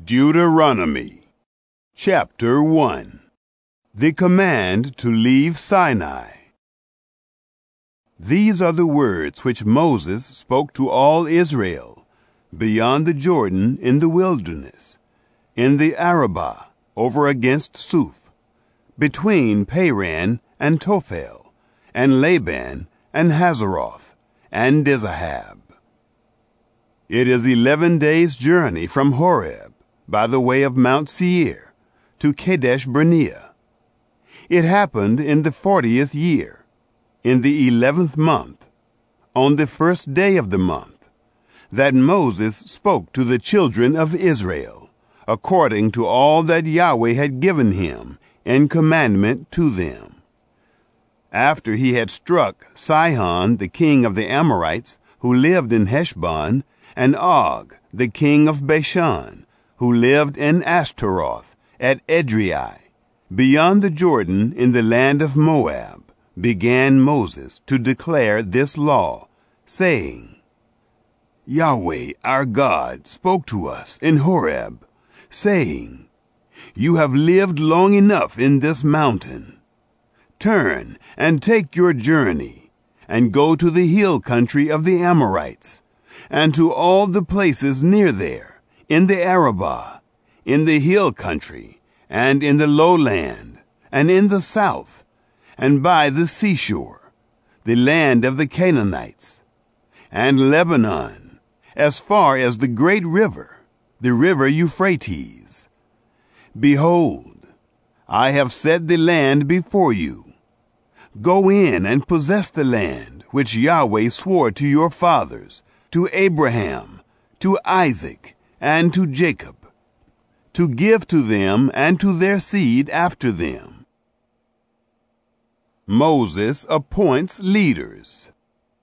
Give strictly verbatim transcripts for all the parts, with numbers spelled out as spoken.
Deuteronomy, chapter one. The command to leave Sinai. These are the words which Moses spoke to all Israel, beyond the Jordan in the wilderness, in the Arabah, over against Suph, between Paran and Tophel, and Laban and Hazeroth, and Dizahab. It is eleven days' journey from Horeb, by the way of Mount Seir, to Kadesh Barnea. It happened in the fortieth year, in the eleventh month, on the first day of the month, that Moses spoke to the children of Israel, according to all that Yahweh had given him in commandment to them. After he had struck Sihon, the king of the Amorites, who lived in Heshbon, and Og, the king of Bashan, who lived in Ashtaroth, at Edrei, beyond the Jordan in the land of Moab, began Moses to declare this law, saying, Yahweh our God spoke to us in Horeb, saying, You have lived long enough in this mountain. Turn and take your journey, and go to the hill country of the Amorites, and to all the places near there, in the Arabah, in the hill country, and in the lowland, and in the south, and by the seashore, the land of the Canaanites, and Lebanon, as far as the great river, the river Euphrates. Behold, I have set the land before you. Go in and possess the land which Yahweh swore to your fathers, to Abraham, to Isaac, and to Jacob, to give to them and to their seed after them. Moses appoints leaders.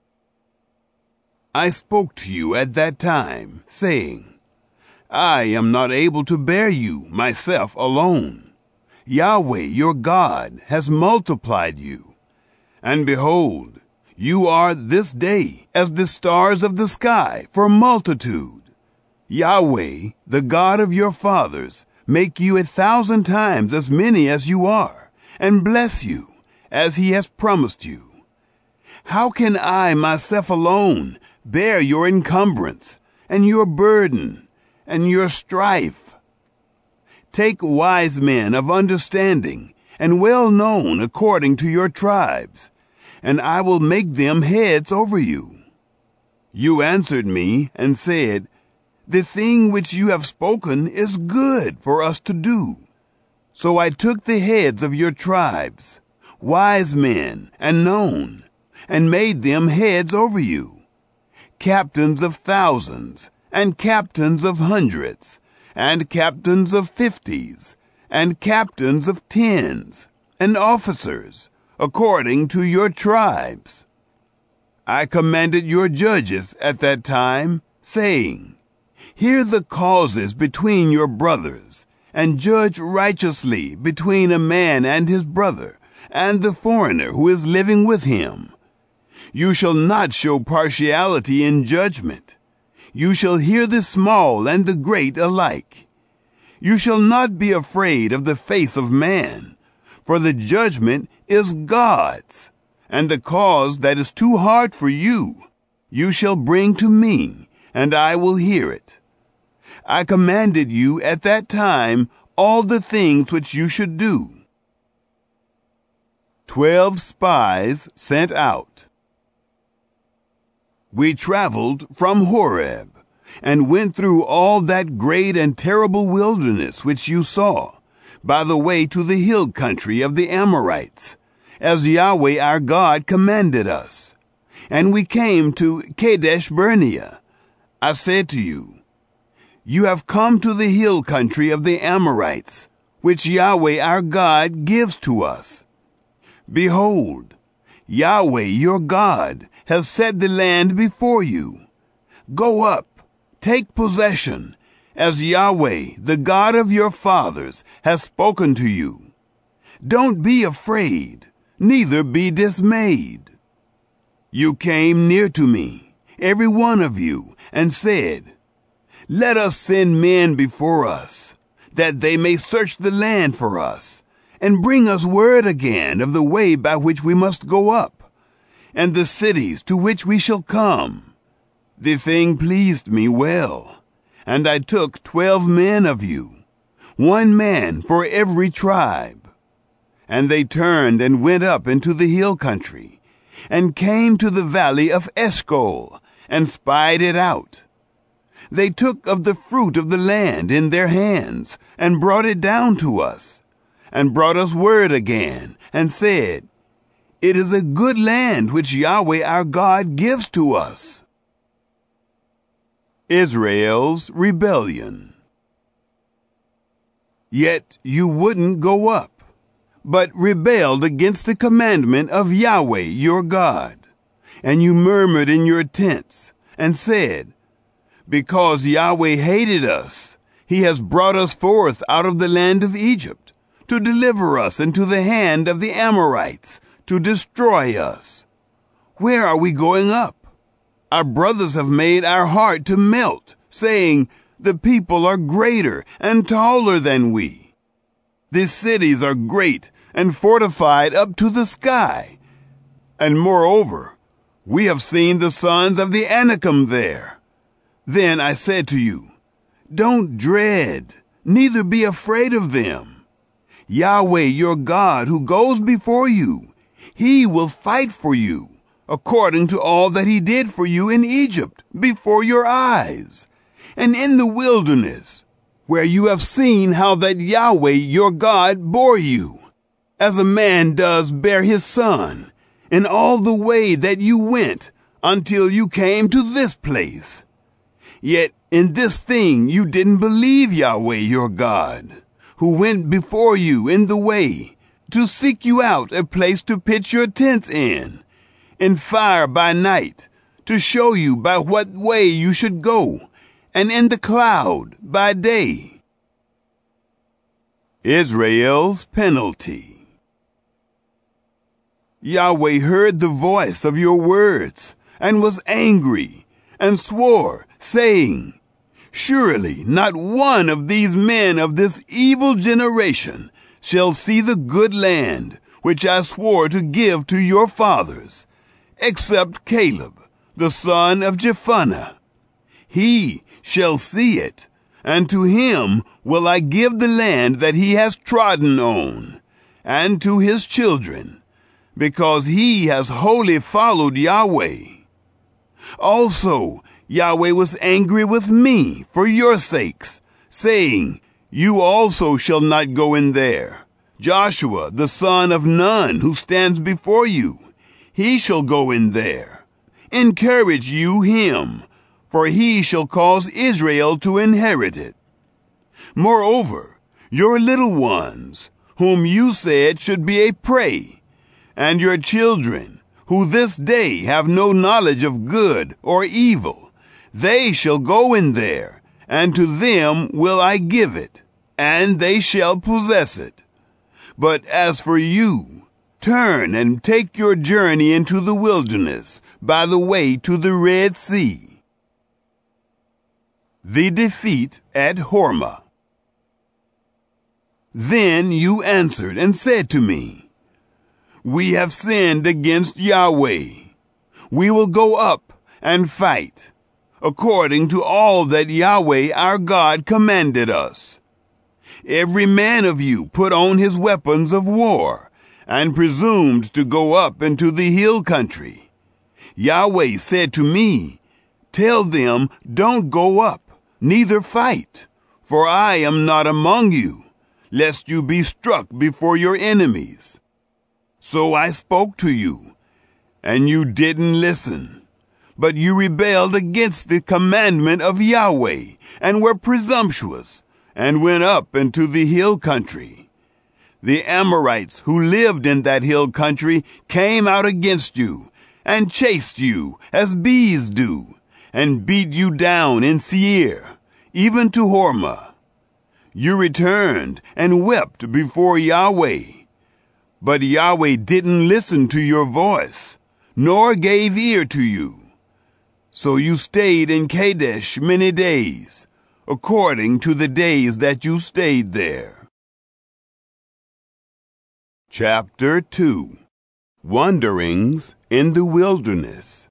I spoke to you at that time, saying, I am not able to bear you myself alone. Yahweh your God has multiplied you, and behold, you are this day as the stars of the sky for multitude. Yahweh, the God of your fathers, make you a thousand times as many as you are, and bless you, as he has promised you. How can I myself alone bear your encumbrance, and your burden, and your strife? Take wise men of understanding, and well known according to your tribes, and I will make them heads over you. You answered me, and said, The thing which you have spoken is good for us to do. So I took the heads of your tribes, wise men and known, and made them heads over you, captains of thousands, and captains of hundreds, and captains of fifties, and captains of tens, and officers, according to your tribes. I commanded your judges at that time, saying, Hear the causes between your brothers, and judge righteously between a man and his brother, and the foreigner who is living with him. You shall not show partiality in judgment. You shall hear the small and the great alike. You shall not be afraid of the face of man, for the judgment is God's, and the cause that is too hard for you, you shall bring to me, and I will hear it. I commanded you at that time all the things which you should do. Twelve spies sent out. We traveled from Horeb, and went through all that great and terrible wilderness which you saw, by the way to the hill country of the Amorites, as Yahweh our God commanded us. And we came to Kadesh Barnea. I said to you, You have come to the hill country of the Amorites, which Yahweh our God gives to us. Behold, Yahweh your God has set the land before you. Go up, take possession, as Yahweh, the God of your fathers, has spoken to you. Don't be afraid, neither be dismayed. You came near to me, every one of you, and said, Let us send men before us, that they may search the land for us, and bring us word again of the way by which we must go up, and the cities to which we shall come. The thing pleased me well, and I took twelve men of you, one man for every tribe. And they turned and went up into the hill country, and came to the valley of Eshcol, and spied it out. They took of the fruit of the land in their hands, and brought it down to us, and brought us word again, and said, It is a good land which Yahweh our God gives to us. Israel's rebellion. Yet you wouldn't go up, but rebelled against the commandment of Yahweh your God. And you murmured in your tents, and said, Because Yahweh hated us, he has brought us forth out of the land of Egypt, to deliver us into the hand of the Amorites, to destroy us. Where are we going up? Our brothers have made our heart to melt, saying, The people are greater and taller than we. The cities are great and fortified up to the sky. And moreover, we have seen the sons of the Anakim there. Then I said to you, Don't dread, neither be afraid of them. Yahweh your God, who goes before you, he will fight for you, according to all that he did for you in Egypt, before your eyes, and in the wilderness, where you have seen how that Yahweh your God bore you, as a man does bear his son, in all the way that you went until you came to this place. Yet in this thing you didn't believe Yahweh your God, who went before you in the way, to seek you out a place to pitch your tents in, in fire by night, to show you by what way you should go, and in the cloud by day. Israel's penalty. Yahweh heard the voice of your words, and was angry, and swore, saying, Surely not one of these men of this evil generation shall see the good land which I swore to give to your fathers, except Caleb, the son of Jephunneh. He shall see it, and to him will I give the land that he has trodden on, and to his children, because he has wholly followed Yahweh. Also, Yahweh was angry with me for your sakes, saying, You also shall not go in there. Joshua, the son of Nun, who stands before you, he shall go in there. Encourage you him, for he shall cause Israel to inherit it. Moreover, your little ones, whom you said should be a prey, and your children, who this day have no knowledge of good or evil, they shall go in there, and to them will I give it, and they shall possess it. But as for you, turn and take your journey into the wilderness by the way to the Red Sea. The defeat at Hormah. Then you answered and said to me, We have sinned against Yahweh. We will go up and fight, according to all that Yahweh our God commanded us. Every man of you put on his weapons of war, and presumed to go up into the hill country. Yahweh said to me, Tell them, don't go up, neither fight, for I am not among you, lest you be struck before your enemies. So I spoke to you, and you didn't listen, but you rebelled against the commandment of Yahweh, and were presumptuous, and went up into the hill country. The Amorites who lived in that hill country came out against you, and chased you as bees do, and beat you down in Seir, even to Hormah. You returned and wept before Yahweh. But Yahweh didn't listen to your voice, nor gave ear to you. So you stayed in Kadesh many days, according to the days that you stayed there. Chapter two. Wanderings in the Wilderness.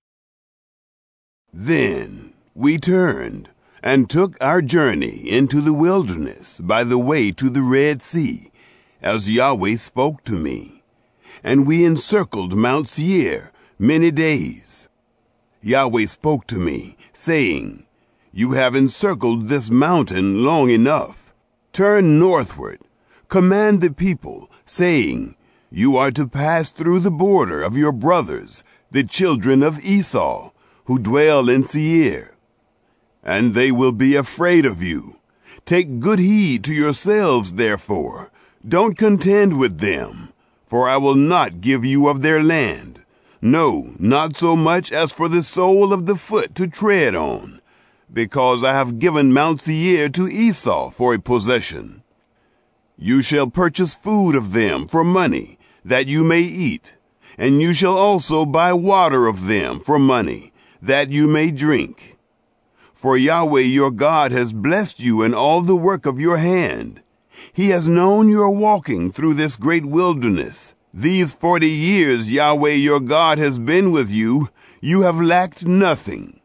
Then we turned and took our journey into the wilderness by the way to the Red Sea, as Yahweh spoke to me. And we encircled Mount Seir many days. Yahweh spoke to me, saying, "You have encircled this mountain long enough. Turn northward, command the people, saying, You are to pass through the border of your brothers, the children of Esau, who dwell in Seir. And they will be afraid of you. Take good heed to yourselves, therefore. Don't contend with them, for I will not give you of their land. No, not so much as for the sole of the foot to tread on, because I have given Mount Seir to Esau for a possession. You shall purchase food of them for money, that you may eat, and you shall also buy water of them for money, that you may drink. For Yahweh your God has blessed you in all the work of your hand. He has known your walking through this great wilderness. These forty years Yahweh your God has been with you, you have lacked nothing.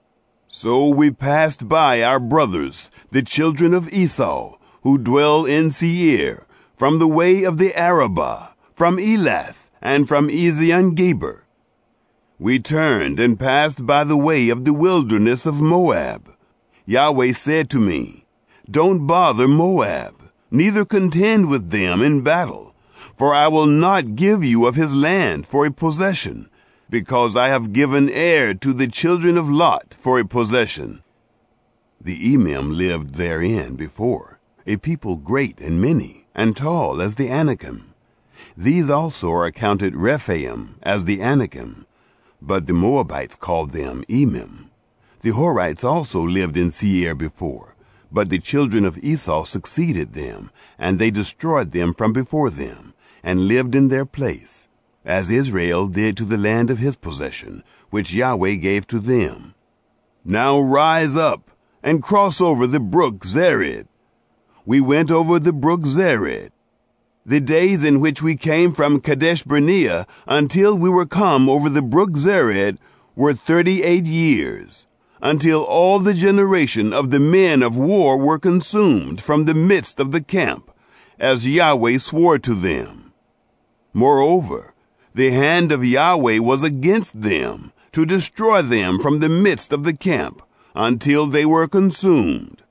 So we passed by our brothers, the children of Esau, who dwell in Seir, from the way of the Arabah, from Elath, and from Ezion-Geber. We turned and passed by the way of the wilderness of Moab. Yahweh said to me, Don't bother Moab, neither contend with them in battle, for I will not give you of his land for a possession, because I have given Ar to the children of Lot for a possession. The Emim lived therein before, a people great and many, and tall as the Anakim. These also are accounted Rephaim as the Anakim, but the Moabites called them Emim. The Horites also lived in Seir before, but the children of Esau succeeded them, and they destroyed them from before them, and lived in their place, as Israel did to the land of his possession, which Yahweh gave to them. Now rise up, and cross over the brook Zered. We went over the brook Zered. The days in which we came from Kadesh Barnea until we were come over the brook Zered were thirty-eight years, until all the generation of the men of war were consumed from the midst of the camp, as Yahweh swore to them. Moreover, the hand of Yahweh was against them, to destroy them from the midst of the camp, until they were consumed.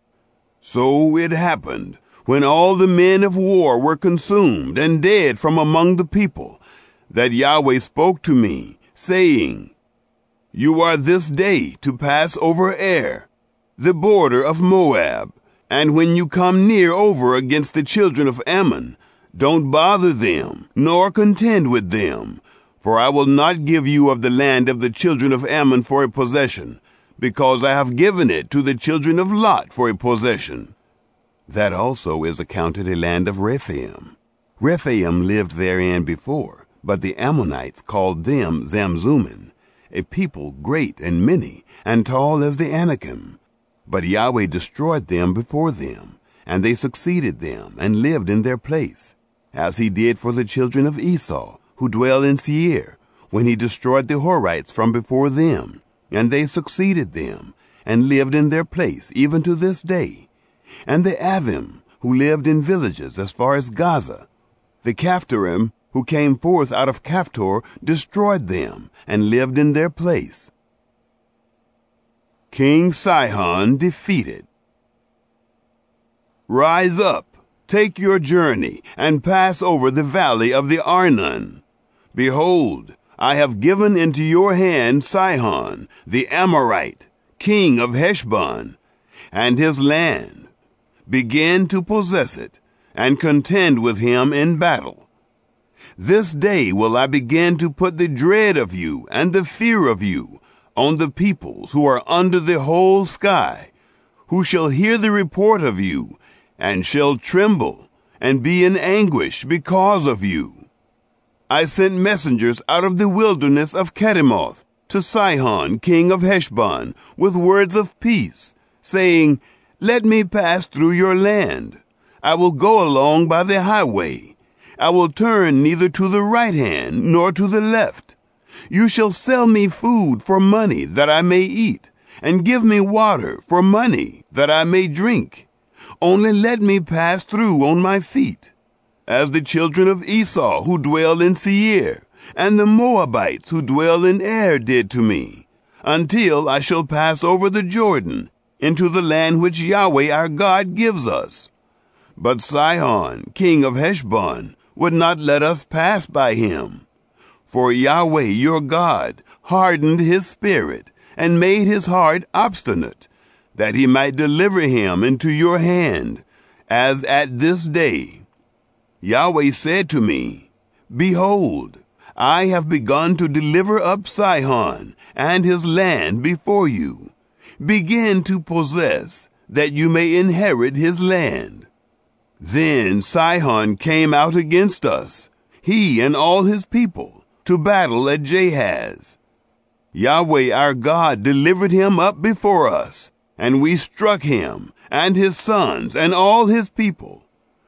So it happened, when all the men of war were consumed and dead from among the people, that Yahweh spoke to me, saying, You are this day to pass over Ar, the border of Moab, and when you come near over against the children of Ammon, don't bother them, nor contend with them, for I will not give you of the land of the children of Ammon for a possession, because I have given it to the children of Lot for a possession. That also is accounted a land of Rephaim. Rephaim lived therein before, but the Ammonites called them Zamzummim, a people great and many, and tall as the Anakim. But Yahweh destroyed them before them, and they succeeded them, and lived in their place, as he did for the children of Esau, who dwell in Seir, when he destroyed the Horites from before them, and they succeeded them, and lived in their place even to this day. And the Avim, who lived in villages as far as Gaza. The Caphtorim, who came forth out of Caphtor, destroyed them, and lived in their place. King Sihon defeated. Rise up, take your journey, and pass over the valley of the Arnon. Behold, I have given into your hand Sihon, the Amorite, king of Heshbon, and his land. Begin to possess it, and contend with him in battle. This day will I begin to put the dread of you and the fear of you on the peoples who are under the whole sky, who shall hear the report of you, and shall tremble, and be in anguish because of you. I sent messengers out of the wilderness of Kedemoth to Sihon, king of Heshbon, with words of peace, saying, let me pass through your land. I will go along by the highway. I will turn neither to the right hand nor to the left. You shall sell me food for money that I may eat, and give me water for money that I may drink. Only let me pass through on my feet, as the children of Esau who dwell in Seir, and the Moabites who dwell in Ar did to me, until I shall pass over the Jordan into the land which Yahweh our God gives us. But Sihon, king of Heshbon, would not let us pass by him. For Yahweh your God hardened his spirit, and made his heart obstinate, that he might deliver him into your hand, as at this day. Yahweh said to me, Behold, I have begun to deliver up Sihon and his land before you. Begin to possess, that you may inherit his land. Then Sihon came out against us, he and all his people, to battle at Jahaz. Yahweh our God delivered him up before us, and we struck him, and his sons, and all his people.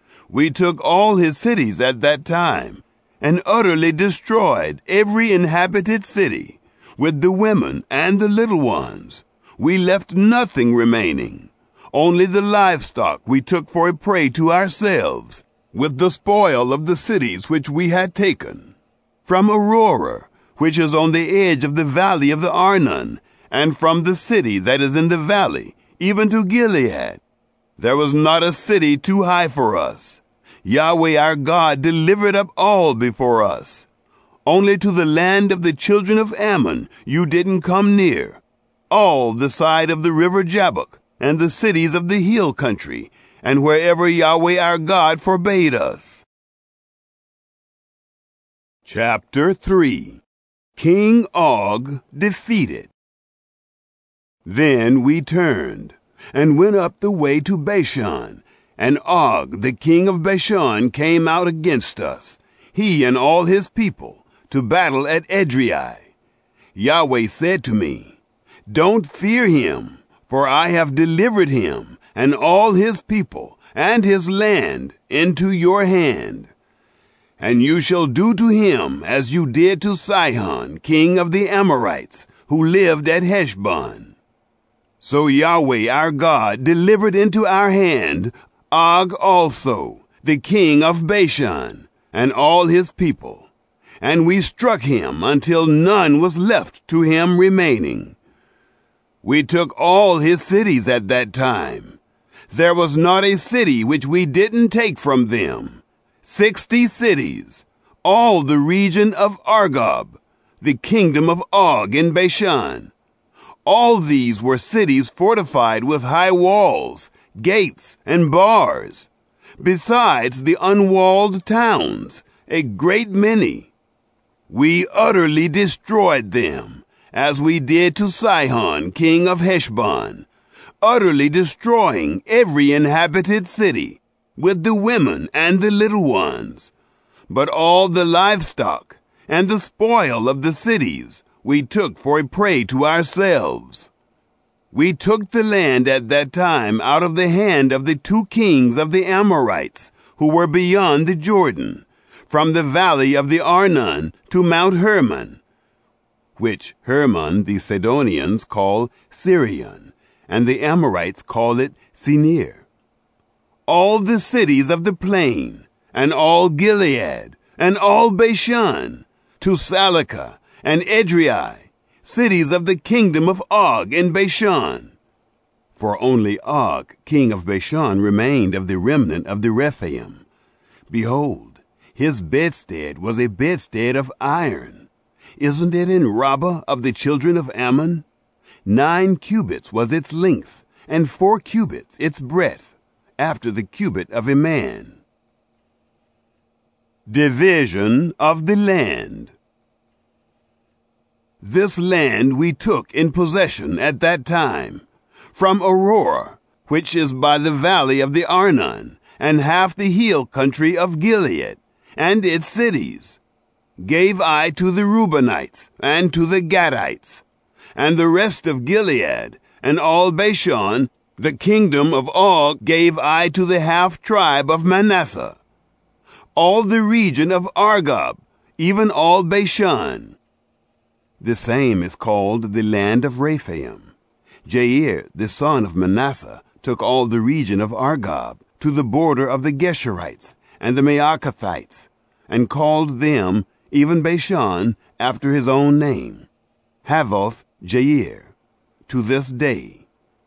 We took all his cities at that time, and utterly destroyed every inhabited city, with the women and the little ones. We left nothing remaining. Only the livestock we took for a prey to ourselves, with the spoil of the cities which we had taken. From Aurora, which is on the edge of the valley of the Arnon, and from the city that is in the valley, even to Gilead. There was not a city too high for us. Yahweh our God delivered up all before us. Only to the land of the children of Ammon you didn't come near, all the side of the river Jabbok, and the cities of the hill country, and wherever Yahweh our God forbade us. Chapter three. King Og defeated. Then we turned, and went up the way to Bashan, and Og, the king of Bashan, came out against us, he and all his people, to battle at Edrei. Yahweh said to me, Don't fear him, for I have delivered him, and all his people, and his land, into your hand. And you shall do to him as you did to Sihon, king of the Amorites, who lived at Heshbon. So Yahweh our God delivered into our hand Og also, the king of Bashan, and all his people. And we struck him until none was left to him remaining. We took all his cities at that time. There was not a city which we didn't take from them. Sixty cities, all the region of Argob, the kingdom of Og in Bashan. All these were cities fortified with high walls, gates, and bars, besides the unwalled towns, a great many. We utterly destroyed them, as we did to Sihon, king of Heshbon, utterly destroying every inhabited city, with the women and the little ones. But all the livestock and the spoil of the cities we took for a prey to ourselves. We took the land at that time out of the hand of the two kings of the Amorites, who were beyond the Jordan, from the valley of the Arnon to Mount Hermon, which Hermon the Sidonians call Sirion, and the Amorites call it Sinir. All the cities of the plain, and all Gilead, and all Bashan, to Salakah and Edrei, cities of the kingdom of Og in Bashan. For only Og, king of Bashan, remained of the remnant of the Rephaim. Behold, his bedstead was a bedstead of iron. Isn't it in Rabbah of the children of Ammon? Nine cubits was its length, and four cubits its breadth, after the cubit of a man. Division of the land. This land we took in possession at that time, from Aurora, which is by the valley of the Arnon, and half the hill country of Gilead, and its cities, gave I to the Reubenites and to the Gadites, and the rest of Gilead, and all Bashan, The kingdom of Og gave I to the half-tribe of Manasseh, all the region of Argob, even all Bashan. The same is called the land of Rephaim. Jair, the son of Manasseh, took all the region of Argob, to the border of the Geshurites and the Maacathites, and called them, even Bashan, after his own name, Havoth Jair, to this day.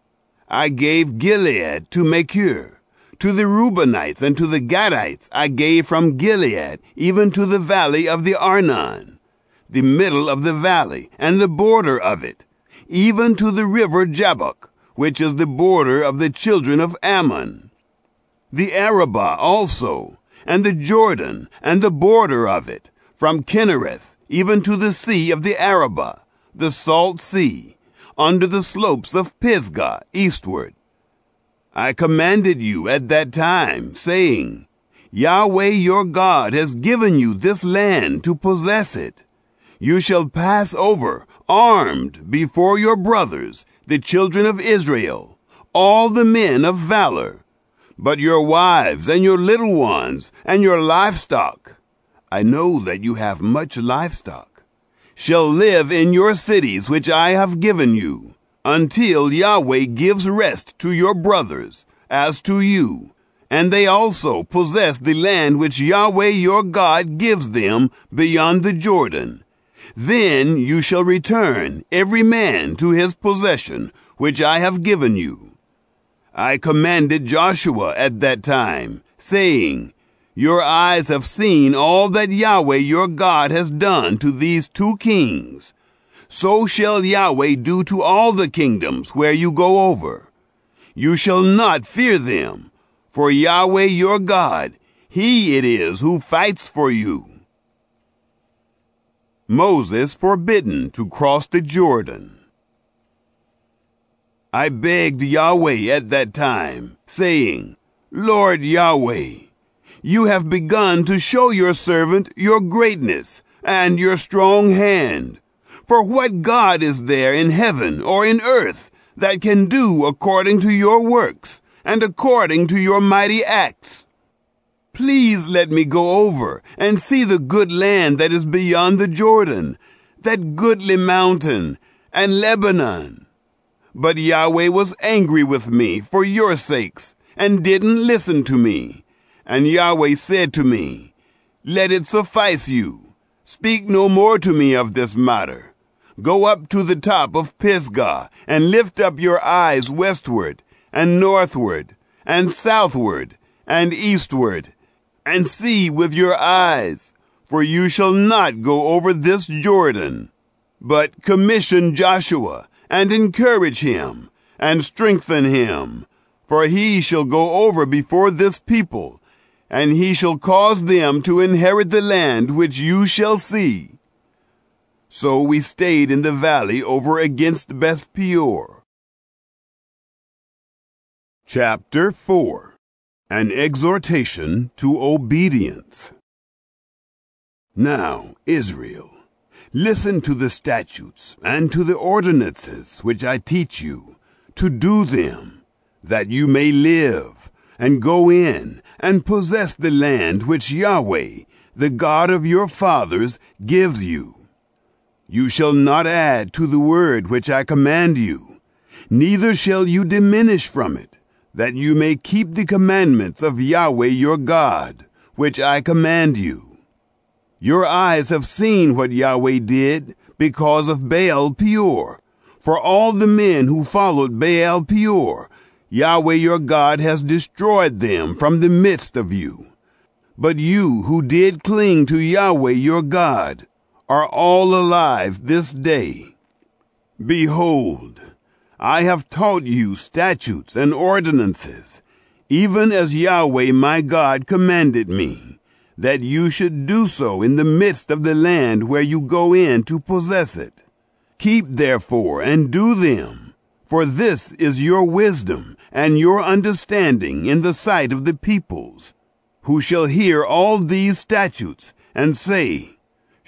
I gave Gilead to Machir. To the Reubenites and to the Gadites I gave from Gilead, even to the valley of the Arnon, the middle of the valley, and the border of it, even to the river Jabbok, which is the border of the children of Ammon, the Arabah also, and the Jordan, and the border of it, from Kinnereth, even to the sea of the Arabah, the salt sea, under the slopes of Pisgah, eastward. I commanded you at that time, saying, Yahweh your God has given you this land to possess it. You shall pass over, armed, before your brothers, the children of Israel, all the men of valor, but your wives and your little ones and your livestock, I know that you have much livestock, shall live in your cities which I have given you, until Yahweh gives rest to your brothers, as to you, and they also possess the land which Yahweh your God gives them beyond the Jordan. Then you shall return, every man to his possession, which I have given you. I commanded Joshua at that time, saying, Your eyes have seen all that Yahweh your God has done to these two kings. So shall Yahweh do to all the kingdoms where you go over. You shall not fear them, for Yahweh your God, he it is who fights for you. Moses forbidden to cross the Jordan. I begged Yahweh at that time, saying, Lord Yahweh, you have begun to show your servant your greatness and your strong hand. For what God is there in heaven or in earth that can do according to your works and according to your mighty acts? Please let me go over and see the good land that is beyond the Jordan, that goodly mountain, and Lebanon. But Yahweh was angry with me for your sakes, and didn't listen to me. And Yahweh said to me, Let it suffice you. Speak no more to me of this matter. Go up to the top of Pisgah, and lift up your eyes westward, and northward, and southward, and eastward, and see with your eyes, for you shall not go over this Jordan. But commission Joshua, and encourage him, and strengthen him, for he shall go over before this people, and he shall cause them to inherit the land which you shall see. So we stayed in the valley over against Beth Peor. Chapter four. An exhortation to obedience. Now, Israel, listen to the statutes and to the ordinances which I teach you, to do them, that you may live, and go in and possess the land which Yahweh, the God of your fathers, gives you. You shall not add to the word which I command you, neither shall you diminish from it, that you may keep the commandments of Yahweh your God, which I command you. Your eyes have seen what Yahweh did because of Baal Peor. For all the men who followed Baal Peor, Yahweh your God has destroyed them from the midst of you. But you who did cling to Yahweh your God are all alive this day. Behold, I have taught you statutes and ordinances, even as Yahweh my God commanded me, that you should do so in the midst of the land where you go in to possess it. Keep therefore and do them, for this is your wisdom and your understanding in the sight of the peoples, who shall hear all these statutes and say,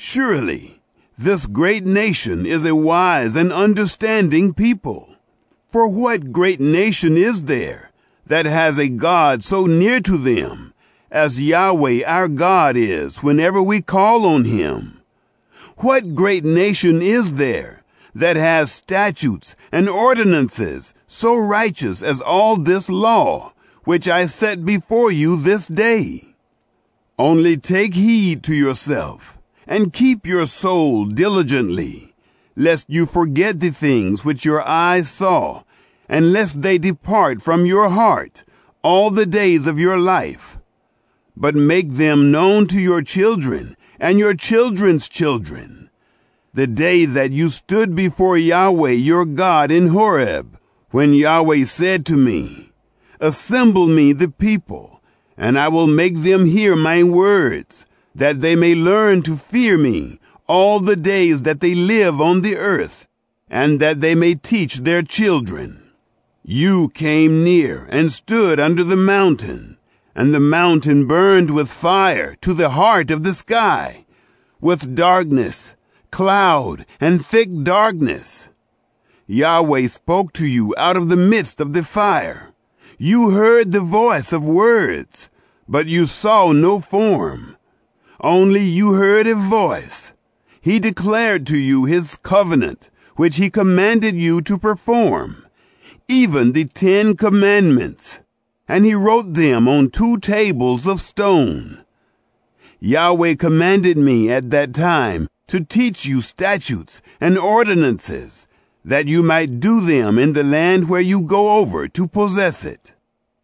Surely this great nation is a wise and understanding people. For what great nation is there that has a God so near to them as Yahweh our God is whenever we call on him? What great nation is there that has statutes and ordinances so righteous as all this law, which I set before you this day? Only take heed to yourself, and keep your soul diligently, lest you forget the things which your eyes saw, and lest they depart from your heart all the days of your life. But make them known to your children and your children's children, the day that you stood before Yahweh your God in Horeb, when Yahweh said to me, Assemble me the people, and I will make them hear my words, that they may learn to fear me all the days that they live on the earth, and that they may teach their children. You came near and stood under the mountain, and the mountain burned with fire to the heart of the sky, with darkness, cloud, and thick darkness. Yahweh spoke to you out of the midst of the fire. You heard the voice of words, but you saw no form. Only you heard a voice. He declared to you his covenant, which he commanded you to perform, even the Ten Commandments, and he wrote them on two tables of stone. Yahweh commanded me at that time to teach you statutes and ordinances, that you might do them in the land where you go over to possess it.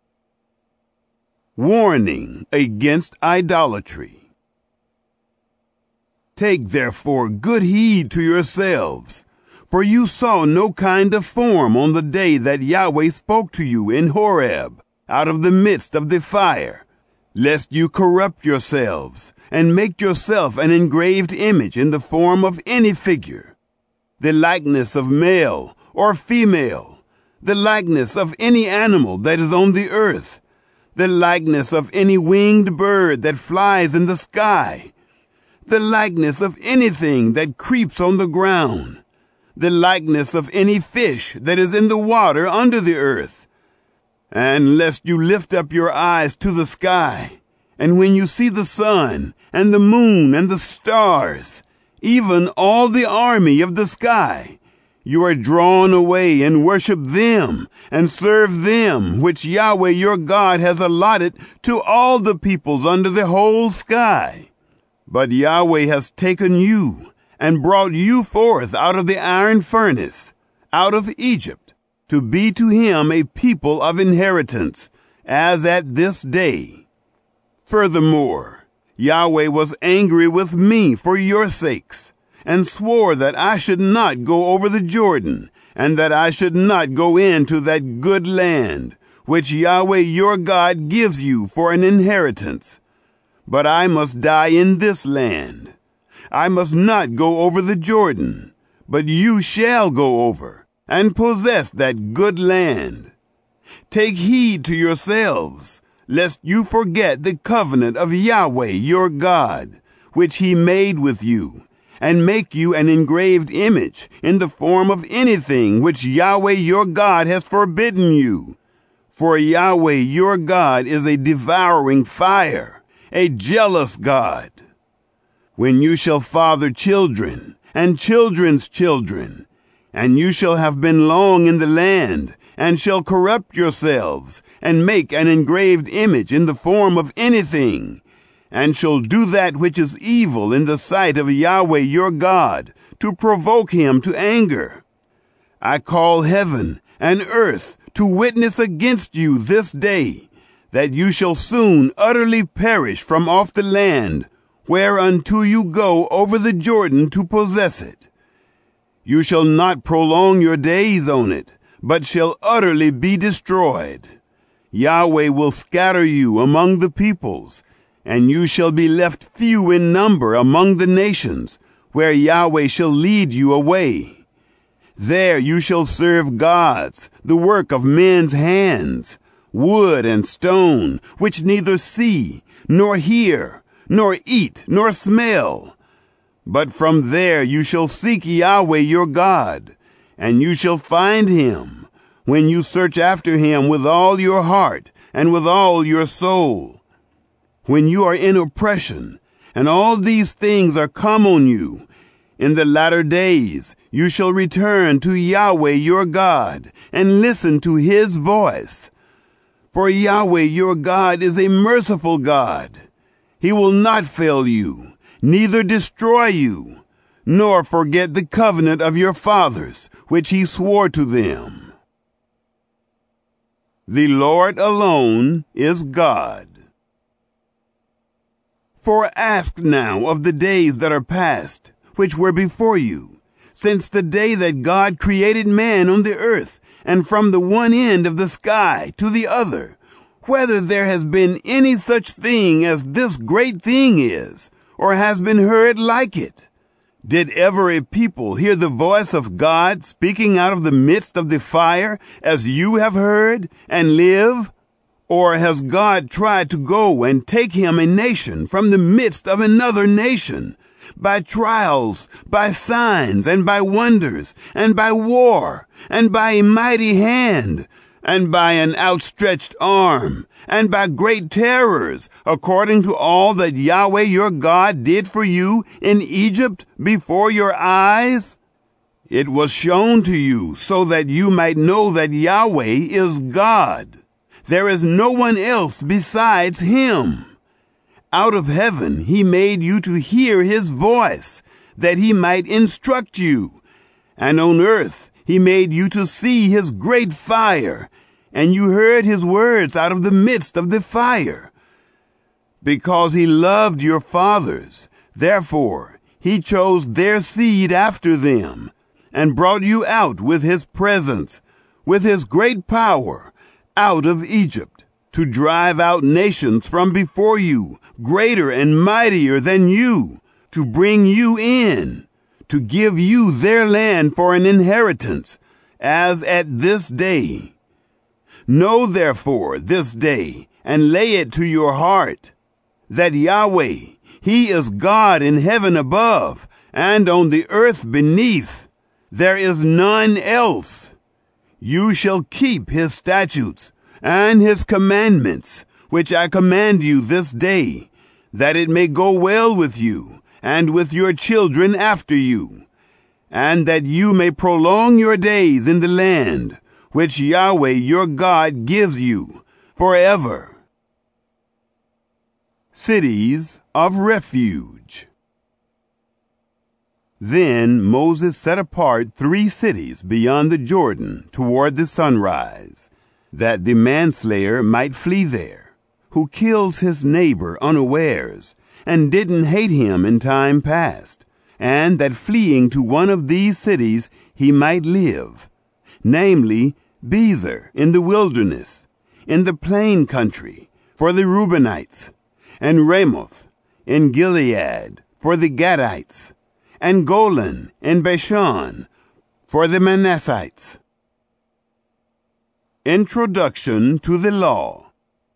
Warning against idolatry. Take therefore good heed to yourselves, for you saw no kind of form on the day that Yahweh spoke to you in Horeb, out of the midst of the fire, lest you corrupt yourselves, and make yourself an engraved image in the form of any figure, the likeness of male or female, the likeness of any animal that is on the earth, the likeness of any winged bird that flies in the sky, the likeness of anything that creeps on the ground, the likeness of any fish that is in the water under the earth. And lest you lift up your eyes to the sky, and when you see the sun and the moon and the stars, even all the army of the sky, you are drawn away and worship them and serve them, which Yahweh your God has allotted to all the peoples under the whole sky. But Yahweh has taken you and brought you forth out of the iron furnace, out of Egypt, to be to him a people of inheritance, as at this day. Furthermore, Yahweh was angry with me for your sakes, and swore that I should not go over the Jordan, and that I should not go into that good land, which Yahweh your God gives you for an inheritance. But I must die in this land. I must not go over the Jordan, but you shall go over, and possess that good land. Take heed to yourselves, lest you forget the covenant of Yahweh your God, which he made with you, and make you an engraved image in the form of anything which Yahweh your God has forbidden you. For Yahweh your God is a devouring fire, a jealous God. When you shall father children, and children's children, and you shall have been long in the land, and shall corrupt yourselves, and make an engraved image in the form of anything, and shall do that which is evil in the sight of Yahweh your God, to provoke him to anger. I call heaven and earth to witness against you this day, that you shall soon utterly perish from off the land, whereunto you go over the Jordan to possess it. You shall not prolong your days on it, but shall utterly be destroyed. Yahweh will scatter you among the peoples, and you shall be left few in number among the nations, where Yahweh shall lead you away. There you shall serve gods, the work of men's hands, wood and stone, which neither see, nor hear, nor eat, nor smell. But from there you shall seek Yahweh your God, and you shall find him, when you search after him with all your heart and with all your soul. When you are in oppression, and all these things are come on you, in the latter days you shall return to Yahweh your God, and listen to his voice. For Yahweh your God is a merciful God. He will not fail you, neither destroy you, nor forget the covenant of your fathers, which he swore to them. The Lord alone is God. For ask now of the days that are past, which were before you, since the day that God created man on the earth, and from the one end of the sky to the other, whether there has been any such thing as this great thing is, or has been heard like it. Did ever a people hear the voice of God speaking out of the midst of the fire, as you have heard, and live? Or has God tried to go and take him a nation from the midst of another nation, by trials, by signs, and by wonders, and by war, and by a mighty hand, and by an outstretched arm, and by great terrors, according to all that Yahweh your God did for you in Egypt before your eyes? It was shown to you so that you might know that Yahweh is God. There is no one else besides him. Out of heaven he made you to hear his voice, that he might instruct you. And on earth he made you to see his great fire, and you heard his words out of the midst of the fire. Because he loved your fathers, therefore he chose their seed after them, and brought you out with his presence, with his great power, out of Egypt, to drive out nations from before you, greater and mightier than you, to bring you in, to give you their land for an inheritance, as at this day. Know therefore this day, and lay it to your heart, that Yahweh, he is God in heaven above, and on the earth beneath. There is none else. You shall keep his statutes and his commandments, which I command you this day, that it may go well with you, and with your children after you, and that you may prolong your days in the land, which Yahweh your God gives you forever. Cities of refuge. Then Moses set apart three cities beyond the Jordan toward the sunrise, that the manslayer might flee there, who kills his neighbor unawares, and didn't hate him in time past, and that fleeing to one of these cities he might live, namely Bezer in the wilderness, in the plain country, for the Reubenites, and Ramoth in Gilead, for the Gadites, and Golan in Bashan, for the Manassites. Introduction to the Law.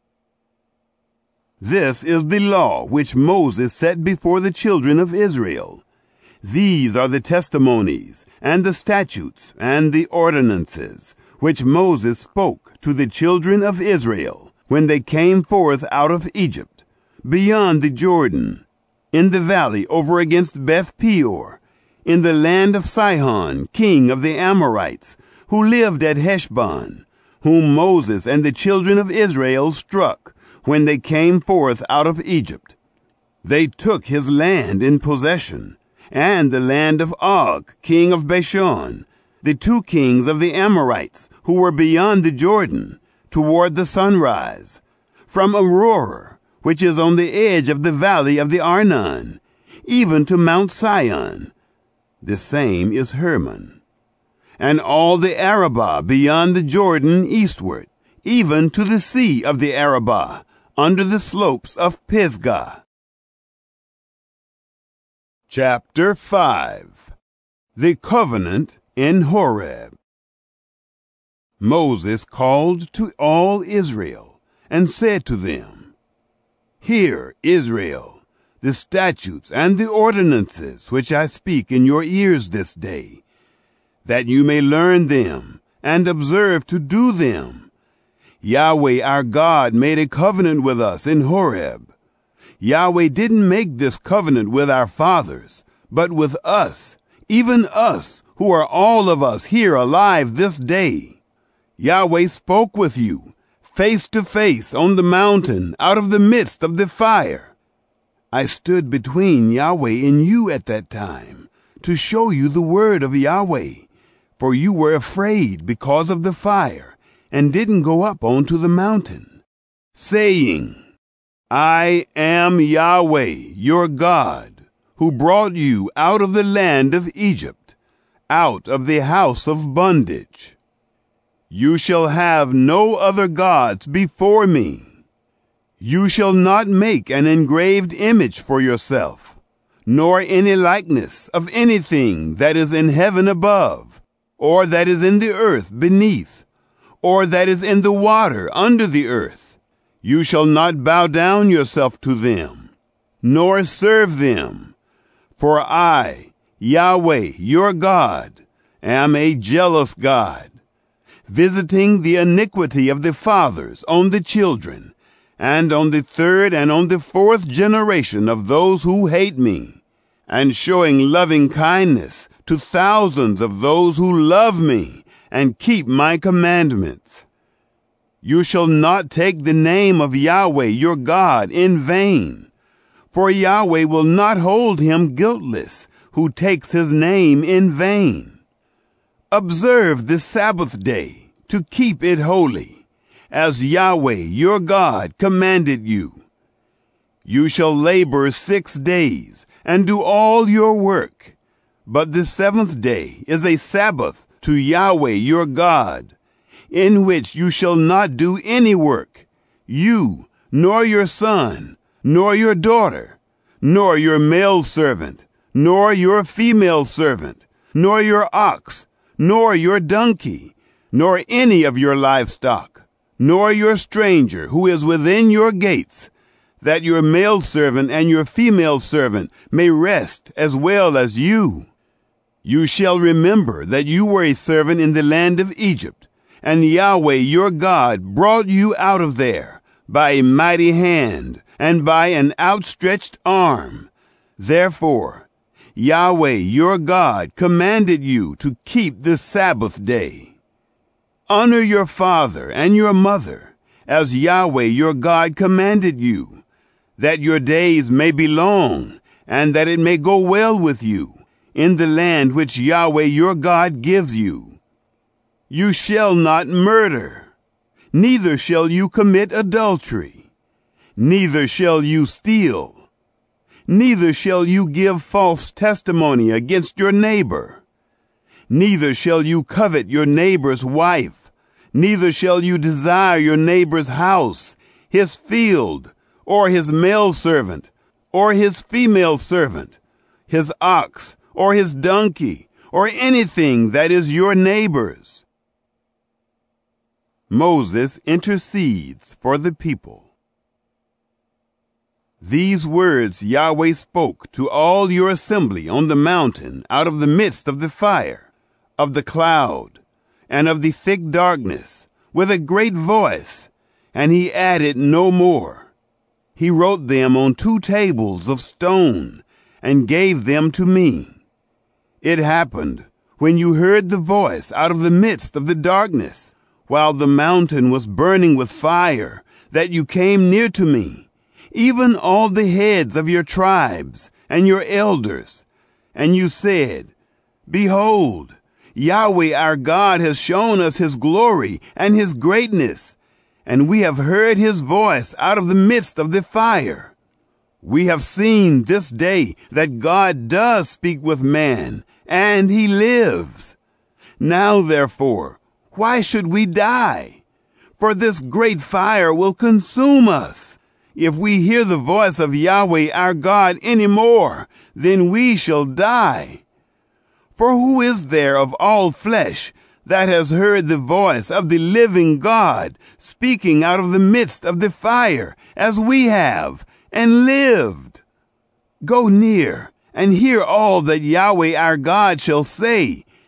This is the law which Moses set before the children of Israel. These are the testimonies, and the statutes, and the ordinances, which Moses spoke to the children of Israel, when they came forth out of Egypt, beyond the Jordan, in the valley over against Beth Peor, in the land of Sihon, king of the Amorites, who lived at Heshbon, whom Moses and the children of Israel struck when they came forth out of Egypt. They took his land in possession, and the land of Og, king of Bashan, the two kings of the Amorites, who were beyond the Jordan, toward the sunrise, from Aroer, which is on the edge of the valley of the Arnon, even to Mount Sion. The same is Hermon. And all the Arabah beyond the Jordan eastward, even to the sea of the Arabah, under the slopes of Pisgah. Chapter five. The Covenant in Horeb. Moses called to all Israel, and said to them, Hear, Israel, the statutes and the ordinances which I speak in your ears this day, that you may learn them, and observe to do them. Yahweh our God made a covenant with us in Horeb. Yahweh didn't make this covenant with our fathers, but with us, even us, who are all of us here alive this day. Yahweh spoke with you, face to face on the mountain, out of the midst of the fire. I stood between Yahweh and you at that time, to show you the word of Yahweh, for you were afraid because of the fire, and didn't go up onto the mountain, saying, I am Yahweh, your God, who brought you out of the land of Egypt, out of the house of bondage. You shall have no other gods before me. You shall not make an engraved image for yourself, nor any likeness of anything that is in heaven above, or that is in the earth beneath, or that is in the water under the earth. You shall not bow down yourself to them, nor serve them. For I, Yahweh, your God, am a jealous God, visiting the iniquity of the fathers on the children, and on the third and on the fourth generation of those who hate me, and showing loving kindness to thousands of those who love me and keep my commandments. You shall not take the name of Yahweh your God in vain, for Yahweh will not hold him guiltless who takes his name in vain. Observe the Sabbath day to keep it holy, as Yahweh your God commanded you. You shall labor six days and do all your work, but the seventh day is a Sabbath to Yahweh your God, in which you shall not do any work, you, nor your son, nor your daughter, nor your male servant, nor your female servant, nor your ox, nor your donkey, nor any of your livestock, nor your stranger who is within your gates, that your male servant and your female servant may rest as well as you. You shall remember that you were a servant in the land of Egypt, and Yahweh your God brought you out of there by a mighty hand and by an outstretched arm. Therefore, Yahweh your God commanded you to keep the Sabbath day. Honor your father and your mother, as Yahweh your God commanded you, that your days may be long, and that it may go well with you in the land which Yahweh your God gives you. You shall not murder, neither shall you commit adultery, neither shall you steal, neither shall you give false testimony against your neighbor, neither shall you covet your neighbor's wife, neither shall you desire your neighbor's house, his field, or his male servant, or his female servant, his ox, or his donkey, or anything that is your neighbor's. Moses intercedes for the people. These words Yahweh spoke to all your assembly on the mountain out of the midst of the fire, of the cloud, and of the thick darkness, with a great voice, and he added no more. He wrote them on two tables of stone, and gave them to me. It happened, when you heard the voice out of the midst of the darkness, while the mountain was burning with fire, that you came near to me, even all the heads of your tribes and your elders, and you said, Behold, Yahweh our God has shown us his glory and his greatness, and we have heard his voice out of the midst of the fire. We have seen this day that God does speak with man, and he lives. Now, therefore, why should we die? For this great fire will consume us. If we hear the voice of Yahweh our God any more, then we shall die. For who is there of all flesh that has heard the voice of the living God speaking out of the midst of the fire, as we have, and lived? Go near and hear all that Yahweh our God shall say,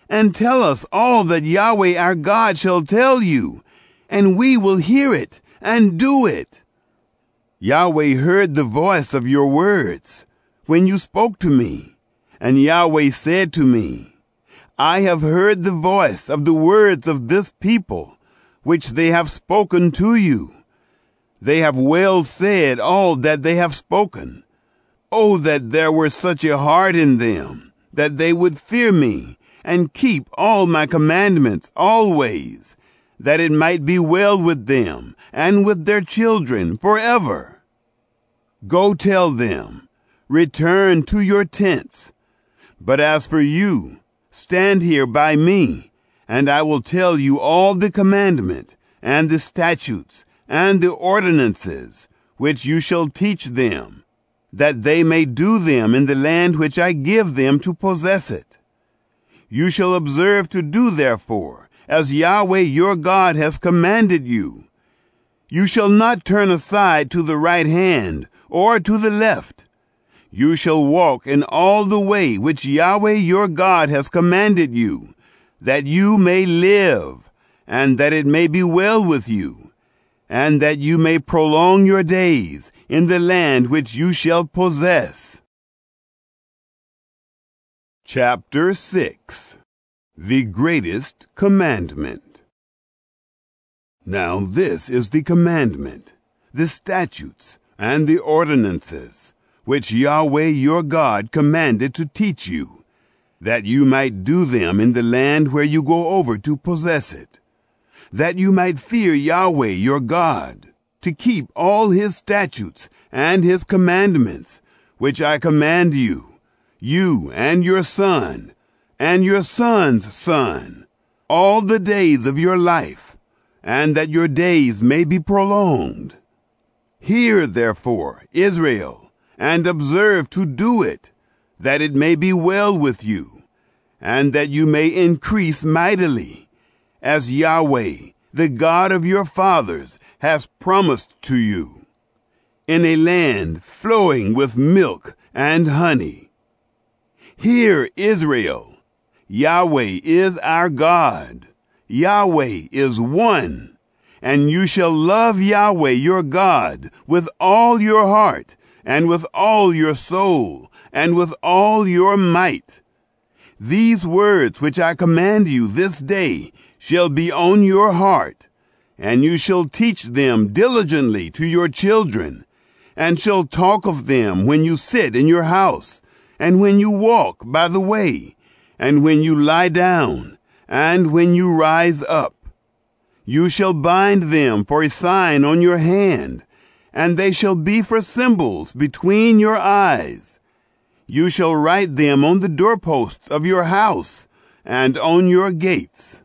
and tell us all that Yahweh our God shall tell you, and we will hear it and do it. Yahweh heard the voice of your words when you spoke to me, and Yahweh said to me, I have heard the voice of the words of this people, which they have spoken to you. They have well said all that they have spoken. Oh, that there were such a heart in them, that they would fear me and keep all my commandments always, that it might be well with them and with their children forever. Go tell them, return to your tents. But as for you, stand here by me, and I will tell you all the commandment and the statutes and the ordinances which you shall teach them, that they may do them in the land which I give them to possess it. You shall observe to do therefore as Yahweh your God has commanded you. You shall not turn aside to the right hand or to the left. You shall walk in all the way which Yahweh your God has commanded you, that you may live, and that it may be well with you, and that you may prolong your days in the land which you shall possess. Chapter six. The Greatest Commandment. Now this is the commandment, the statutes, and the ordinances, which Yahweh your God commanded to teach you, that you might do them in the land where you go over to possess it, that you might fear Yahweh your God, to keep all his statutes and his commandments, which I command you, you and your son, and your son's son, all the days of your life, and that your days may be prolonged. Hear, therefore, Israel, and observe to do it, that it may be well with you, and that you may increase mightily, as Yahweh, the God of your fathers, has promised to you, in a land flowing with milk and honey. Hear, Israel, Yahweh is our God. Yahweh is one, and you shall love Yahweh your God with all your heart, and with all your soul, and with all your might. These words which I command you this day shall be on your heart, and you shall teach them diligently to your children, and shall talk of them when you sit in your house, and when you walk by the way, and when you lie down, and when you rise up. You shall bind them for a sign on your hand, and they shall be for symbols between your eyes. You shall write them on the doorposts of your house and on your gates.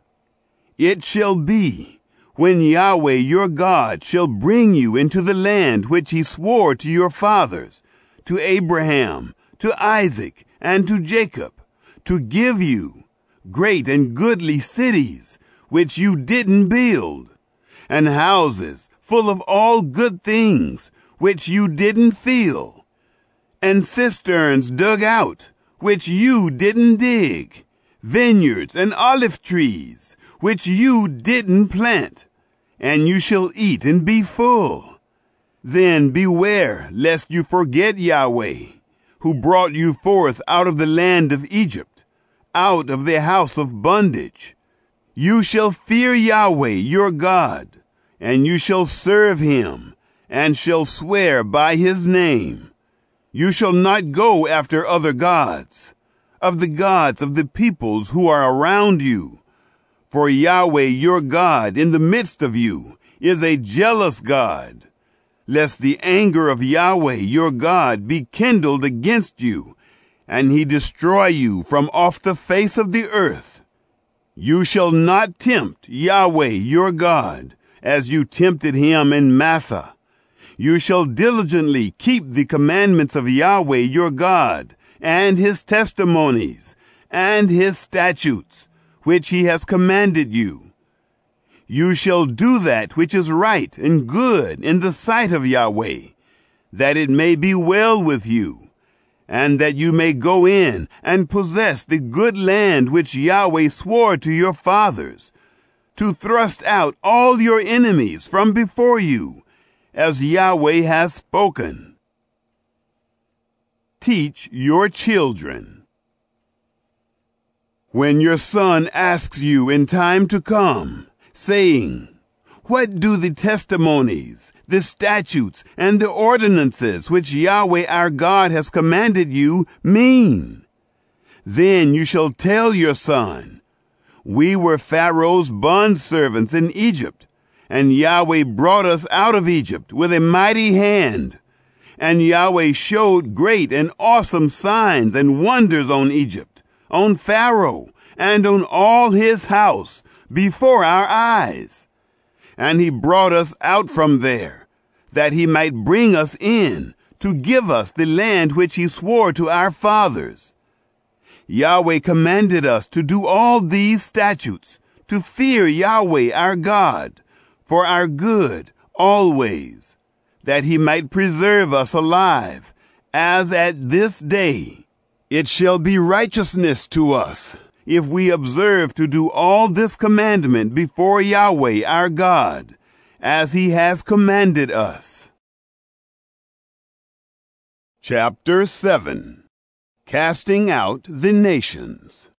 It shall be, when Yahweh your God shall bring you into the land which he swore to your fathers, to Abraham, to Isaac, and to Jacob, to give you great and goodly cities, which you didn't build, and houses full of all good things, which you didn't fill, and cisterns dug out, which you didn't dig, vineyards and olive trees, which you didn't plant, and you shall eat and be full. Then beware lest you forget Yahweh, who brought you forth out of the land of Egypt, out of the house of bondage. You shall fear Yahweh your God, and you shall serve him, and shall swear by his name. You shall not go after other gods, of the gods of the peoples who are around you. For Yahweh your God in the midst of you is a jealous God, lest the anger of Yahweh your God be kindled against you, and he destroy you from off the face of the earth. You shall not tempt Yahweh your God, as you tempted him in Massah. You shall diligently keep the commandments of Yahweh your God, and his testimonies, and his statutes, which he has commanded you. You shall do that which is right and good in the sight of Yahweh, that it may be well with you, and that you may go in and possess the good land which Yahweh swore to your fathers, to thrust out all your enemies from before you, as Yahweh has spoken. Teach your children. When your son asks you in time to come, saying, "What do the testimonies, the statutes, and the ordinances which Yahweh our God has commanded you mean?" Then you shall tell your son, "We were Pharaoh's bondservants in Egypt, and Yahweh brought us out of Egypt with a mighty hand. And Yahweh showed great and awesome signs and wonders on Egypt, on Pharaoh, and on all his house before our eyes. And he brought us out from there, that he might bring us in to give us the land which he swore to our fathers. Yahweh commanded us to do all these statutes, to fear Yahweh our God, for our good always, that he might preserve us alive, as at this day. It shall be righteousness to us, if we observe to do all this commandment before Yahweh our God, as he has commanded us." Chapter seven. Casting out the nations.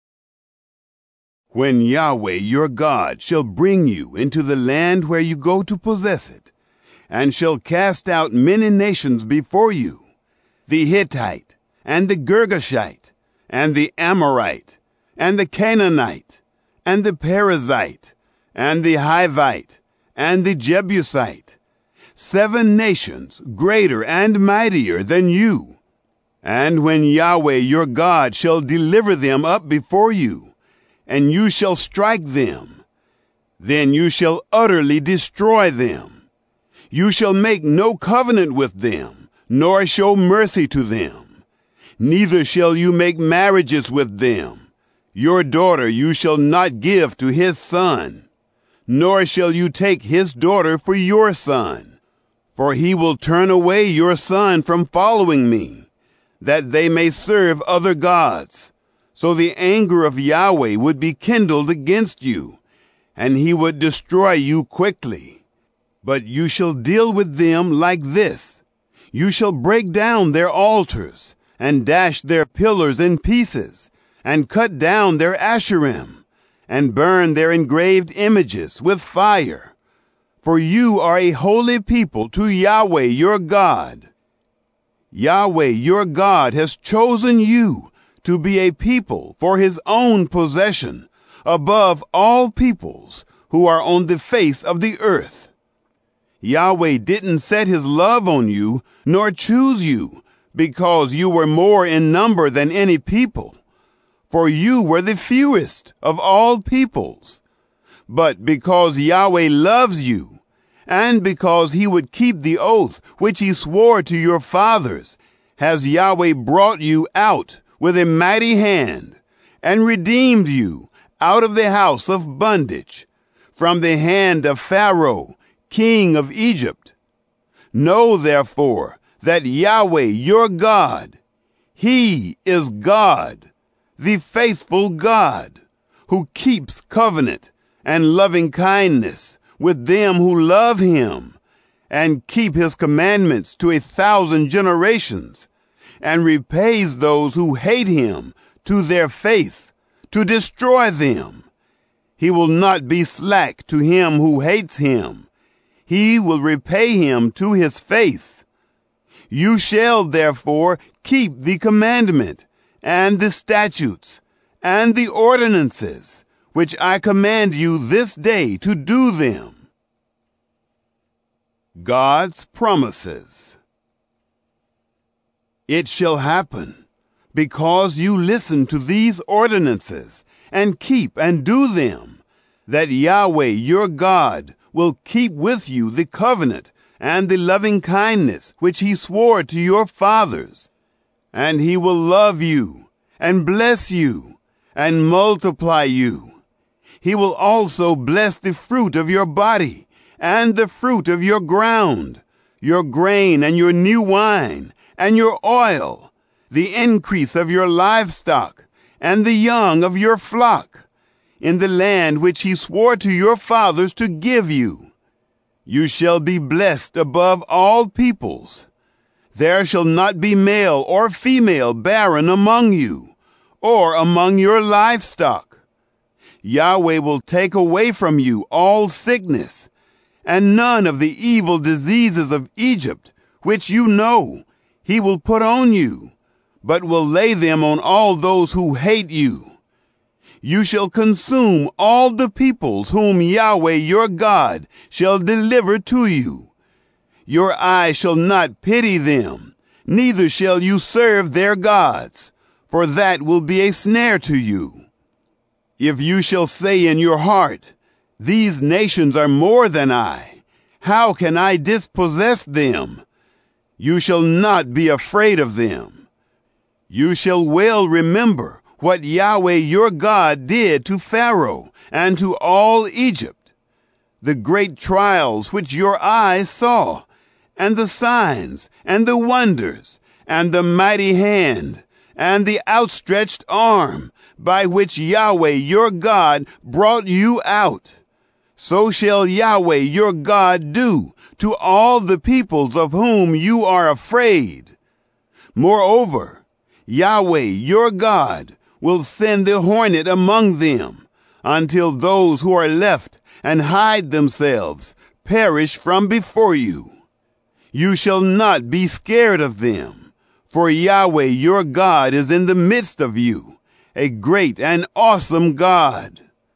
When Yahweh your God shall bring you into the land where you go to possess it, and shall cast out many nations before you, the Hittite, and the Girgashite, and the Amorite, and the Canaanite, and the Perizzite, and the Hivite, and the Jebusite, seven nations greater and mightier than you. And when Yahweh your God shall deliver them up before you, and you shall strike them, then you shall utterly destroy them. You shall make no covenant with them, nor show mercy to them. Neither shall you make marriages with them. Your daughter you shall not give to his son, nor shall you take his daughter for your son. For he will turn away your son from following me, that they may serve other gods. So the anger of Yahweh would be kindled against you, and he would destroy you quickly. But you shall deal with them like this. You shall break down their altars, and dash their pillars in pieces, and cut down their Asherim, and burn their engraved images with fire. For you are a holy people to Yahweh your God. Yahweh your God has chosen you to be a people for his own possession above all peoples who are on the face of the earth. Yahweh didn't set his love on you, nor choose you, because you were more in number than any people, for you were the fewest of all peoples. But because Yahweh loves you, and because he would keep the oath which he swore to your fathers, has Yahweh brought you out with a mighty hand, and redeemed you out of the house of bondage, from the hand of Pharaoh, king of Egypt. Know therefore that Yahweh your God, he is God, the faithful God, who keeps covenant and loving kindness with them who love him, and keep his commandments to a thousand generations, and repays those who hate him to their face, to destroy them. He will not be slack to him who hates him. He will repay him to his face. You shall therefore keep the commandment, and the statutes, and the ordinances, which I command you this day to do them. God's promises. It shall happen, because you listen to these ordinances, and keep and do them, that Yahweh your God will keep with you the covenant and the loving kindness which he swore to your fathers. And he will love you, and bless you, and multiply you. He will also bless the fruit of your body, and the fruit of your ground, your grain and your new wine, and your oil, the increase of your livestock, and the young of your flock, in the land which he swore to your fathers to give you. You shall be blessed above all peoples. There shall not be male or female barren among you, or among your livestock. Yahweh will take away from you all sickness, and none of the evil diseases of Egypt, which you know, he will put on you, but will lay them on all those who hate you. You shall consume all the peoples whom Yahweh your God shall deliver to you. Your eye shall not pity them, neither shall you serve their gods, for that will be a snare to you. If you shall say in your heart, these nations are more than I, how can I dispossess them? You shall not be afraid of them. You shall well remember what Yahweh your God did to Pharaoh and to all Egypt, the great trials which your eyes saw, and the signs, and the wonders, and the mighty hand, and the outstretched arm, by which Yahweh your God brought you out. So shall Yahweh your God do to all the peoples of whom you are afraid. Moreover, Yahweh your God will send the hornet among them, until those who are left and hide themselves perish from before you. You shall not be scared of them, for Yahweh your God is in the midst of you, a great and awesome God.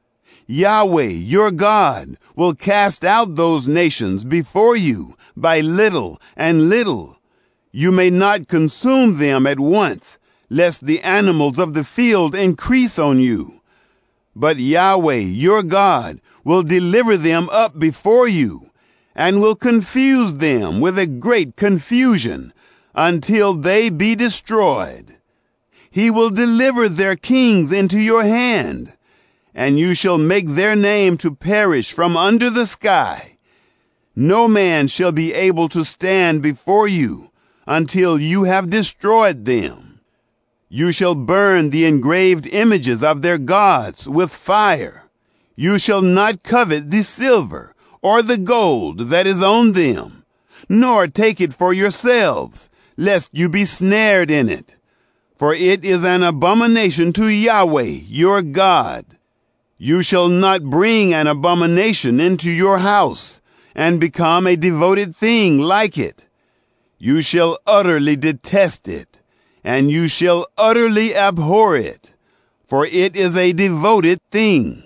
Yahweh your God will cast out those nations before you by little and little. You may not consume them at once, lest the animals of the field increase on you. But Yahweh your God will deliver them up before you, and will confuse them with a great confusion, until they be destroyed. He will deliver their kings into your hand, and you shall make their name to perish from under the sky. No man shall be able to stand before you until you have destroyed them. You shall burn the engraved images of their gods with fire. You shall not covet the silver or the gold that is on them, nor take it for yourselves, lest you be snared in it. For it is an abomination to Yahweh your God. You shall not bring an abomination into your house, and become a devoted thing like it. You shall utterly detest it, and you shall utterly abhor it, for it is a devoted thing.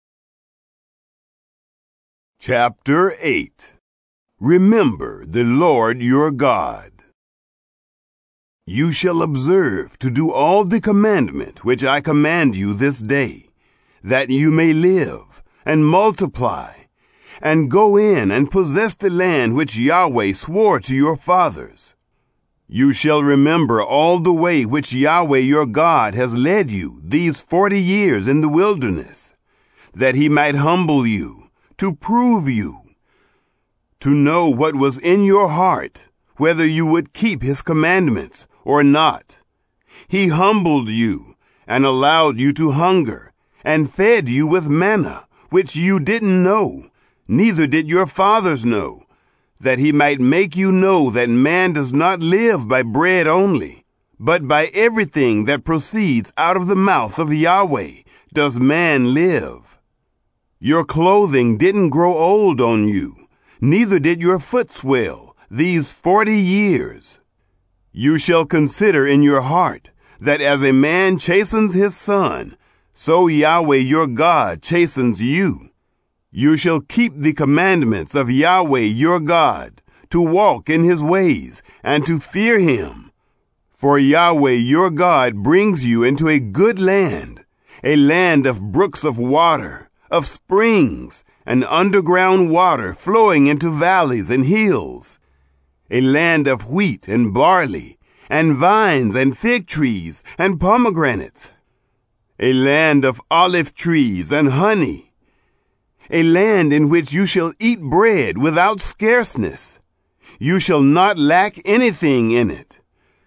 Chapter eight. Remember the Lord your God. You shall observe to do all the commandment which I command you this day, that you may live and multiply, and go in and possess the land which Yahweh swore to your fathers. You shall remember all the way which Yahweh your God has led you these forty years in the wilderness, that he might humble you, to prove you, to know what was in your heart, whether you would keep his commandments or not. He humbled you and allowed you to hunger, and fed you with manna, which you didn't know, neither did your fathers know, that he might make you know that man does not live by bread only, but by everything that proceeds out of the mouth of Yahweh does man live. Your clothing didn't grow old on you, neither did your foot swell these forty years. You shall consider in your heart that as a man chastens his son, so Yahweh your God chastens you. You shall keep the commandments of Yahweh your God, to walk in his ways, and to fear him. For Yahweh your God brings you into a good land, a land of brooks of water, of springs, and underground water flowing into valleys and hills, a land of wheat and barley, and vines and fig trees and pomegranates, a land of olive trees and honey, a land in which you shall eat bread without scarceness. You shall not lack anything in it.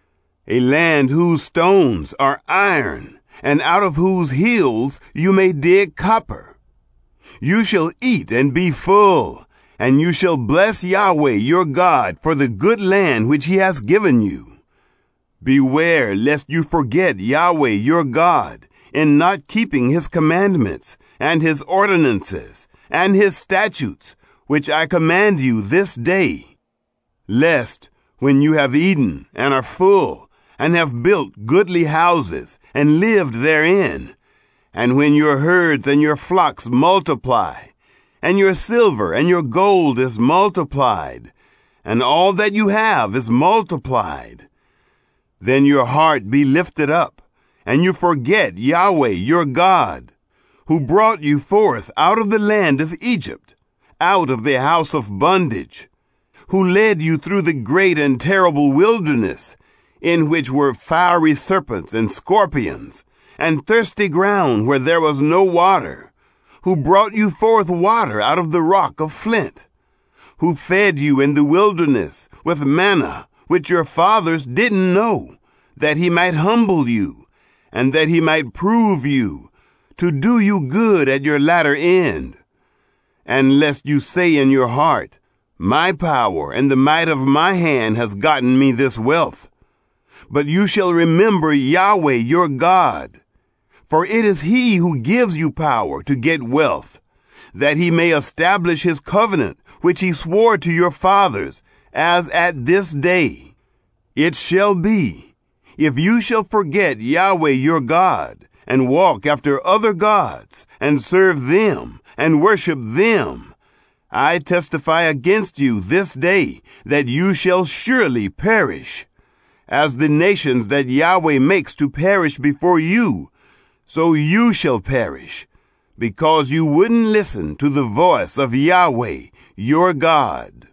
a land whose stones are iron, and out of whose hills you may dig copper. You shall eat and be full, and you shall bless Yahweh your God for the good land which he has given you. Beware lest you forget Yahweh your God in not keeping his commandments and his ordinances and his statutes, which I command you this day, lest, when you have eaten and are full, and have built goodly houses and lived therein, and when your herds and your flocks multiply, and your silver and your gold is multiplied, and all that you have is multiplied, then your heart be lifted up, and you forget Yahweh your God, who brought you forth out of the land of Egypt, out of the house of bondage, who led you through the great and terrible wilderness, in which were fiery serpents and scorpions, and thirsty ground where there was no water, who brought you forth water out of the rock of flint, who fed you in the wilderness with manna, which your fathers didn't know, that he might humble you, and that he might prove you, to do you good at your latter end. And lest you say in your heart, my power and the might of my hand has gotten me this wealth. But you shall remember Yahweh your God, for it is he who gives you power to get wealth, that he may establish his covenant, which he swore to your fathers, as at this day. It shall be, if you shall forget Yahweh your God, and walk after other gods, and serve them, and worship them, I testify against you this day that you shall surely perish. As the nations that Yahweh makes to perish before you, so you shall perish, because you wouldn't listen to the voice of Yahweh your God.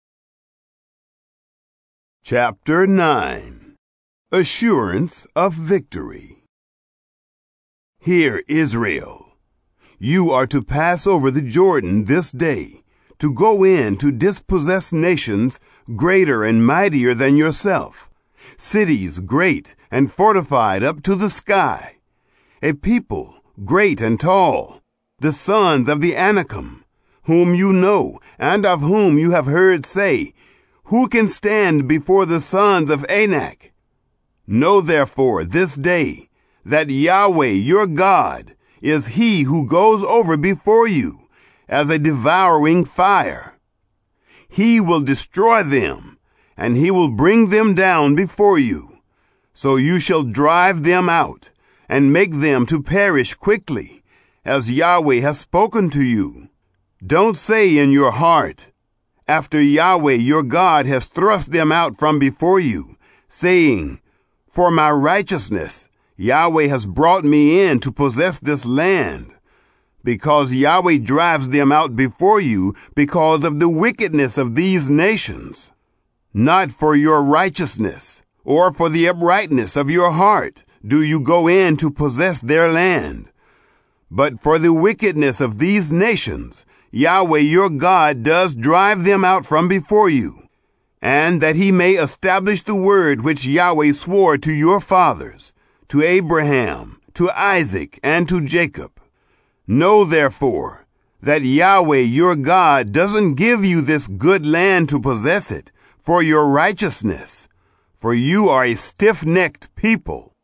Chapter nine. Assurance of Victory. Hear, Israel, you are to pass over the Jordan this day, to go in to dispossess nations greater and mightier than yourself, cities great and fortified up to the sky, a people great and tall, the sons of the Anakim, whom you know, and of whom you have heard say, who can stand before the sons of Anak? Know therefore this day that Yahweh your God is he who goes over before you as a devouring fire. He will destroy them, and he will bring them down before you. So you shall drive them out, and make them to perish quickly, as Yahweh has spoken to you. Don't say in your heart, after Yahweh your God has thrust them out from before you, saying, for my righteousness Yahweh has brought me in to possess this land, because Yahweh drives them out before you because of the wickedness of these nations. Not for your righteousness or for the uprightness of your heart do you go in to possess their land, but for the wickedness of these nations Yahweh your God does drive them out from before you, and that he may establish the word which Yahweh swore to your fathers, to Abraham, to Isaac, and to Jacob. Know therefore that Yahweh your God doesn't give you this good land to possess it for your righteousness, for you are a stiff-necked people.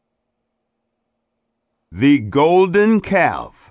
The Golden Calf.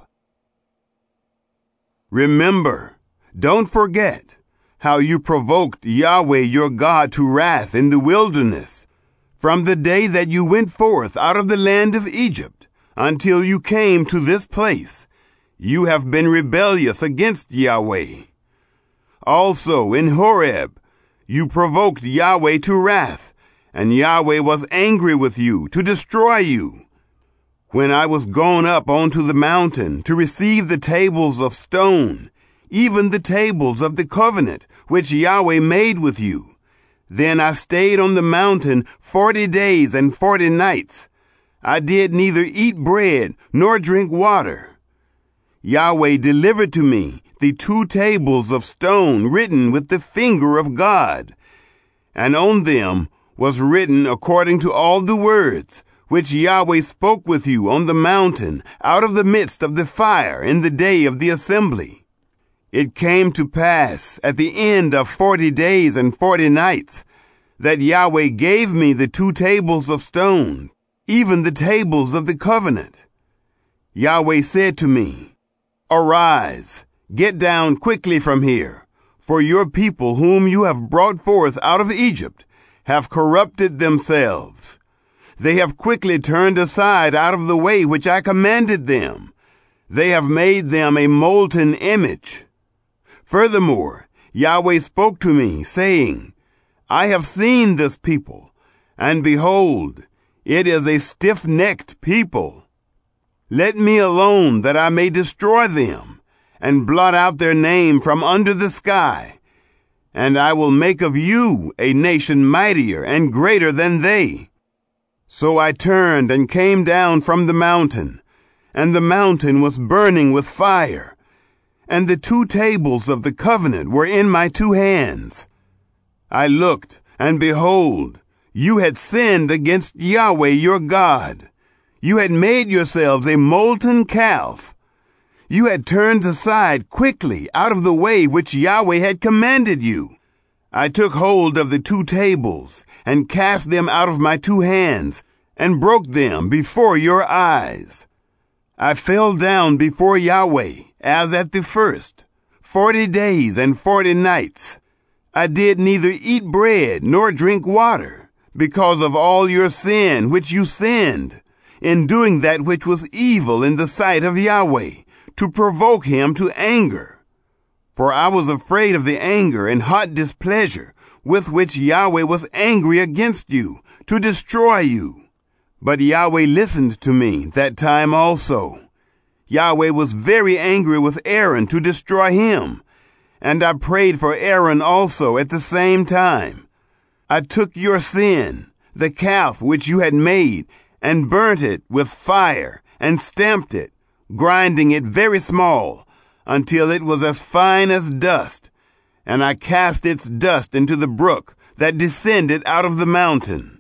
Remember, don't forget, how you provoked Yahweh your God to wrath in the wilderness, from the day that you went forth out of the land of Egypt until you came to this place. You have been rebellious against Yahweh. Also in Horeb, you provoked Yahweh to wrath, and Yahweh was angry with you to destroy you. When I was gone up onto the mountain to receive the tables of stone, even the tables of the covenant which Yahweh made with you, then I stayed on the mountain forty days and forty nights. I did neither eat bread nor drink water. Yahweh delivered to me the two tables of stone written with the finger of God, and on them was written according to all the words which Yahweh spoke with you on the mountain out of the midst of the fire in the day of the assembly. It came to pass at the end of forty days and forty nights that Yahweh gave me the two tables of stone, even the tables of the covenant. Yahweh said to me, Arise, get down quickly from here, for your people whom you have brought forth out of Egypt have corrupted themselves. They have quickly turned aside out of the way which I commanded them. They have made them a molten image. Furthermore, Yahweh spoke to me, saying, I have seen this people, and behold, it is a stiff-necked people. Let me alone that I may destroy them, and blot out their name from under the sky. And I will make of you a nation mightier and greater than they. So I turned and came down from the mountain, and the mountain was burning with fire, and the two tables of the covenant were in my two hands. I looked, and behold, you had sinned against Yahweh your God. You had made yourselves a molten calf. You had turned aside quickly out of the way which Yahweh had commanded you. I took hold of the two tables, and cast them out of my two hands, and broke them before your eyes. I fell down before Yahweh, as at the first, forty days and forty nights. I did neither eat bread nor drink water, because of all your sin which you sinned, in doing that which was evil in the sight of Yahweh, to provoke him to anger. For I was afraid of the anger and hot displeasure with which Yahweh was angry against you, to destroy you. But Yahweh listened to me that time also. Yahweh was very angry with Aaron to destroy him, and I prayed for Aaron also at the same time. I took your sin, the calf which you had made, and burnt it with fire, and stamped it, grinding it very small, until it was as fine as dust, and I cast its dust into the brook that descended out of the mountain.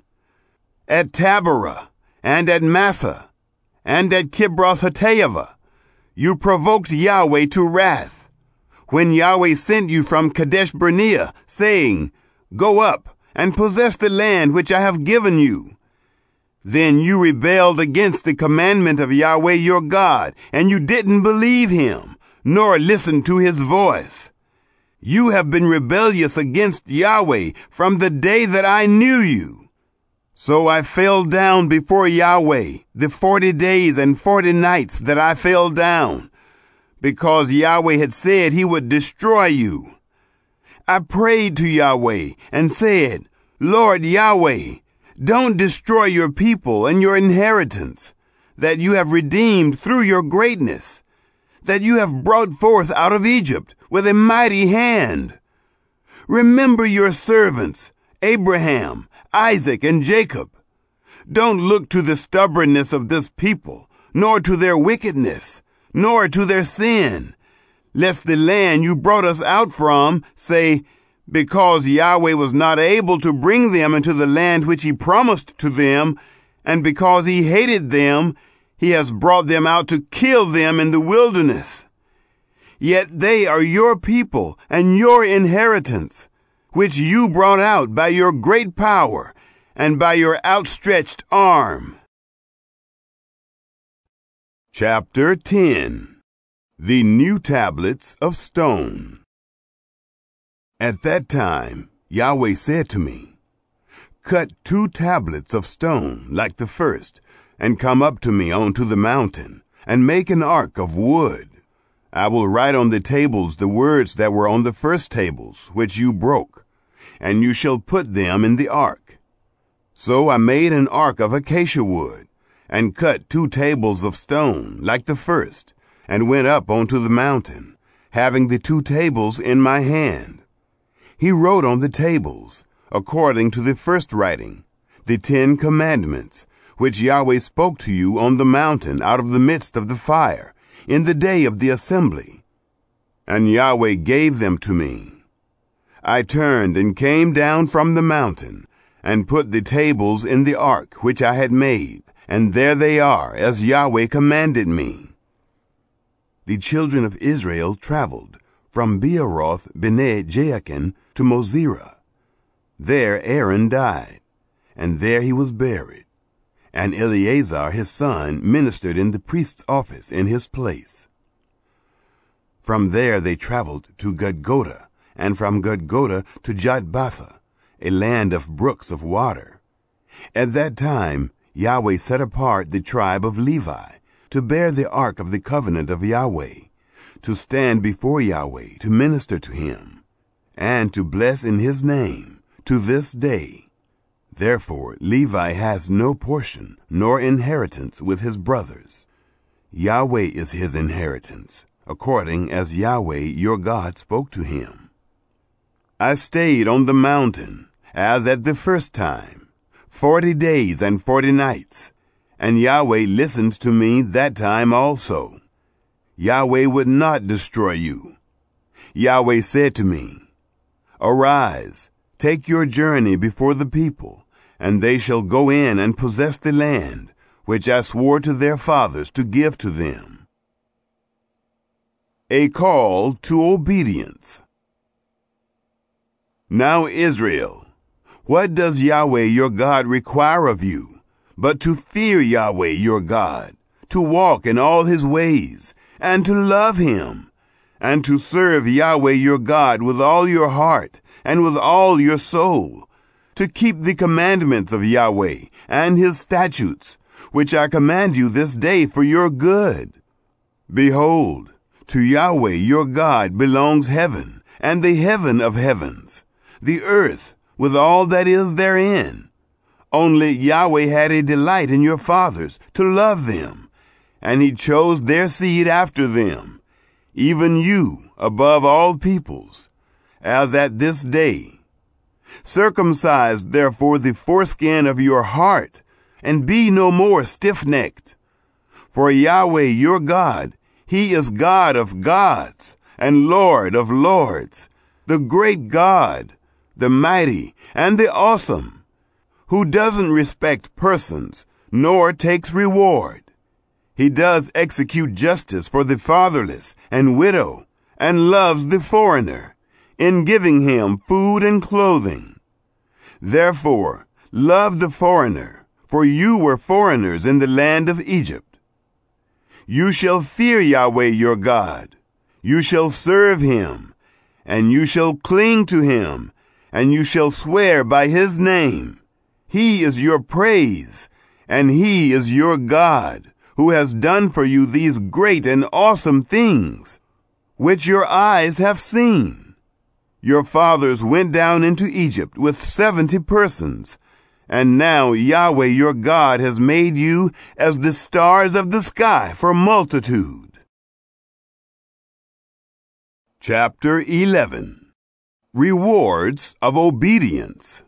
At Taberah, and at Massa, and at Kibroth-Hattaavah, you provoked Yahweh to wrath, when Yahweh sent you from Kadesh Barnea, saying, Go up, and possess the land which I have given you. Then you rebelled against the commandment of Yahweh your God, and you didn't believe him, nor listen to his voice. You have been rebellious against Yahweh from the day that I knew you. So I fell down before Yahweh the forty days and forty nights that I fell down, because Yahweh had said he would destroy you. I prayed to Yahweh and said, Lord Yahweh, don't destroy your people and your inheritance, that you have redeemed through your greatness, that you have brought forth out of Egypt with a mighty hand. Remember your servants, Abraham, Isaac, and Jacob. Don't look to the stubbornness of this people, nor to their wickedness, nor to their sin, lest the land you brought us out from say, because Yahweh was not able to bring them into the land which he promised to them, and because he hated them, he has brought them out to kill them in the wilderness. Yet they are your people and your inheritance, which you brought out by your great power and by your outstretched arm. Chapter ten. The New Tablets of Stone. At that time, Yahweh said to me, Cut two tablets of stone like the first, and come up to me onto the mountain, and make an ark of wood. I will write on the tables the words that were on the first tables, which you broke, and you shall put them in the ark. So I made an ark of acacia wood, and cut two tables of stone like the first, and went up onto the mountain, having the two tables in my hand. He wrote on the tables, according to the first writing, the Ten Commandments, which Yahweh spoke to you on the mountain out of the midst of the fire, in the day of the assembly. And Yahweh gave them to me. I turned and came down from the mountain, and put the tables in the ark which I had made, and there they are, as Yahweh commanded me. The children of Israel traveled from Beeroth bene Jaakan to Mosera. There Aaron died, and there he was buried, and Eleazar his son ministered in the priest's office in his place. From there they traveled to Gudgoda, and from Gudgoda to Jotbatha, a land of brooks of water. At that time Yahweh set apart the tribe of Levi to bear the ark of the covenant of Yahweh, to stand before Yahweh to minister to him, and to bless in his name to this day. Therefore Levi has no portion nor inheritance with his brothers. Yahweh is his inheritance, according as Yahweh your God spoke to him. I stayed on the mountain, as at the first time, forty days and forty nights, and Yahweh listened to me that time also. Yahweh would not destroy you. Yahweh said to me, Arise, take your journey before the people, and they shall go in and possess the land, which I swore to their fathers to give to them. A call to obedience. Now Israel, what does Yahweh your God require of you, but to fear Yahweh your God, to walk in all his ways, and to love him, and to serve Yahweh your God with all your heart and with all your soul, to keep the commandments of Yahweh and his statutes, which I command you this day for your good. Behold, to Yahweh your God belongs heaven, and the heaven of heavens, the earth with all that is therein. Only Yahweh had a delight in your fathers to love them, and he chose their seed after them, even you above all peoples, as at this day. Circumcise therefore the foreskin of your heart, and be no more stiff-necked. For Yahweh your God, he is God of gods, and Lord of lords, the great God, the mighty and the awesome, who doesn't respect persons, nor takes reward. He does execute justice for the fatherless and widow, and loves the foreigner, in giving him food and clothing. Therefore, love the foreigner, for you were foreigners in the land of Egypt. You shall fear Yahweh your God. You shall serve him, and you shall cling to him, and you shall swear by his name. He is your praise, and he is your God, who has done for you these great and awesome things, which your eyes have seen. Your fathers went down into Egypt with seventy persons, and now Yahweh your God has made you as the stars of the sky for multitude. Chapter eleven. Rewards of Obedience.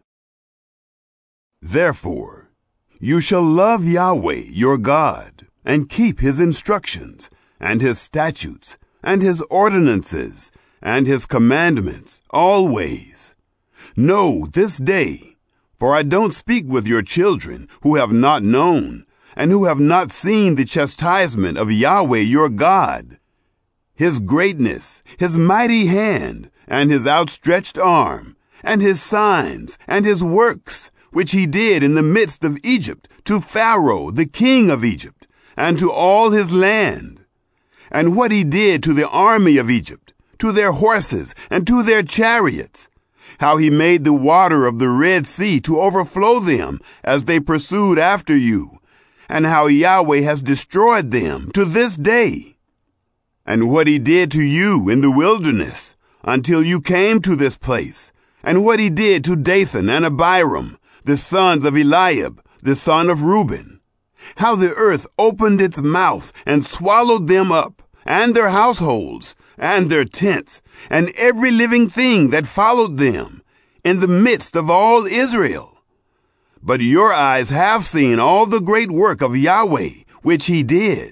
Therefore, you shall love Yahweh your God, and keep his instructions, and his statutes, and his ordinances, and his commandments always. Know this day, for I don't speak with your children who have not known, and who have not seen the chastisement of Yahweh your God, his greatness, his mighty hand, and his outstretched arm, and his signs, and his works, which he did in the midst of Egypt, to Pharaoh the king of Egypt, and to all his land, and what he did to the army of Egypt, to their horses, and to their chariots, how he made the water of the Red Sea to overflow them as they pursued after you, and how Yahweh has destroyed them to this day, and what he did to you in the wilderness until you came to this place, and what he did to Dathan and Abiram, the sons of Eliab, the son of Reuben, how the earth opened its mouth and swallowed them up, and their households, and their tents, and every living thing that followed them, in the midst of all Israel. But your eyes have seen all the great work of Yahweh, which he did.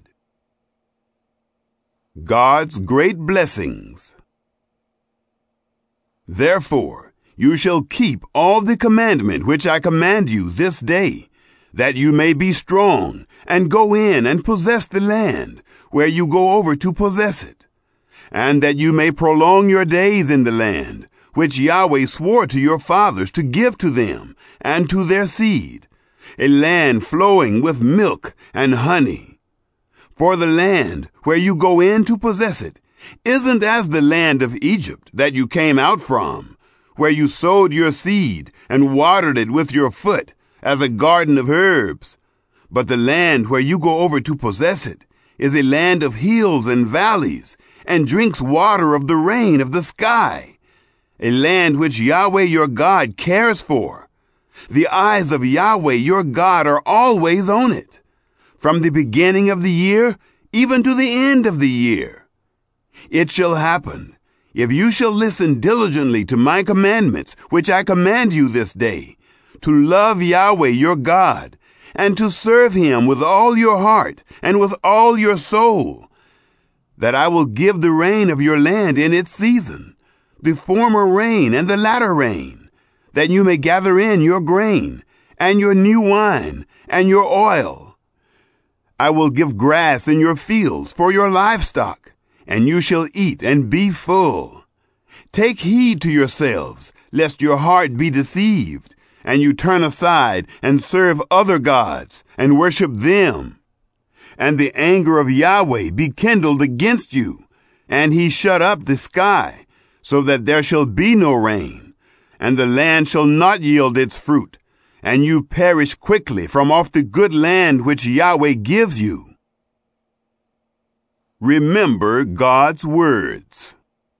God's great blessings. Therefore, You shall keep all the commandment which I command you this day, that you may be strong, and go in and possess the land, where you go over to possess it, and that you may prolong your days in the land, which Yahweh swore to your fathers to give to them and to their seed, a land flowing with milk and honey. For the land where you go in to possess it isn't as the land of Egypt that you came out from, where you sowed your seed and watered it with your foot as a garden of herbs. But the land where you go over to possess it is a land of hills and valleys, and drinks water of the rain of the sky, a land which Yahweh your God cares for. The eyes of Yahweh your God are always on it, from the beginning of the year even to the end of the year. It shall happen, if you shall listen diligently to my commandments, which I command you this day, to love Yahweh your God, and to serve him with all your heart and with all your soul, that I will give the rain of your land in its season, the former rain and the latter rain, that you may gather in your grain, and your new wine, and your oil. I will give grass in your fields for your livestock, and you shall eat and be full. Take heed to yourselves, lest your heart be deceived, and you turn aside and serve other gods, and worship them. And the anger of Yahweh be kindled against you, and he shut up the sky, so that there shall be no rain, and the land shall not yield its fruit, and you perish quickly from off the good land which Yahweh gives you. Remember God's words.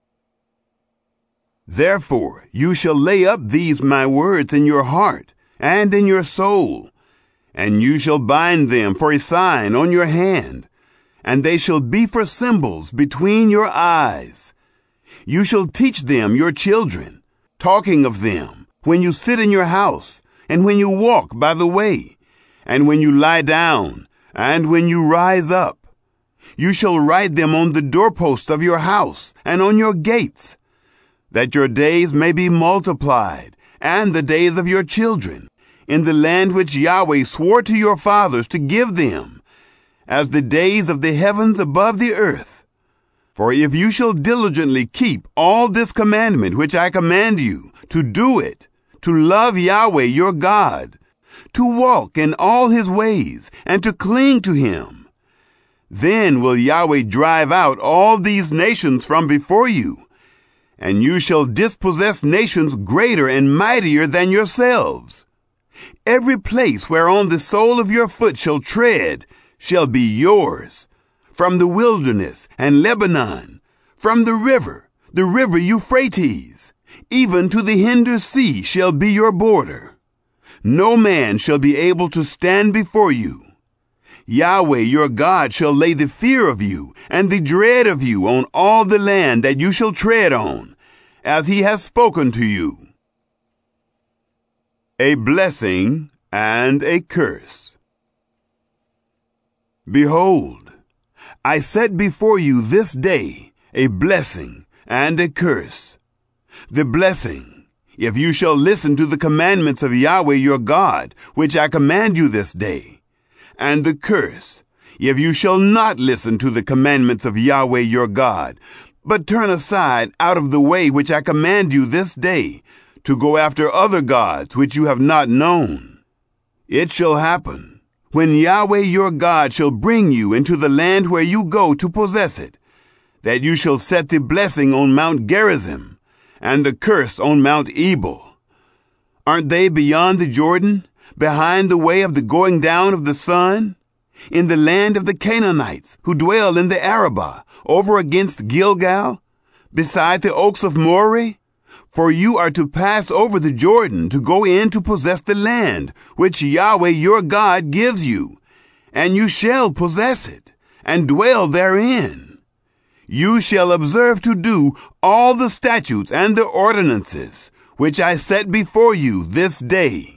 Therefore you shall lay up these my words in your heart and in your soul, and you shall bind them for a sign on your hand, and they shall be for symbols between your eyes. You shall teach them your children, talking of them when you sit in your house, and when you walk by the way, and when you lie down, and when you rise up. You shall write them on the doorposts of your house and on your gates, that your days may be multiplied, and the days of your children, in the land which Yahweh swore to your fathers to give them, as the days of the heavens above the earth. For if you shall diligently keep all this commandment which I command you, to do it, to love Yahweh your God, to walk in all his ways, and to cling to him, then will Yahweh drive out all these nations from before you, and you shall dispossess nations greater and mightier than yourselves. Every place whereon the sole of your foot shall tread shall be yours, from the wilderness and Lebanon, from the river, the river Euphrates, even to the hinder sea shall be your border. No man shall be able to stand before you. Yahweh your God shall lay the fear of you and the dread of you on all the land that you shall tread on, as he has spoken to you. A blessing and a curse. Behold, I set before you this day a blessing and a curse. The blessing, if you shall listen to the commandments of Yahweh your God, which I command you this day, and the curse, if you shall not listen to the commandments of Yahweh your God, but turn aside out of the way which I command you this day, to go after other gods which you have not known. It shall happen, when Yahweh your God shall bring you into the land where you go to possess it, that you shall set the blessing on Mount Gerizim, and the curse on Mount Ebal. Aren't they beyond the Jordan, behind the way of the going down of the sun, in the land of the Canaanites, who dwell in the Arabah, over against Gilgal, beside the oaks of Moreh? For you are to pass over the Jordan to go in to possess the land which Yahweh your God gives you, and you shall possess it, and dwell therein. You shall observe to do all the statutes and the ordinances which I set before you this day.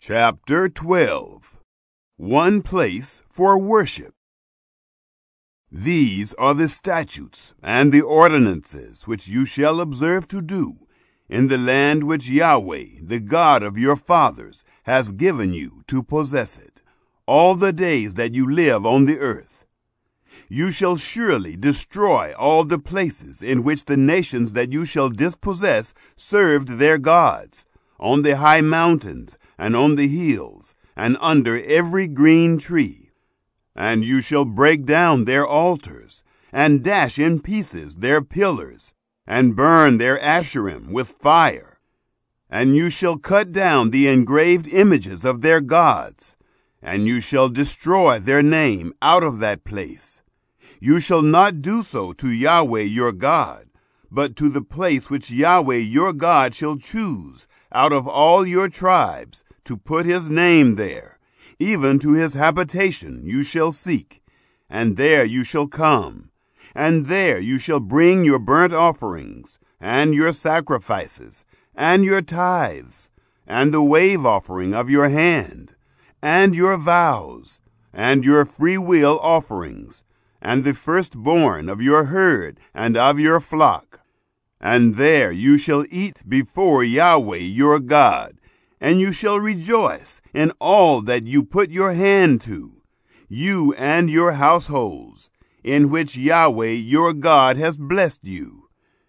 Chapter twelve. One place for worship. These are the statutes and the ordinances which you shall observe to do in the land which Yahweh, the God of your fathers, has given you to possess it, all the days that you live on the earth. You shall surely destroy all the places in which the nations that you shall dispossess served their gods, on the high mountains and on the hills, and under every green tree. And you shall break down their altars, and dash in pieces their pillars, and burn their Asherim with fire. And you shall cut down the engraved images of their gods, and you shall destroy their name out of that place. You shall not do so to Yahweh your God, but to the place which Yahweh your God shall choose out of all your tribes to put his name there. Even to his habitation you shall seek, and there you shall come, and there you shall bring your burnt offerings, and your sacrifices, and your tithes, and the wave offering of your hand, and your vows, and your freewill offerings, and the firstborn of your herd and of your flock. And there you shall eat before Yahweh your God, and you shall rejoice in all that you put your hand to, you and your households, in which Yahweh your God has blessed you.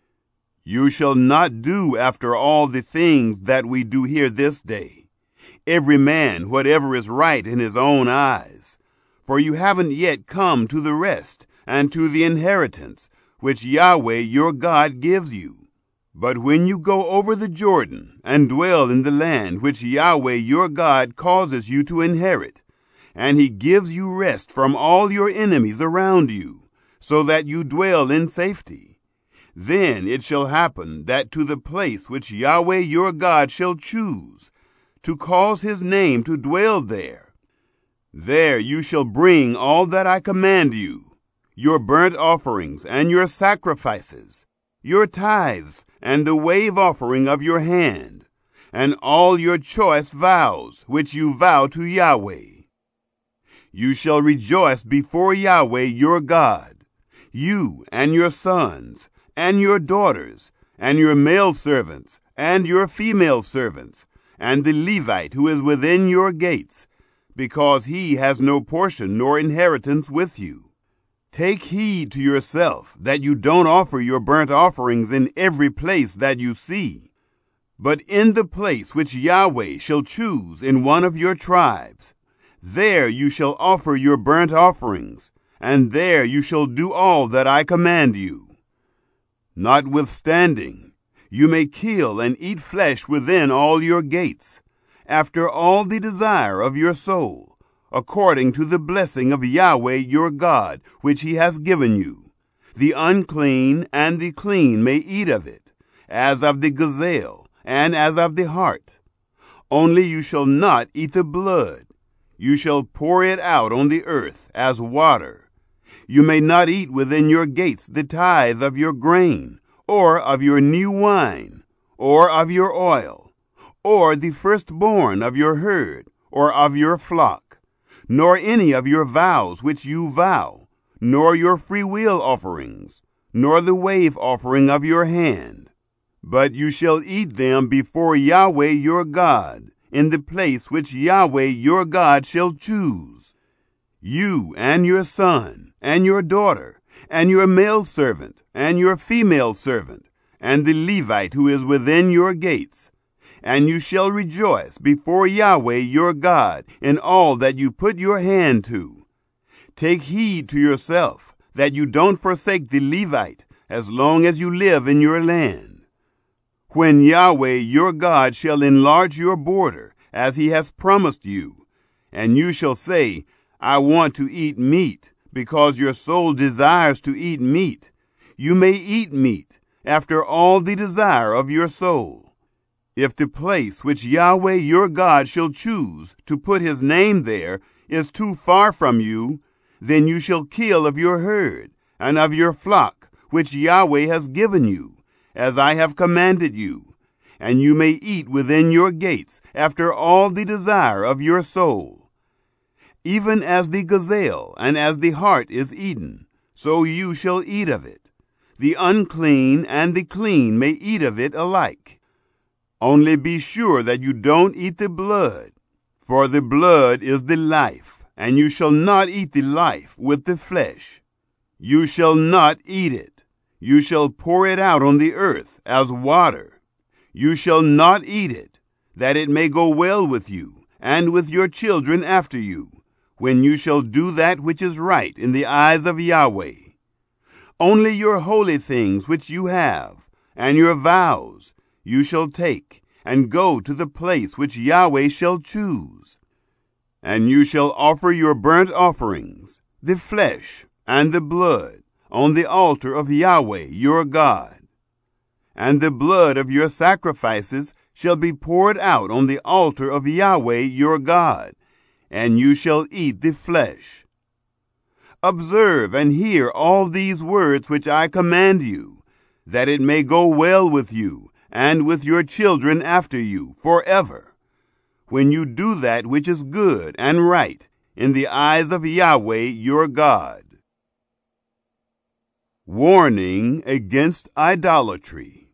You shall not do after all the things that we do here this day, every man whatever is right in his own eyes, for you haven't yet come to the rest and to the inheritance which Yahweh your God gives you. But when you go over the Jordan and dwell in the land which Yahweh your God causes you to inherit, and he gives you rest from all your enemies around you, so that you dwell in safety, then it shall happen that to the place which Yahweh your God shall choose, to cause his name to dwell there, there you shall bring all that I command you, your burnt offerings and your sacrifices, your tithes, and the wave offering of your hand, and all your choice vows which you vow to Yahweh. You shall rejoice before Yahweh your God, you and your sons, and your daughters, and your male servants, and your female servants, and the Levite who is within your gates, because he has no portion nor inheritance with you. Take heed to yourself that you don't offer your burnt offerings in every place that you see, but in the place which Yahweh shall choose in one of your tribes. There you shall offer your burnt offerings, and there you shall do all that I command you. Notwithstanding, you may kill and eat flesh within all your gates, after all the desire of your soul, according to the blessing of Yahweh your God, which he has given you. The unclean and the clean may eat of it, as of the gazelle, and as of the hart. Only you shall not eat the blood. You shall pour it out on the earth as water. You may not eat within your gates the tithe of your grain, or of your new wine, or of your oil, or the firstborn of your herd, or of your flock, nor any of your vows which you vow, nor your freewill offerings, nor the wave offering of your hand. But you shall eat them before Yahweh your God, in the place which Yahweh your God shall choose. You and your son, and your daughter, and your male servant, and your female servant, and the Levite who is within your gates. And you shall rejoice before Yahweh your God in all that you put your hand to. Take heed to yourself that you don't forsake the Levite as long as you live in your land. When Yahweh your God shall enlarge your border as he has promised you, and you shall say, I want to eat meat, because your soul desires to eat meat, you may eat meat after all the desire of your soul. If the place which Yahweh your God shall choose to put his name there is too far from you, then you shall kill of your herd and of your flock which Yahweh has given you, as I have commanded you, and you may eat within your gates after all the desire of your soul. Even as the gazelle and as the hart is eaten, so you shall eat of it. The unclean and the clean may eat of it alike. Only be sure that you don't eat the blood, for the blood is the life, and you shall not eat the life with the flesh. You shall not eat it. You shall pour it out on the earth as water. You shall not eat it, that it may go well with you, and with your children after you, when you shall do that which is right in the eyes of Yahweh. Only your holy things which you have, and your vows, you shall take, and go to the place which Yahweh shall choose. And you shall offer your burnt offerings, the flesh and the blood, on the altar of Yahweh your God. And the blood of your sacrifices shall be poured out on the altar of Yahweh your God, and you shall eat the flesh. Observe and hear all these words which I command you, that it may go well with you and with your children after you forever, when you do that which is good and right in the eyes of Yahweh your God. Warning against idolatry.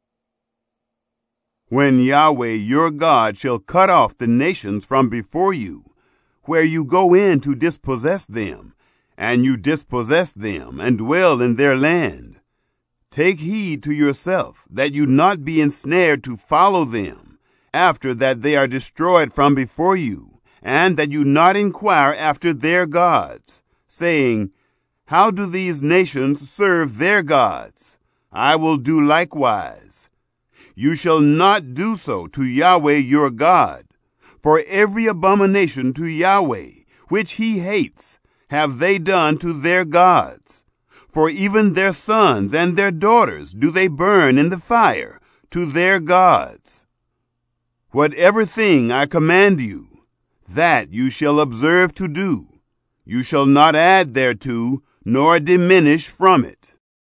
When Yahweh your God shall cut off the nations from before you, where you go in to dispossess them, and you dispossess them and dwell in their land, take heed to yourself that you not be ensnared to follow them, after that they are destroyed from before you, and that you not inquire after their gods, saying, How do these nations serve their gods? I will do likewise. You shall not do so to Yahweh your God, for every abomination to Yahweh, which he hates, have they done to their gods. For even their sons and their daughters do they burn in the fire to their gods. Whatever thing I command you, that you shall observe to do. You shall not add thereto, nor diminish from it.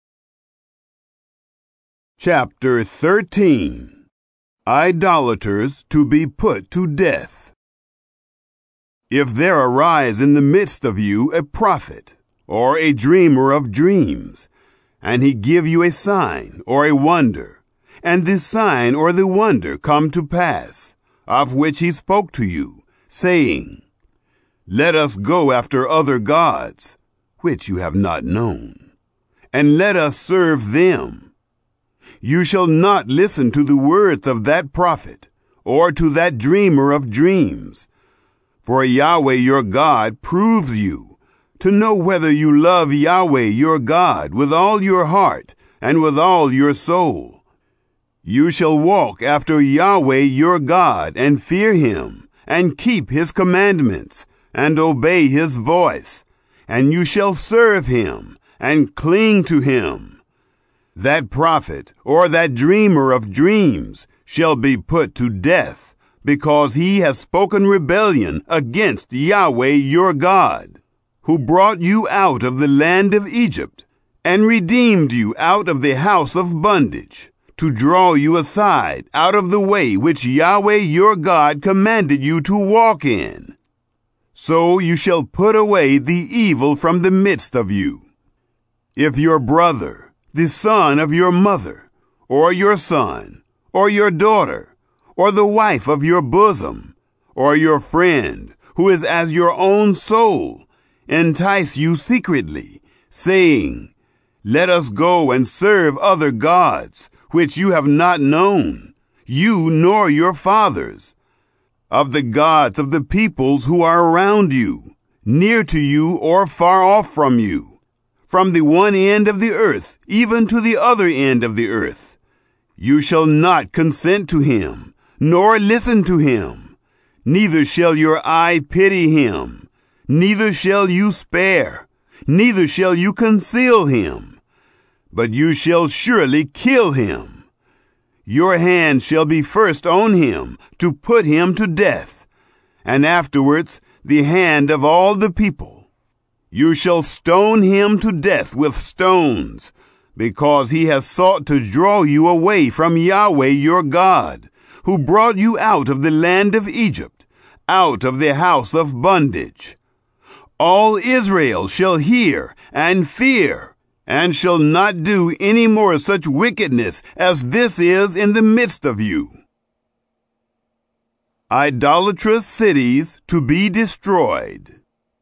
Chapter thirteen. Idolaters to be put to death. If there arise in the midst of you a prophet, or a dreamer of dreams, and he give you a sign or a wonder, and the sign or the wonder come to pass, of which he spoke to you, saying, Let us go after other gods, which you have not known, and let us serve them. You shall not listen to the words of that prophet, or to that dreamer of dreams. For Yahweh your God proves you, to know whether you love Yahweh your God with all your heart and with all your soul. You shall walk after Yahweh your God, and fear him, and keep his commandments, and obey his voice, and you shall serve him, and cling to him. That prophet or that dreamer of dreams shall be put to death, because he has spoken rebellion against Yahweh your God, who brought you out of the land of Egypt, and redeemed you out of the house of bondage, to draw you aside out of the way which Yahweh your God commanded you to walk in. So you shall put away the evil from the midst of you. If your brother, the son of your mother, or your son, or your daughter, or the wife of your bosom, or your friend, who is as your own soul, entice you secretly, saying, Let us go and serve other gods, which you have not known, you nor your fathers, of the gods of the peoples who are around you, near to you or far off from you, from the one end of the earth even to the other end of the earth. You shall not consent to him, nor listen to him. Neither shall your eye pity him, neither shall you spare, neither shall you conceal him, but you shall surely kill him. Your hand shall be first on him to put him to death, and afterwards the hand of all the people. You shall stone him to death with stones, because he has sought to draw you away from Yahweh your God, who brought you out of the land of Egypt, out of the house of bondage. all Israel shall hear and fear, and shall not do any more such wickedness as this is in the midst of you. Idolatrous cities to be destroyed.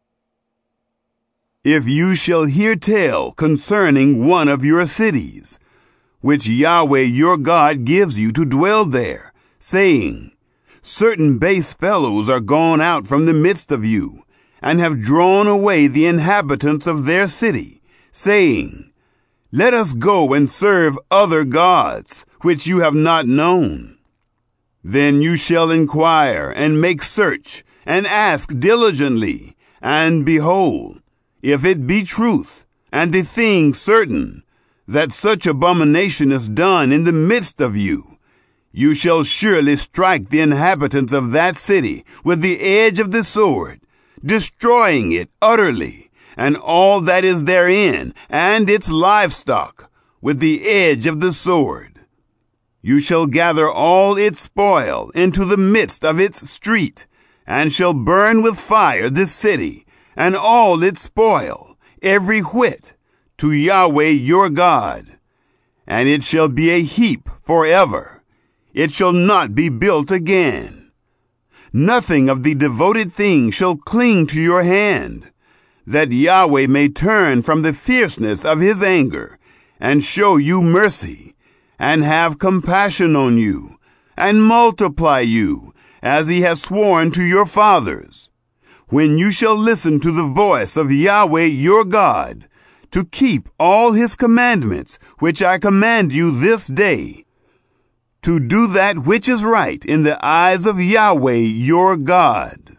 If you shall hear tell concerning one of your cities, which Yahweh your God gives you to dwell there, saying, certain base fellows are gone out from the midst of you, and have drawn away the inhabitants of their city, saying, let us go and serve other gods, which you have not known. Then you shall inquire and make search, and ask diligently, and behold, if it be truth, and the thing certain, that such abomination is done in the midst of you, you shall surely strike the inhabitants of that city with the edge of the sword, destroying it utterly, and all that is therein, and its livestock, with the edge of the sword. You shall gather all its spoil into the midst of its street, and shall burn with fire the city, and all its spoil, every whit, to Yahweh your God. And it shall be a heap forever. It shall not be built again. Nothing of the devoted thing shall cling to your hand, that Yahweh may turn from the fierceness of his anger, and show you mercy, and have compassion on you, and multiply you, as he has sworn to your fathers, when you shall listen to the voice of Yahweh your God, to keep all his commandments, which I command you this day, to do that which is right in the eyes of Yahweh your God.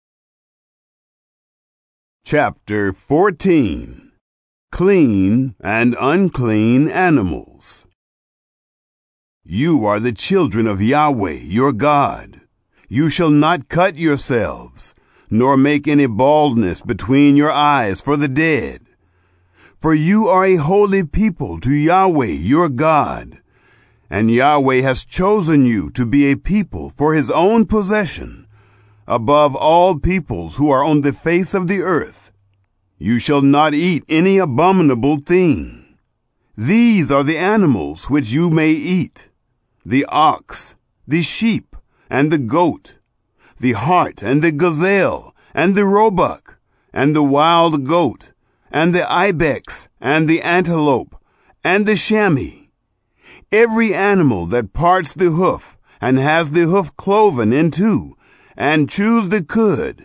Chapter fourteen. Clean and unclean animals. You are the children of Yahweh your God. You shall not cut yourselves, nor make any baldness between your eyes for the dead. For you are a holy people to Yahweh your God, and Yahweh has chosen you to be a people for his own possession, above all peoples who are on the face of the earth. You shall not eat any abominable thing. These are the animals which you may eat: the ox, the sheep, and the goat, the hart, and the gazelle, and the roebuck, and the wild goat, and the ibex, and the antelope, and the chamois. Every animal that parts the hoof, and has the hoof cloven in two, and chews the cud.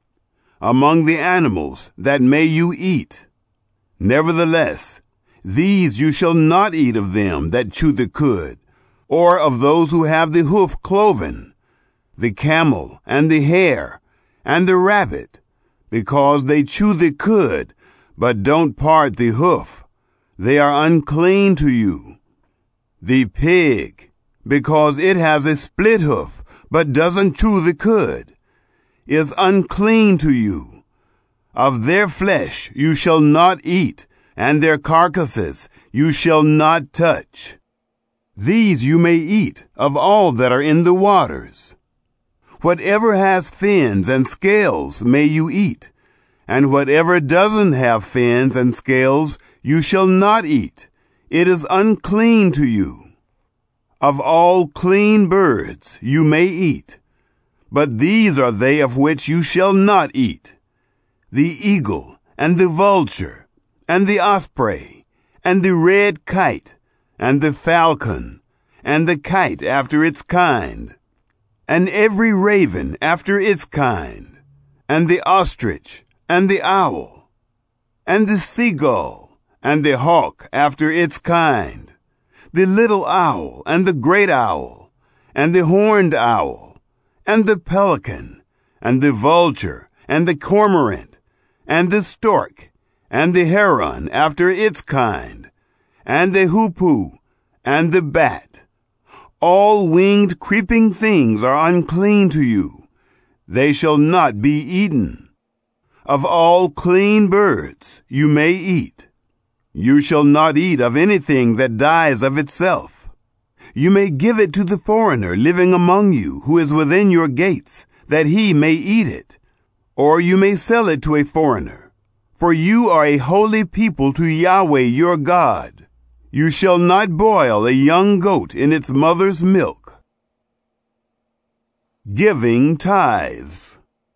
Among the animals that may you eat. Nevertheless, these you shall not eat of them that chew the cud, or of those who have the hoof cloven, the camel, and the hare, and the rabbit, because they chew the cud, but don't part the hoof. They are unclean to you. The pig, because it has a split hoof, but doesn't chew the cud, is unclean to you. Of their flesh you shall not eat, and their carcasses you shall not touch. These you may eat of all that are in the waters. Whatever has fins and scales may you eat, and whatever doesn't have fins and scales you shall not eat. It is unclean to you. Of all clean birds you may eat, but these are they of which you shall not eat: the eagle, and the vulture, and the osprey, and the red kite, and the falcon, and the kite after its kind, and every raven after its kind, and the ostrich, and the owl, and the seagull, and the hawk after its kind, the little owl, and the great owl, and the horned owl, and the pelican, and the vulture, and the cormorant, and the stork, and the heron after its kind, and the hoopoe, and the bat. All winged creeping things are unclean to you. They shall not be eaten. Of all clean birds you may eat. You shall not eat of anything that dies of itself. You may give it to the foreigner living among you who is within your gates, that he may eat it. or you may sell it to a foreigner. For you are a holy people to Yahweh your God. You shall not boil a young goat in its mother's milk. Giving tithes.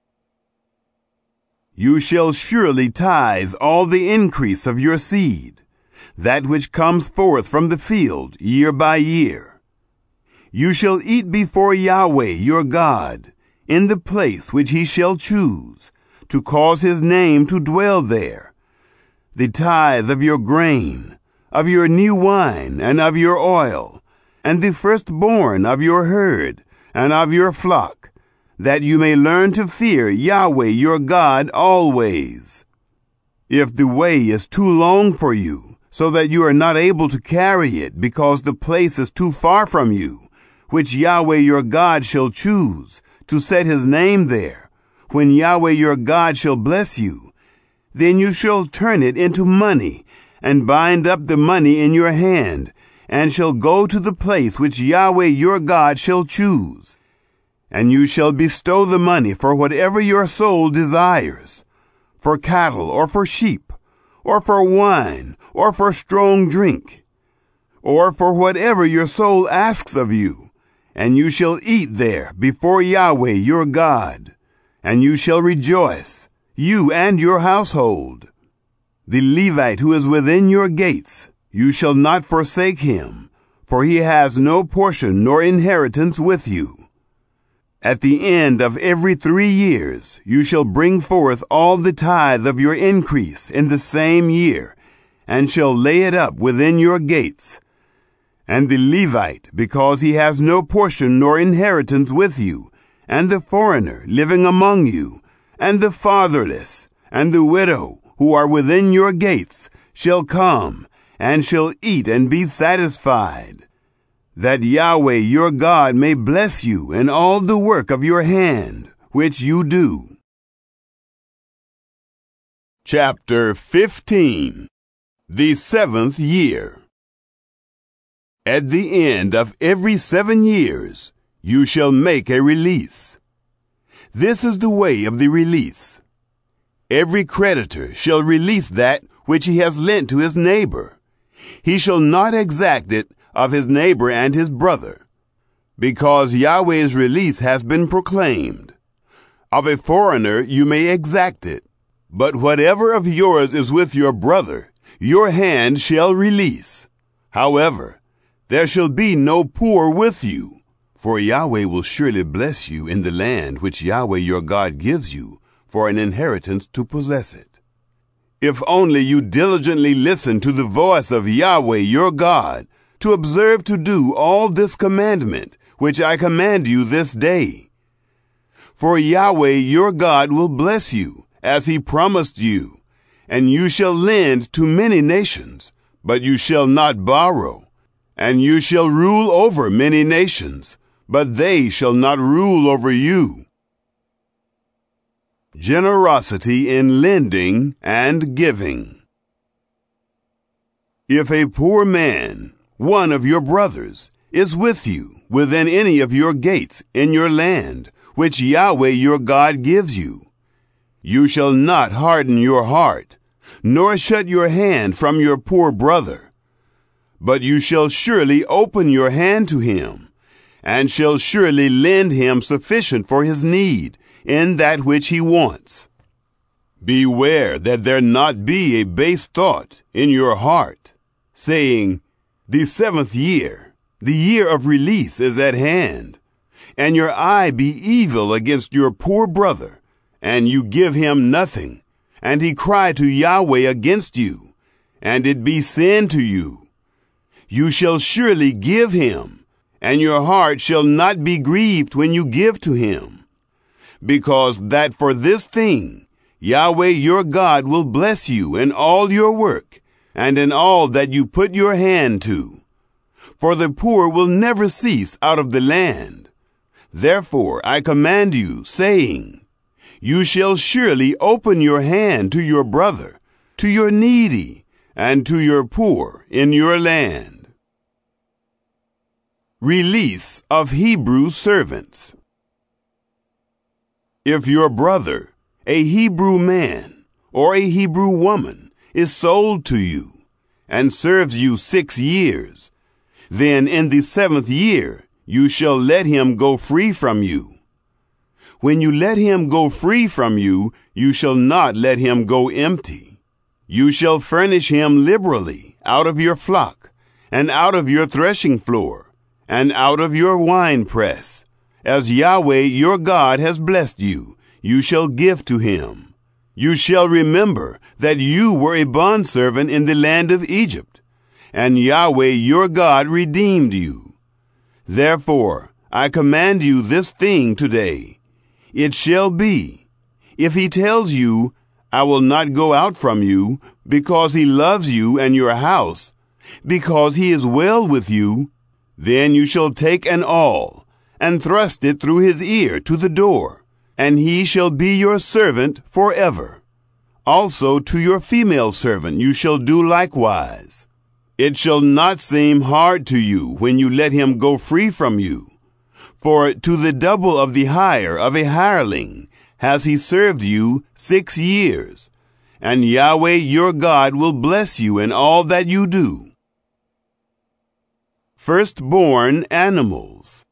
You shall surely tithe all the increase of your seed, that which comes forth from the field year by year. You shall eat before Yahweh your God, in the place which he shall choose, to cause his name to dwell there, the tithe of your grain, of your new wine, and of your oil, and the firstborn of your herd, and of your flock, that you may learn to fear Yahweh your God always. If the way is too long for you, so that you are not able to carry it because the place is too far from you, which Yahweh your God shall choose, to set his name there, when Yahweh your God shall bless you, then you shall turn it into money, and bind up the money in your hand, and shall go to the place which Yahweh your God shall choose. And you shall bestow the money for whatever your soul desires, for cattle, or for sheep, or for wine, or for strong drink, or for whatever your soul asks of you. And you shall eat there before Yahweh your God, and you shall rejoice, you and your household. The Levite who is within your gates, you shall not forsake him, for he has no portion nor inheritance with you. At the end of every three years you shall bring forth all the tithe of your increase in the same year, and shall lay it up within your gates. And the Levite, because he has no portion nor inheritance with you, and the foreigner living among you, and the fatherless, and the widow, who are within your gates, shall come, and shall eat and be satisfied, that Yahweh your God may bless you in all the work of your hand, which you do. Chapter fifteen. The seventh year. At the end of every seven years, you shall make a release. This is the way of the release. Every creditor shall release that which he has lent to his neighbor. He shall not exact it of his neighbor and his brother, because Yahweh's release has been proclaimed. Of a foreigner you may exact it, but whatever of yours is with your brother, your hand shall release. However, there shall be no poor with you, for Yahweh will surely bless you in the land which Yahweh your God gives you for an inheritance to possess it. If only you diligently listen to the voice of Yahweh your God, to observe to do all this commandment which I command you this day. For Yahweh your God will bless you, as he promised you, and you shall lend to many nations, but you shall not borrow. And you shall rule over many nations, but they shall not rule over you. Generosity in lending and giving. If a poor man, one of your brothers, is with you within any of your gates in your land, which Yahweh your God gives you, you shall not harden your heart, nor shut your hand from your poor brother. But you shall surely open your hand to him, and shall surely lend him sufficient for his need in that which he wants. Beware that there not be a base thought in your heart, saying, the seventh year, the year of release is at hand, and your eye be evil against your poor brother, and you give him nothing, and he cry to Yahweh against you, and it be sin to you. You shall surely give him, and your heart shall not be grieved when you give to him, because that for this thing Yahweh your God will bless you in all your work, and in all that you put your hand to. For the poor will never cease out of the land. Therefore I command you, saying, you shall surely open your hand to your brother, to your needy, and to your poor in your land. Release of Hebrew servants. If your brother, a Hebrew man or a Hebrew woman is sold to you and serves you six years, then in the seventh year you shall let him go free from you. When you let him go free from you, you shall not let him go empty. You shall furnish him liberally out of your flock, and out of your threshing floor, and out of your winepress. As Yahweh your God has blessed you, you shall give to him. You shall remember that you were a bondservant in the land of Egypt, and Yahweh your God redeemed you. Therefore I command you this thing today. It shall be, if he tells you, I will not go out from you, because he loves you and your house, because he is well with you, then you shall take an awl, and thrust it through his ear to the door, and he shall be your servant forever. Also to your female servant you shall do likewise. It shall not seem hard to you when you let him go free from you. For to the double of the hire of a hireling has he served you six years, and Yahweh your God will bless you in all that you do. Firstborn animals.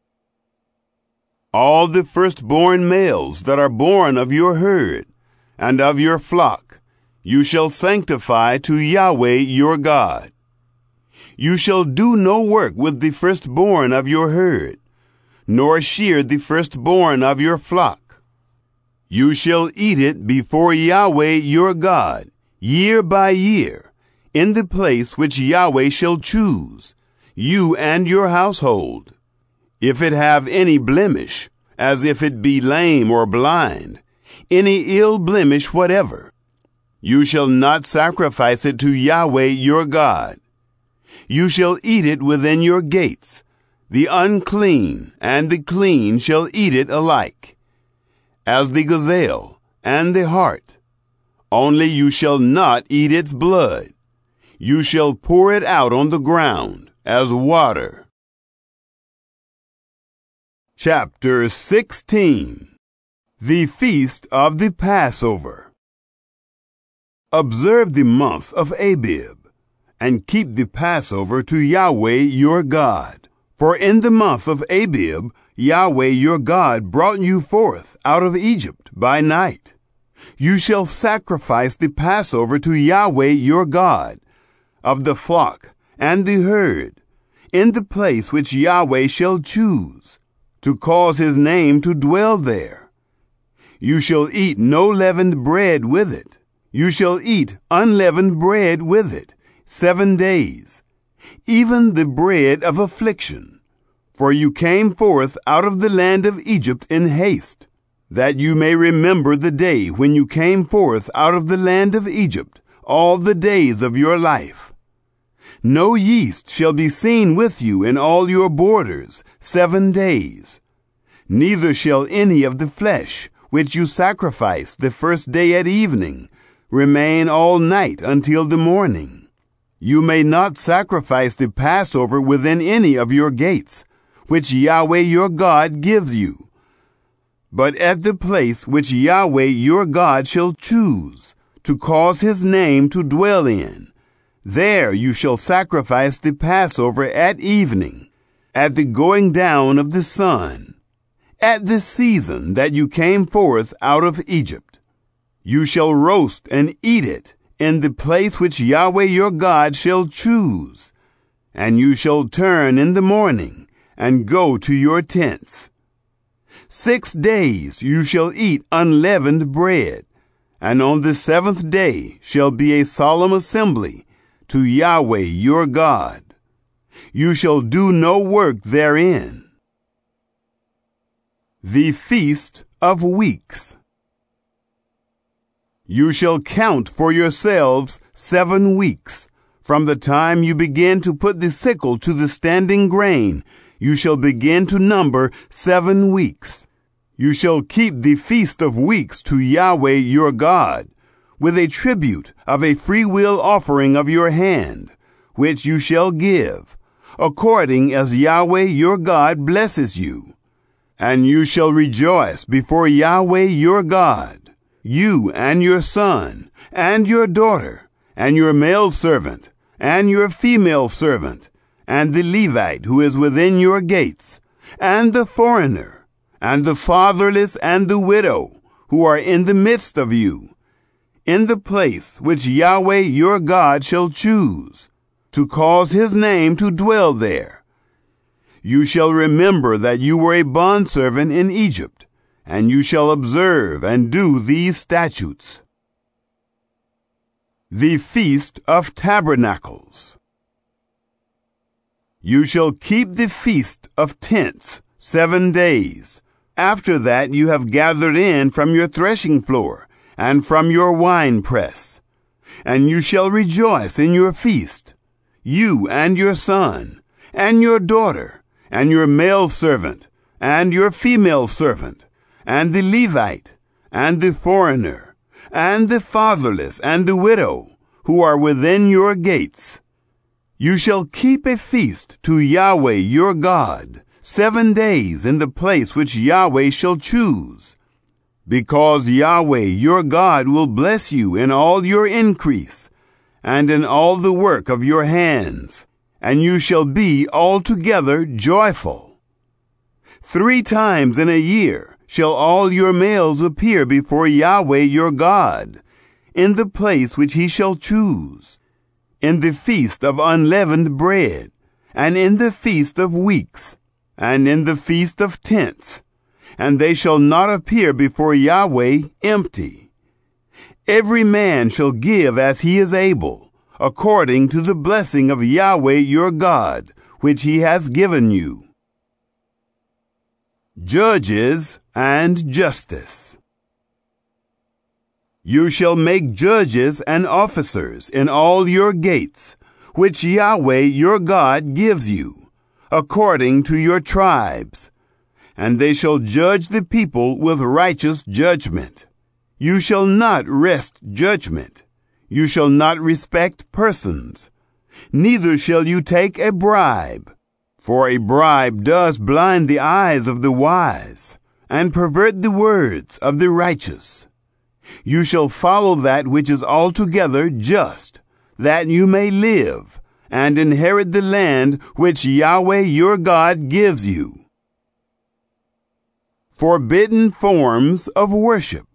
All the firstborn males that are born of your herd and of your flock you shall sanctify to Yahweh your God. You shall do no work with the firstborn of your herd, nor shear the firstborn of your flock. You shall eat it before Yahweh your God, year by year, in the place which Yahweh shall choose, you and your household. If it have any blemish, as if it be lame or blind, any ill blemish whatever, you shall not sacrifice it to Yahweh your God. You shall eat it within your gates. The unclean and the clean shall eat it alike, as the gazelle and the hart. Only you shall not eat its blood. You shall pour it out on the ground as water. Chapter sixteen. The Feast of the Passover. Observe the month of Abib, and keep the Passover to Yahweh your God. For in the month of Abib, Yahweh your God brought you forth out of Egypt by night. You shall sacrifice the Passover to Yahweh your God, of the flock and the herd, in the place which Yahweh shall choose, to cause his name to dwell there. You shall eat no leavened bread with it. You shall eat unleavened bread with it seven days, even the bread of affliction. For you came forth out of the land of Egypt in haste, that you may remember the day when you came forth out of the land of Egypt all the days of your life. No yeast shall be seen with you in all your borders seven days. Neither shall any of the flesh, which you sacrifice the first day at evening, remain all night until the morning. You may not sacrifice the Passover within any of your gates, which Yahweh your God gives you, but at the place which Yahweh your God shall choose, to cause his name to dwell in. There you shall sacrifice the Passover at evening, at the going down of the sun, at the season that you came forth out of Egypt. You shall roast and eat it in the place which Yahweh your God shall choose, and you shall turn in the morning and go to your tents. Six days you shall eat unleavened bread, and on the seventh day shall be a solemn assembly to Yahweh your God. You shall do no work therein. The Feast of Weeks. You shall count for yourselves seven weeks. From the time you begin to put the sickle to the standing grain, you shall begin to number seven weeks. You shall keep the Feast of Weeks to Yahweh your God, with a tribute of a freewill offering of your hand, which you shall give, according as Yahweh your God blesses you. And you shall rejoice before Yahweh your God, you and your son, and your daughter, and your male servant, and your female servant, and the Levite who is within your gates, and the foreigner, and the fatherless and the widow, who are in the midst of you, in the place which Yahweh your God shall choose, to cause his name to dwell there. You shall remember that you were a bondservant in Egypt, and you shall observe and do these statutes. The Feast of Tabernacles. You shall keep the Feast of Tents seven days. After that you have gathered in from your threshing floor and from your winepress. And you shall rejoice in your feast, you and your son, and your daughter, and your male servant, and your female servant, and the Levite, and the foreigner, and the fatherless, and the widow, who are within your gates. You shall keep a feast to Yahweh your God, seven days in the place which Yahweh shall choose. Because Yahweh your God will bless you in all your increase, and in all the work of your hands, and you shall be altogether joyful. Three times in a year shall all your males appear before Yahweh your God, in the place which he shall choose, in the feast of unleavened bread, and in the feast of weeks, and in the feast of tents, and they shall not appear before Yahweh empty. Every man shall give as he is able, according to the blessing of Yahweh your God, which he has given you. Judges and Justice. You shall make judges and officers in all your gates, which Yahweh your God gives you, according to your tribes. And they shall judge the people with righteous judgment. You shall not wrest judgment. You shall not respect persons. Neither shall you take a bribe. For a bribe does blind the eyes of the wise, and pervert the words of the righteous. You shall follow that which is altogether just, that you may live, and inherit the land which Yahweh your God gives you. Forbidden forms of worship.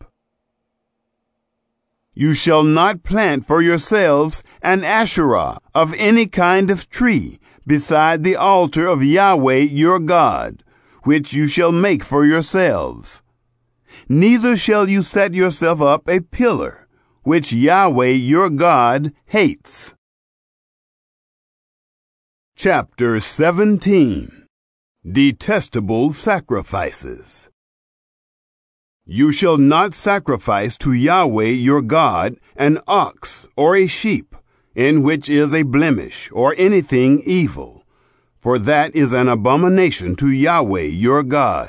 You shall not plant for yourselves an Asherah of any kind of tree beside the altar of Yahweh your God, which you shall make for yourselves. Neither shall you set yourself up a pillar, which Yahweh your God hates. Chapter seventeen. Detestable Sacrifices. You shall not sacrifice to Yahweh your God an ox or a sheep, in which is a blemish or anything evil, for that is an abomination to Yahweh your God.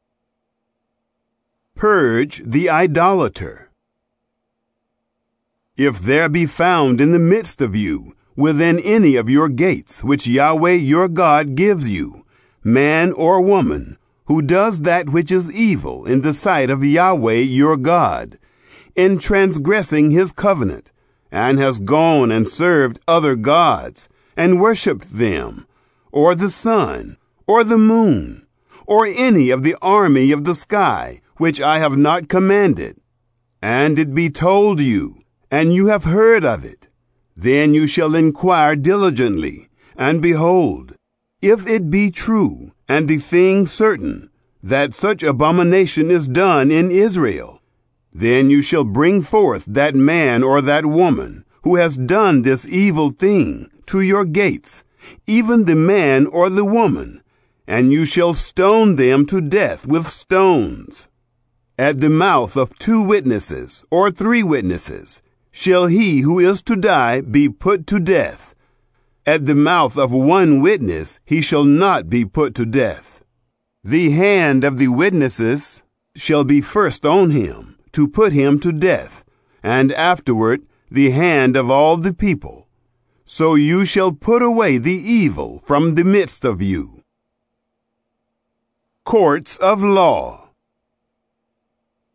Purge the idolater. If there be found in the midst of you, within any of your gates which Yahweh your God gives you, man or woman, who does that which is evil in the sight of Yahweh your God, in transgressing his covenant, and has gone and served other gods, and worshipped them, or the sun, or the moon, or any of the army of the sky, which I have not commanded, and it be told you, and you have heard of it, then you shall inquire diligently, and behold, if it be true, and the thing certain, that such abomination is done in Israel, then you shall bring forth that man or that woman who has done this evil thing to your gates, even the man or the woman, and you shall stone them to death with stones. At the mouth of two witnesses or three witnesses shall he who is to die be put to death. At the mouth of one witness he shall not be put to death. The hand of the witnesses shall be first on him, to put him to death, and afterward the hand of all the people. So you shall put away the evil from the midst of you. Courts of law.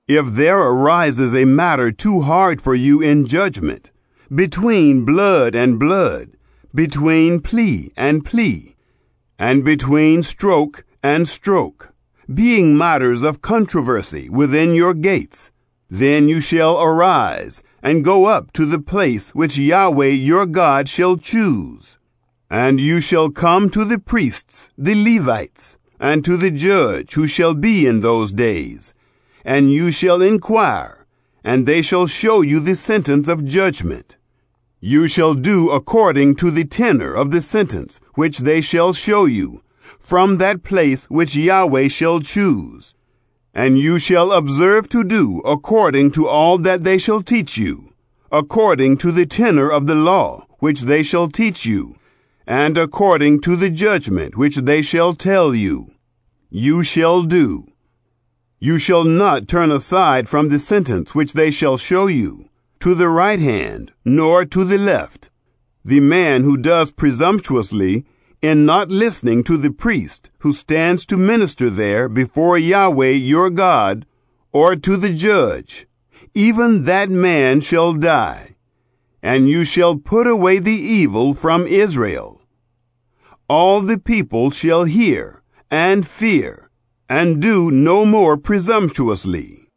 If there arises a matter too hard for you in judgment, between blood and blood, between plea and plea, and between stroke and stroke, being matters of controversy within your gates, then you shall arise and go up to the place which Yahweh your God shall choose. And you shall come to the priests, the Levites, and to the judge who shall be in those days, and you shall inquire, and they shall show you the sentence of judgment. You shall do according to the tenor of the sentence which they shall show you, from that place which Yahweh shall choose. And you shall observe to do according to all that they shall teach you, according to the tenor of the law which they shall teach you, and according to the judgment which they shall tell you. You shall do. You shall not turn aside from the sentence which they shall show you, to the right hand, nor to the left. The man who does presumptuously in not listening to the priest who stands to minister there before Yahweh your God, or to the judge, even that man shall die, and you shall put away the evil from Israel. All the people shall hear and fear, and do no more presumptuously.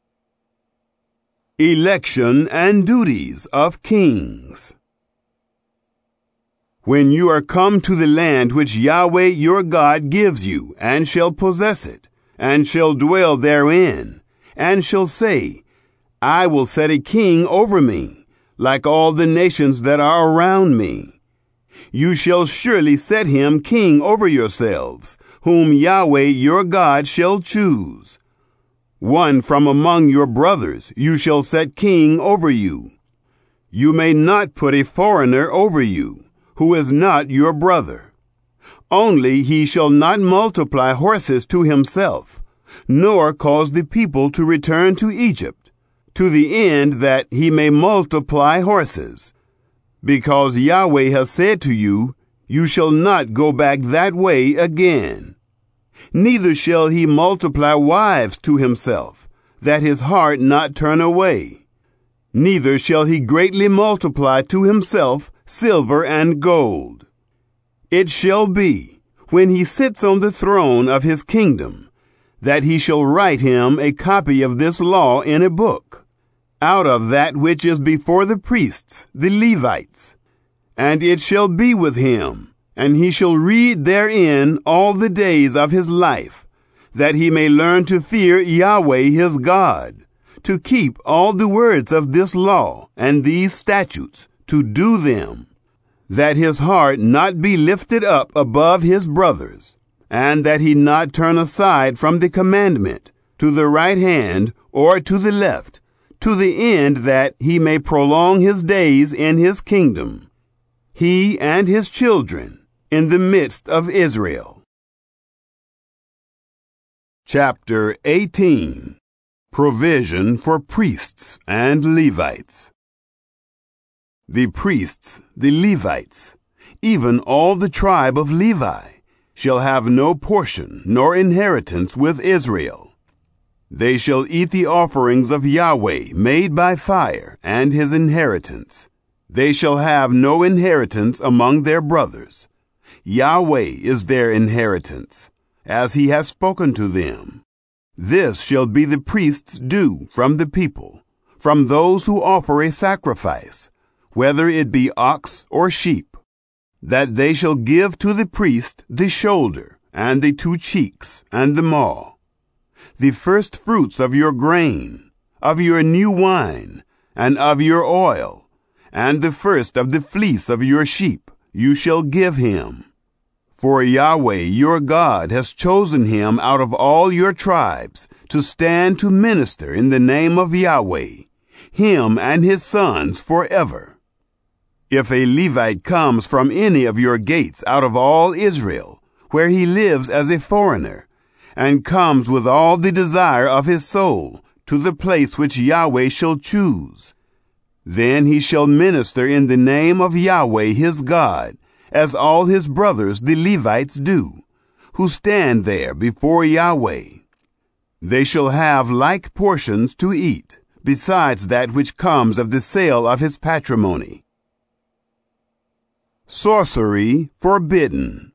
Election and duties of kings. When you are come to the land which Yahweh your God gives you, and shall possess it, and shall dwell therein, and shall say, I will set a king over me, like all the nations that are around me. You shall surely set him king over yourselves, whom Yahweh your God shall choose. One from among your brothers you shall set king over you. You may not put a foreigner over you, who is not your brother. Only he shall not multiply horses to himself, nor cause the people to return to Egypt, to the end that he may multiply horses. Because Yahweh has said to you, you shall not go back that way again. Neither shall he multiply wives to himself, that his heart not turn away. Neither shall he greatly multiply to himself silver and gold. It shall be, when he sits on the throne of his kingdom, that he shall write him a copy of this law in a book, out of that which is before the priests, the Levites. And it shall be with him, and he shall read therein all the days of his life, that he may learn to fear Yahweh his God, to keep all the words of this law and these statutes, to do them, that his heart not be lifted up above his brothers, and that he not turn aside from the commandment, to the right hand or to the left, to the end that he may prolong his days in his kingdom, he and his children, in the midst of Israel. Chapter eighteen. Provision for priests and Levites. The priests, the Levites, even all the tribe of Levi, shall have no portion nor inheritance with Israel. They shall eat the offerings of Yahweh made by fire and his inheritance. They shall have no inheritance among their brothers. Yahweh is their inheritance, as he has spoken to them. This shall be the priest's due from the people, from those who offer a sacrifice, whether it be ox or sheep, that they shall give to the priest the shoulder, and the two cheeks, and the maw, the first fruits of your grain, of your new wine, and of your oil, and the first of the fleece of your sheep you shall give him. For Yahweh your God has chosen him out of all your tribes to stand to minister in the name of Yahweh, him and his sons forever. If a Levite comes from any of your gates out of all Israel, where he lives as a foreigner, and comes with all the desire of his soul to the place which Yahweh shall choose, then he shall minister in the name of Yahweh his God, as all his brothers the Levites do, who stand there before Yahweh. They shall have like portions to eat, besides that which comes of the sale of his patrimony. Sorcery forbidden.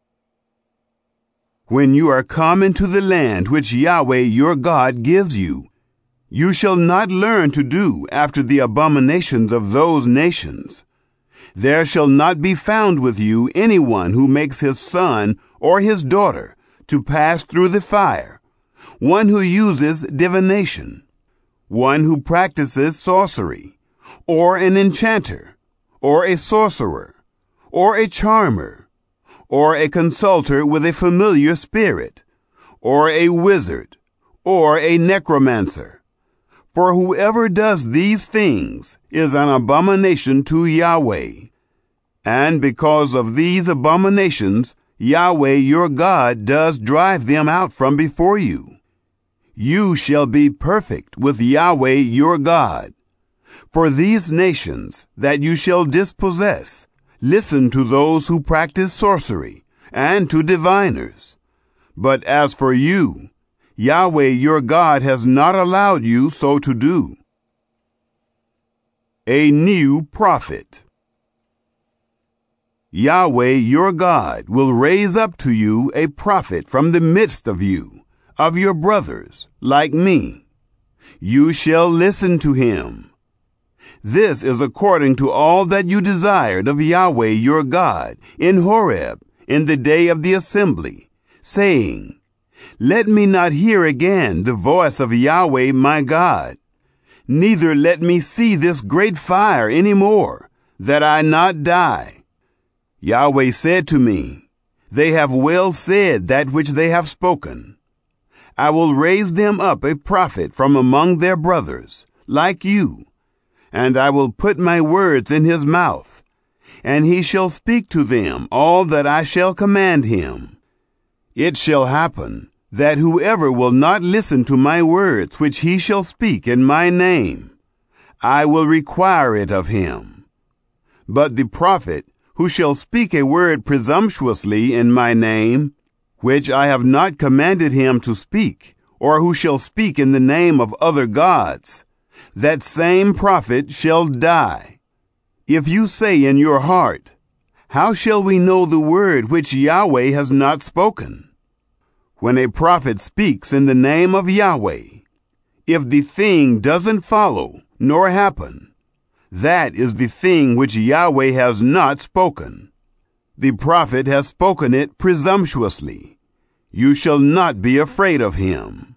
When you are come into the land which Yahweh your God gives you, you shall not learn to do after the abominations of those nations. There shall not be found with you anyone who makes his son or his daughter to pass through the fire, one who uses divination, one who practices sorcery, or an enchanter, or a sorcerer, or a charmer, or a consulter with a familiar spirit, or a wizard, or a necromancer. For whoever does these things is an abomination to Yahweh. And because of these abominations, Yahweh your God does drive them out from before you. You shall be perfect with Yahweh your God. For these nations that you shall dispossess, listen to those who practice sorcery, and to diviners. But as for you, Yahweh your God has not allowed you so to do. A new prophet. Yahweh your God will raise up to you a prophet from the midst of you, of your brothers, like me. You shall listen to him. This is according to all that you desired of Yahweh your God in Horeb in the day of the assembly, saying, Let me not hear again the voice of Yahweh my God, neither let me see this great fire any more, that I not die. Yahweh said to me, They have well said that which they have spoken. I will raise them up a prophet from among their brothers, like you, and I will put my words in his mouth, and he shall speak to them all that I shall command him. It shall happen that whoever will not listen to my words which he shall speak in my name, I will require it of him. But the prophet who shall speak a word presumptuously in my name, which I have not commanded him to speak, or who shall speak in the name of other gods, that same prophet shall die. If you say in your heart, How shall we know the word which Yahweh has not spoken? When a prophet speaks in the name of Yahweh, if the thing doesn't follow nor happen, that is the thing which Yahweh has not spoken. The prophet has spoken it presumptuously. You shall not be afraid of him.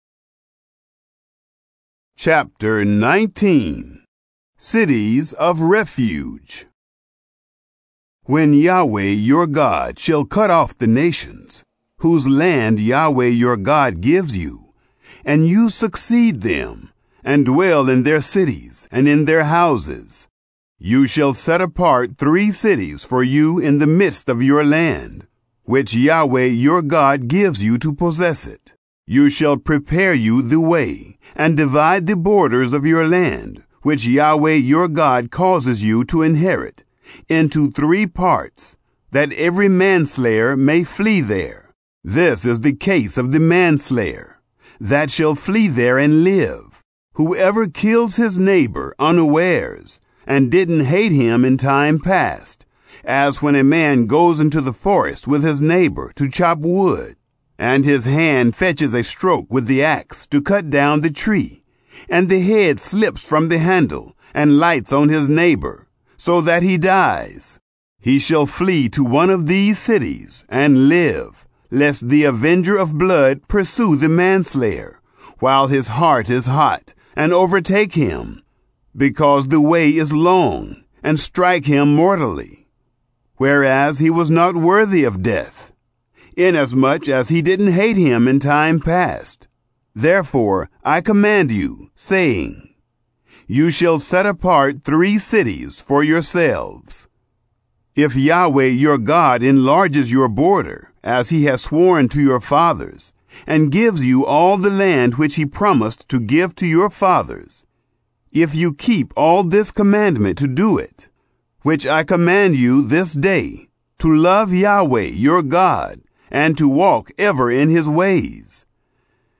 Chapter nineteen. Cities of Refuge. When Yahweh your God shall cut off the nations, whose land Yahweh your God gives you, and you succeed them, and dwell in their cities and in their houses, you shall set apart three cities for you in the midst of your land, which Yahweh your God gives you to possess it. You shall prepare you the way, and divide the borders of your land, which Yahweh your God causes you to inherit, into three parts, that every manslayer may flee there. This is the case of the manslayer, that shall flee there and live. Whoever kills his neighbor unawares, and didn't hate him in time past, as when a man goes into the forest with his neighbor to chop wood, and his hand fetches a stroke with the axe to cut down the tree, and the head slips from the handle and lights on his neighbor, so that he dies. He shall flee to one of these cities and live, lest the avenger of blood pursue the manslayer, while his heart is hot, and overtake him, because the way is long, and strike him mortally, whereas he was not worthy of death, inasmuch as he didn't hate him in time past. Therefore I command you, saying, You shall set apart three cities for yourselves. If Yahweh your God enlarges your border, as he has sworn to your fathers, and gives you all the land which he promised to give to your fathers, if you keep all this commandment to do it, which I command you this day, to love Yahweh your God, and to walk ever in his ways,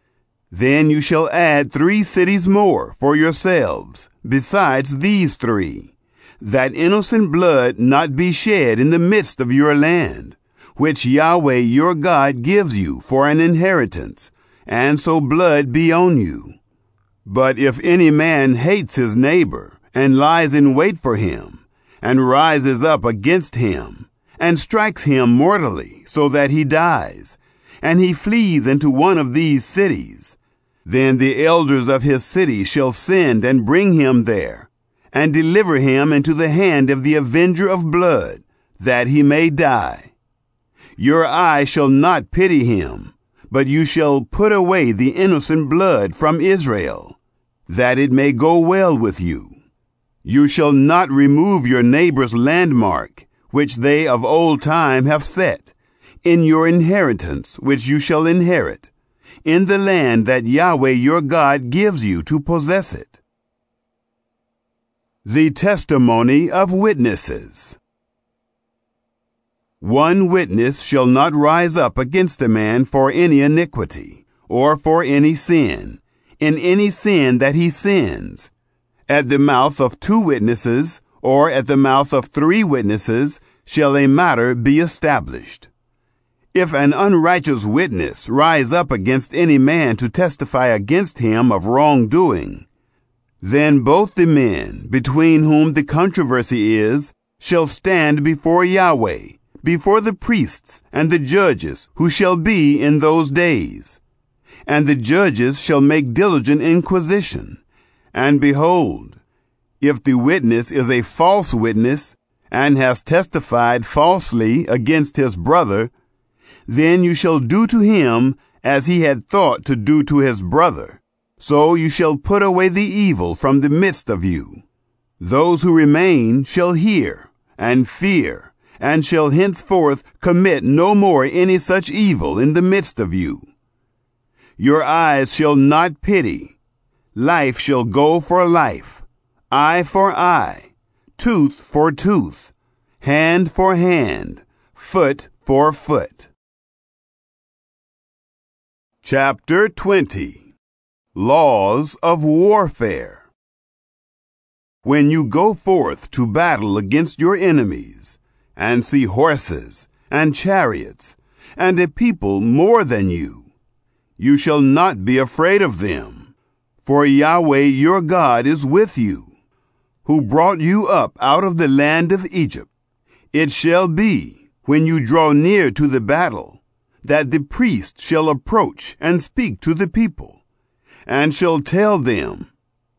Then you shall add three cities more for yourselves, besides these three, that innocent blood not be shed in the midst of your land, which Yahweh your God gives you for an inheritance, and so blood be on you. But if any man hates his neighbor, and lies in wait for him, and rises up against him, and strikes him mortally, so that he dies, and he flees into one of these cities, then the elders of his city shall send and bring him there, and deliver him into the hand of the avenger of blood, that he may die. Your eye shall not pity him, but you shall put away the innocent blood from Israel, that it may go well with you. You shall not remove your neighbor's landmark, which they of old time have set, in your inheritance which you shall inherit, in the land that Yahweh your God gives you to possess it. The testimony of witnesses. One witness shall not rise up against a man for any iniquity, or for any sin, in any sin that he sins. At the mouth of two witnesses, or at the mouth of three witnesses, shall a matter be established. If an unrighteous witness rise up against any man to testify against him of wrongdoing, then both the men between whom the controversy is shall stand before Yahweh, before the priests and the judges who shall be in those days. And the judges shall make diligent inquisition. And behold, if the witness is a false witness, and has testified falsely against his brother, then you shall do to him as he had thought to do to his brother. So you shall put away the evil from the midst of you. Those who remain shall hear and fear, and shall henceforth commit no more any such evil in the midst of you. Your eyes shall not pity. Life shall go for life, eye for eye, tooth for tooth, hand for hand, foot for foot. Chapter twenty. Laws of Warfare. When you go forth to battle against your enemies, and see horses and chariots, and a people more than you, you shall not be afraid of them, for Yahweh your God is with you, who brought you up out of the land of Egypt. It shall be, when you draw near to the battle, that the priest shall approach and speak to the people, and shall tell them,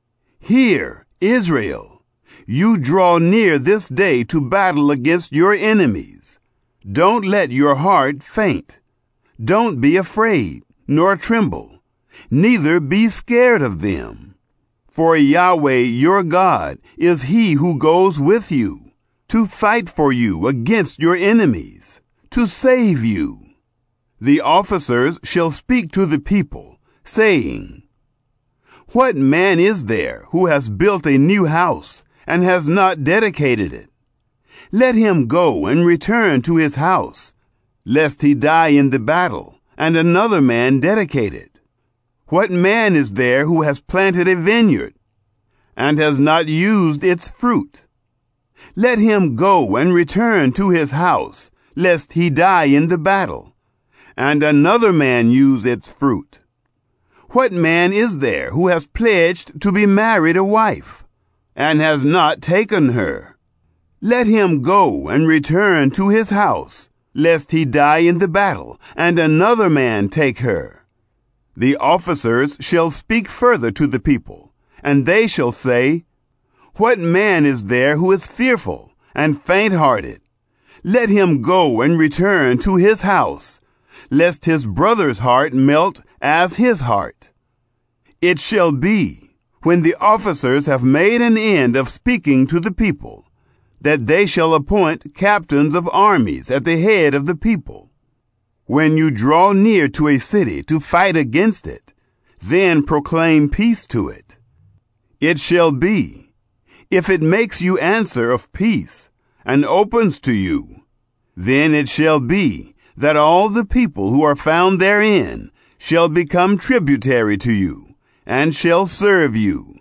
Hear, Israel, you draw near this day to battle against your enemies. Don't let your heart faint. Don't be afraid, nor tremble, neither be scared of them. For Yahweh your God is he who goes with you, to fight for you against your enemies, to save you. The officers shall speak to the people, saying, What man is there who has built a new house and has not dedicated it? Let him go and return to his house, lest he die in the battle, and another man dedicate it. What man is there who has planted a vineyard and has not used its fruit? Let him go and return to his house, lest he die in the battle, and another man use its fruit. What man is there who has pledged to be married a wife, and has not taken her? Let him go and return to his house, lest he die in the battle, and another man take her. The officers shall speak further to the people, and they shall say, What man is there who is fearful and faint-hearted? Let him go and return to his house, lest his brother's heart melt as his heart. It shall be, when the officers have made an end of speaking to the people, that they shall appoint captains of armies at the head of the people. When you draw near to a city to fight against it, then proclaim peace to it. It shall be, if it makes you answer of peace, and opens to you, then it shall be that all the people who are found therein shall become tributary to you, and shall serve you.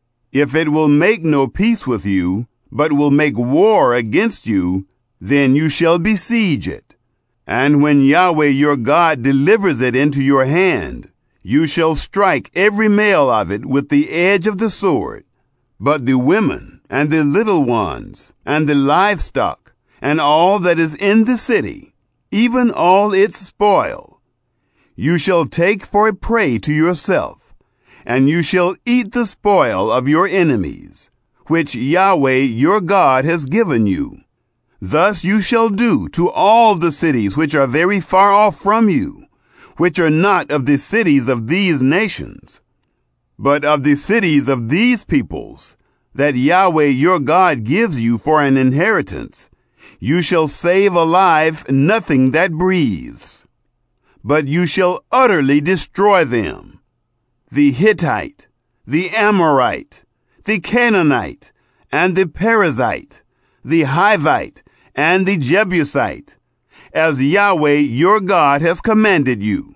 If it will make no peace with you, but will make war against you, then you shall besiege it. And when Yahweh your God delivers it into your hand, you shall strike every male of it with the edge of the sword. But the women, and the little ones, and the livestock, and all that is in the city, even all its spoil, you shall take for a prey to yourself, and you shall eat the spoil of your enemies, which Yahweh your God has given you. Thus you shall do to all the cities which are very far off from you, which are not of the cities of these nations, but of the cities of these peoples, that Yahweh your God gives you for an inheritance. You shall save alive nothing that breathes, but you shall utterly destroy them: the Hittite, the Amorite, the Canaanite, and the Perizzite, the Hivite, and the Jebusite, as Yahweh your God has commanded you,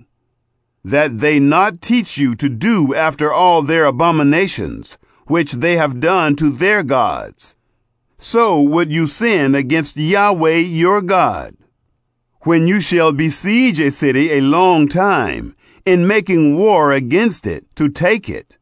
that they not teach you to do after all their abominations, which they have done to their gods. So would you sin against Yahweh your God. When you shall besiege a city a long time, in making war against it to take it,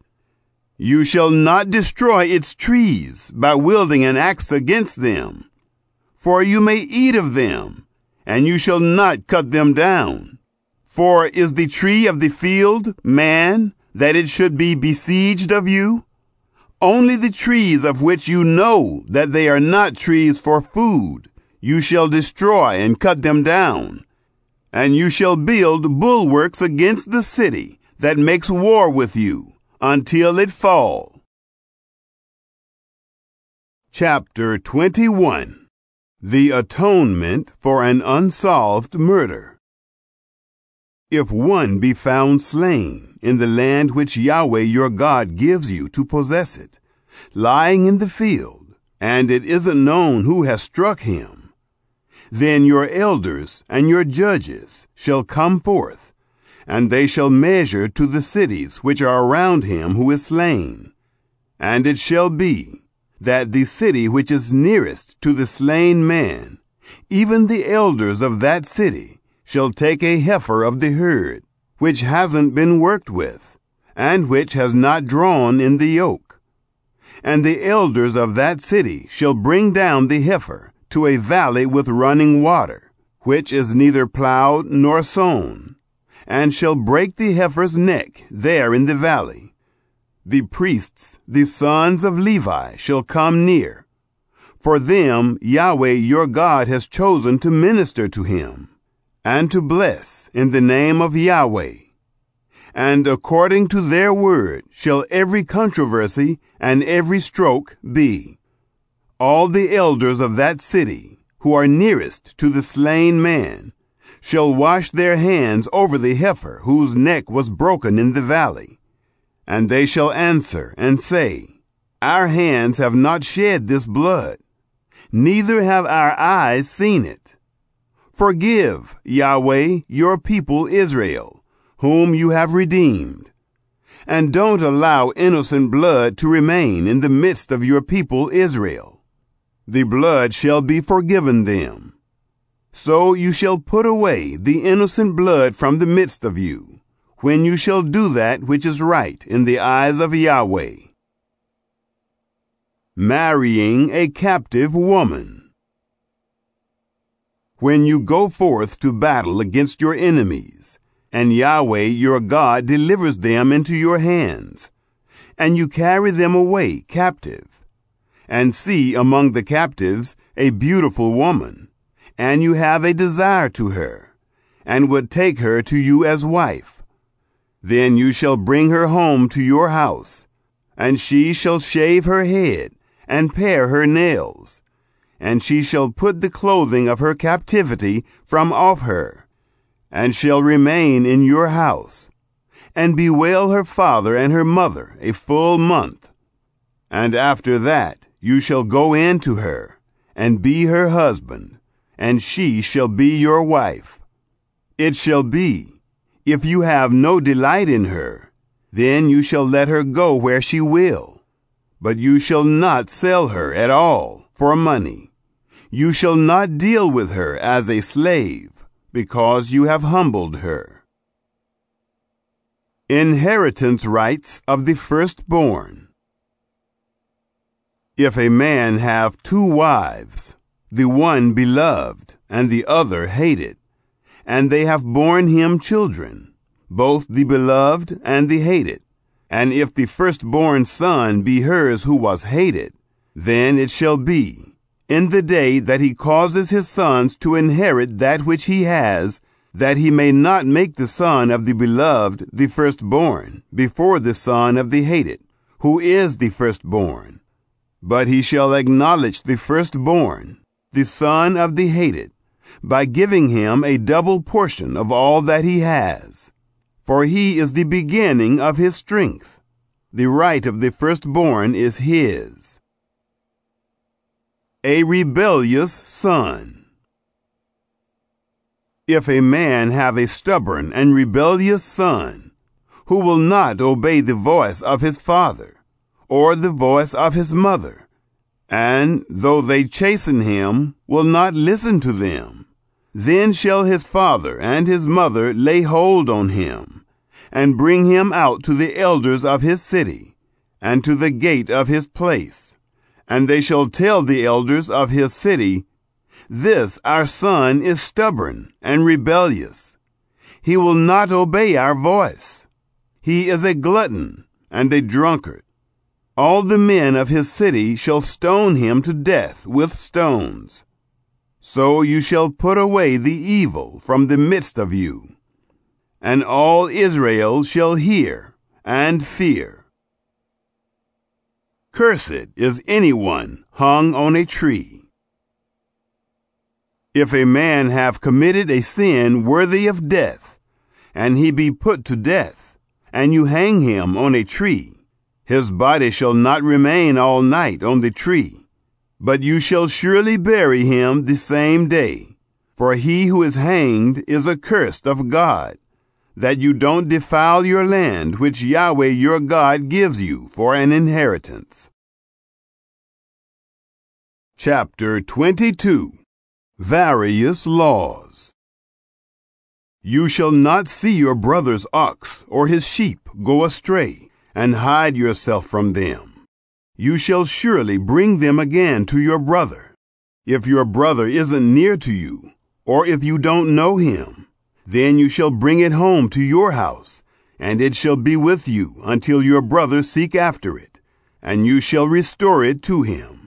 you shall not destroy its trees by wielding an axe against them. For you may eat of them, and you shall not cut them down. For is the tree of the field man, that it should be besieged of you? Only the trees of which you know that they are not trees for food, you shall destroy and cut them down. And you shall build bulwarks against the city that makes war with you, until it fall. Chapter twenty-one. The Atonement for an Unsolved Murder. If one be found slain in the land which Yahweh your God gives you to possess it, lying in the field, and it isn't known who has struck him, then your elders and your judges shall come forth, and they shall measure to the cities which are around him who is slain. And it shall be that the city which is nearest to the slain man, even the elders of that city, shall take a heifer of the herd, which hasn't been worked with, and which has not drawn in the yoke. And the elders of that city shall bring down the heifer to a valley with running water, which is neither plowed nor sown, and shall break the heifer's neck there in the valley. The priests, the sons of Levi, shall come near. For them Yahweh your God has chosen to minister to him, and to bless in the name of Yahweh. And according to their word shall every controversy and every stroke be. All the elders of that city, who are nearest to the slain man, shall wash their hands over the heifer whose neck was broken in the valley. And they shall answer and say, Our hands have not shed this blood, neither have our eyes seen it. Forgive, Yahweh, your people Israel, whom you have redeemed. And don't allow innocent blood to remain in the midst of your people Israel. The blood shall be forgiven them. So you shall put away the innocent blood from the midst of you, when you shall do that which is right in the eyes of Yahweh. Marrying a captive woman. When you go forth to battle against your enemies, and Yahweh your God delivers them into your hands, and you carry them away captive, and see among the captives a beautiful woman, and you have a desire to her, and would take her to you as wife, then you shall bring her home to your house, and she shall shave her head and pare her nails, and she shall put the clothing of her captivity from off her, and shall remain in your house, and bewail her father and her mother a full month. And after that you shall go in to her, and be her husband, and she shall be your wife. It shall be, If you have no delight in her, then you shall let her go where she will. But you shall not sell her at all for money. You shall not deal with her as a slave, because you have humbled her. Inheritance rights of the firstborn. If a man have two wives, the one beloved and the other hated, and they have borne him children, both the beloved and the hated, and if the firstborn son be hers who was hated, then it shall be, in the day that he causes his sons to inherit that which he has, that he may not make the son of the beloved the firstborn before the son of the hated, who is the firstborn. But he shall acknowledge the firstborn, the son of the hated, by giving him a double portion of all that he has. For he is the beginning of his strength. The right of the firstborn is his. A rebellious son. If a man have a stubborn and rebellious son, who will not obey the voice of his father, or the voice of his mother, and, though they chasten him, will not listen to them, then shall his father and his mother lay hold on him, and bring him out to the elders of his city, and to the gate of his place, and they shall tell the elders of his city, This our son is stubborn and rebellious. He will not obey our voice. He is a glutton and a drunkard. All the men of his city shall stone him to death with stones. So you shall put away the evil from the midst of you, and all Israel shall hear and fear. Cursed is anyone hung on a tree. If a man have committed a sin worthy of death, and he be put to death, and you hang him on a tree, his body shall not remain all night on the tree, but you shall surely bury him the same day. For he who is hanged is accursed of God, that you don't defile your land which Yahweh your God gives you for an inheritance. Chapter twenty-two. Various Laws. You shall not see your brother's ox or his sheep go astray, and hide yourself from them. You shall surely bring them again to your brother. If your brother isn't near to you, or if you don't know him, then you shall bring it home to your house, and it shall be with you until your brother seek after it, and you shall restore it to him.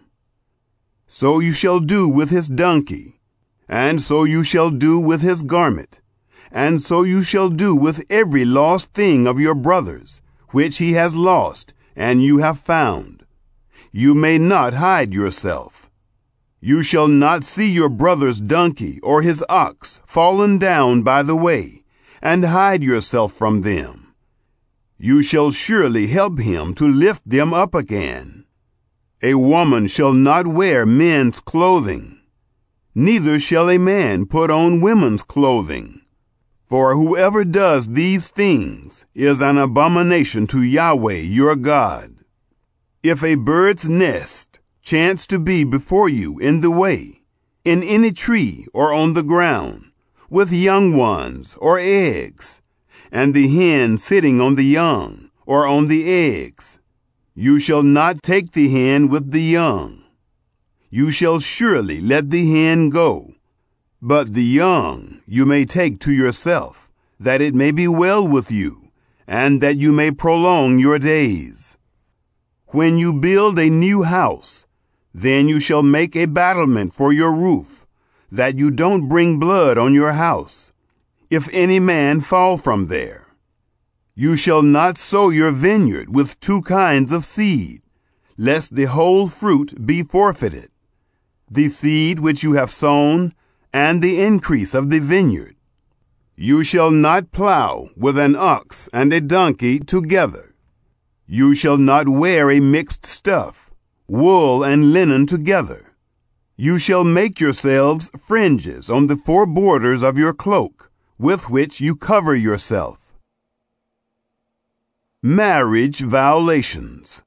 So you shall do with his donkey, and so you shall do with his garment, and so you shall do with every lost thing of your brother's, which he has lost, and you have found. You may not hide yourself. You shall not see your brother's donkey or his ox fallen down by the way, and hide yourself from them. You shall surely help him to lift them up again. A woman shall not wear men's clothing, neither shall a man put on women's clothing. For whoever does these things is an abomination to Yahweh your God. If a bird's nest chance to be before you in the way, in any tree or on the ground, with young ones or eggs, and the hen sitting on the young or on the eggs, you shall not take the hen with the young. You shall surely let the hen go, but the young you may take to yourself, that it may be well with you, and that you may prolong your days. When you build a new house, then you shall make a battlement for your roof, that you don't bring blood on your house, if any man fall from there. You shall not sow your vineyard with two kinds of seed, lest the whole fruit be forfeited, the seed which you have sown, and the increase of the vineyard. You shall not plow with an ox and a donkey together. You shall not wear a mixed stuff, wool and linen together. You shall make yourselves fringes on the four borders of your cloak, with which you cover yourself. Marriage violations.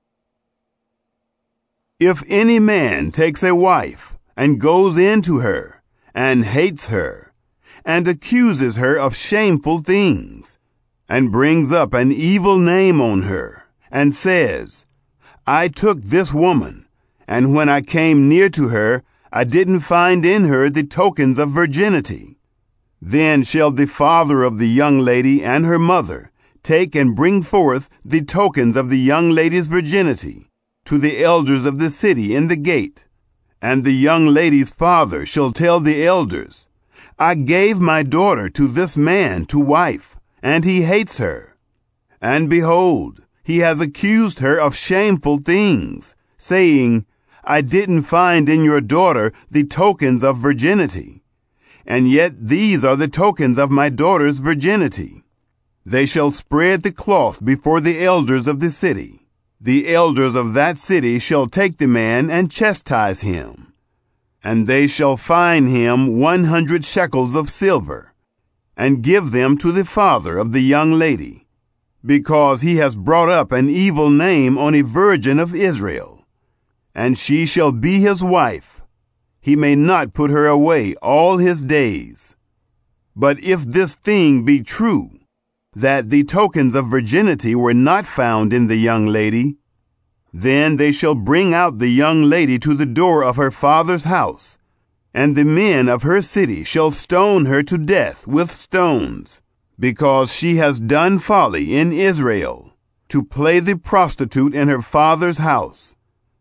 If any man takes a wife and goes into her and hates her and accuses her of shameful things and brings up an evil name on her and says, I took this woman, and when I came near to her, I didn't find in her the tokens of virginity. Then shall the father of the young lady and her mother take and bring forth the tokens of the young lady's virginity to the elders of the city in the gate. And the young lady's father shall tell the elders, I gave my daughter to this man to wife, and he hates her. And behold, he has accused her of shameful things, saying, I didn't find in your daughter the tokens of virginity. And yet these are the tokens of my daughter's virginity. They shall spread the cloth before the elders of the city. The elders of that city shall take the man and chastise him. And they shall fine him one hundred shekels of silver, and give them to the father of the young lady, because he has brought up an evil name on a virgin of Israel. And she shall be his wife. He may not put her away all his days. But if this thing be true, that the tokens of virginity were not found in the young lady, then they shall bring out the young lady to the door of her father's house, and the men of her city shall stone her to death with stones, because she has done folly in Israel, to play the prostitute in her father's house.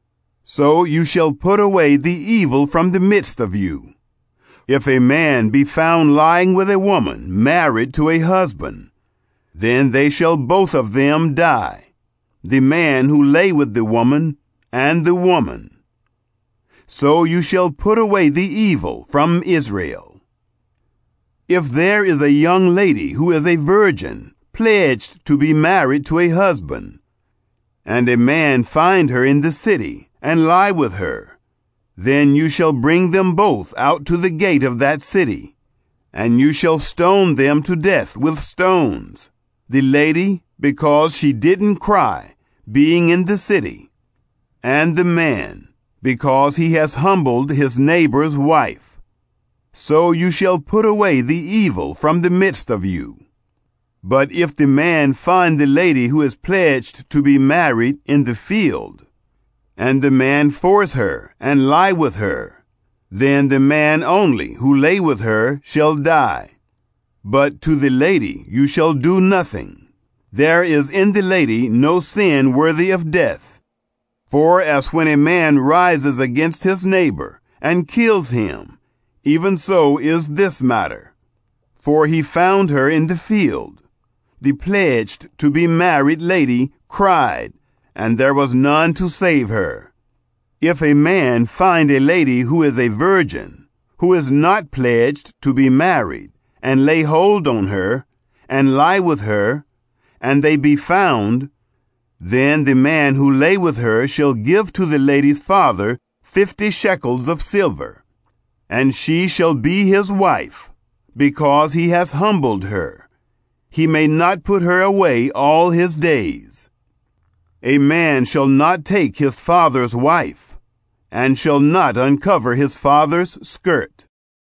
So you shall put away the evil from the midst of you. If a man be found lying with a woman married to a husband, then they shall both of them die, the man who lay with the woman and the woman. So you shall put away the evil from Israel. If there is a young lady who is a virgin, pledged to be married to a husband, and a man find her in the city, and lie with her, then you shall bring them both out to the gate of that city, and you shall stone them to death with stones, the lady because she didn't cry, being in the city, and the man because he has humbled his neighbor's wife. So you shall put away the evil from the midst of you. But if the man find the lady who is pledged to be married in the field, and the man force her and lie with her, then the man only who lay with her shall die. But to the lady you shall do nothing. There is in the lady no sin worthy of death. For as when a man rises against his neighbor and kills him, even so is this matter. For he found her in the field. The pledged to be married lady cried, and there was none to save her. If a man find a lady who is a virgin, who is not pledged to be married, and lay hold on her, and lie with her, and they be found, then the man who lay with her shall give to the lady's father fifty shekels of silver, and she shall be his wife, because he has humbled her. He may not put her away all his days. A man shall not take his father's wife, and shall not uncover his father's skirt.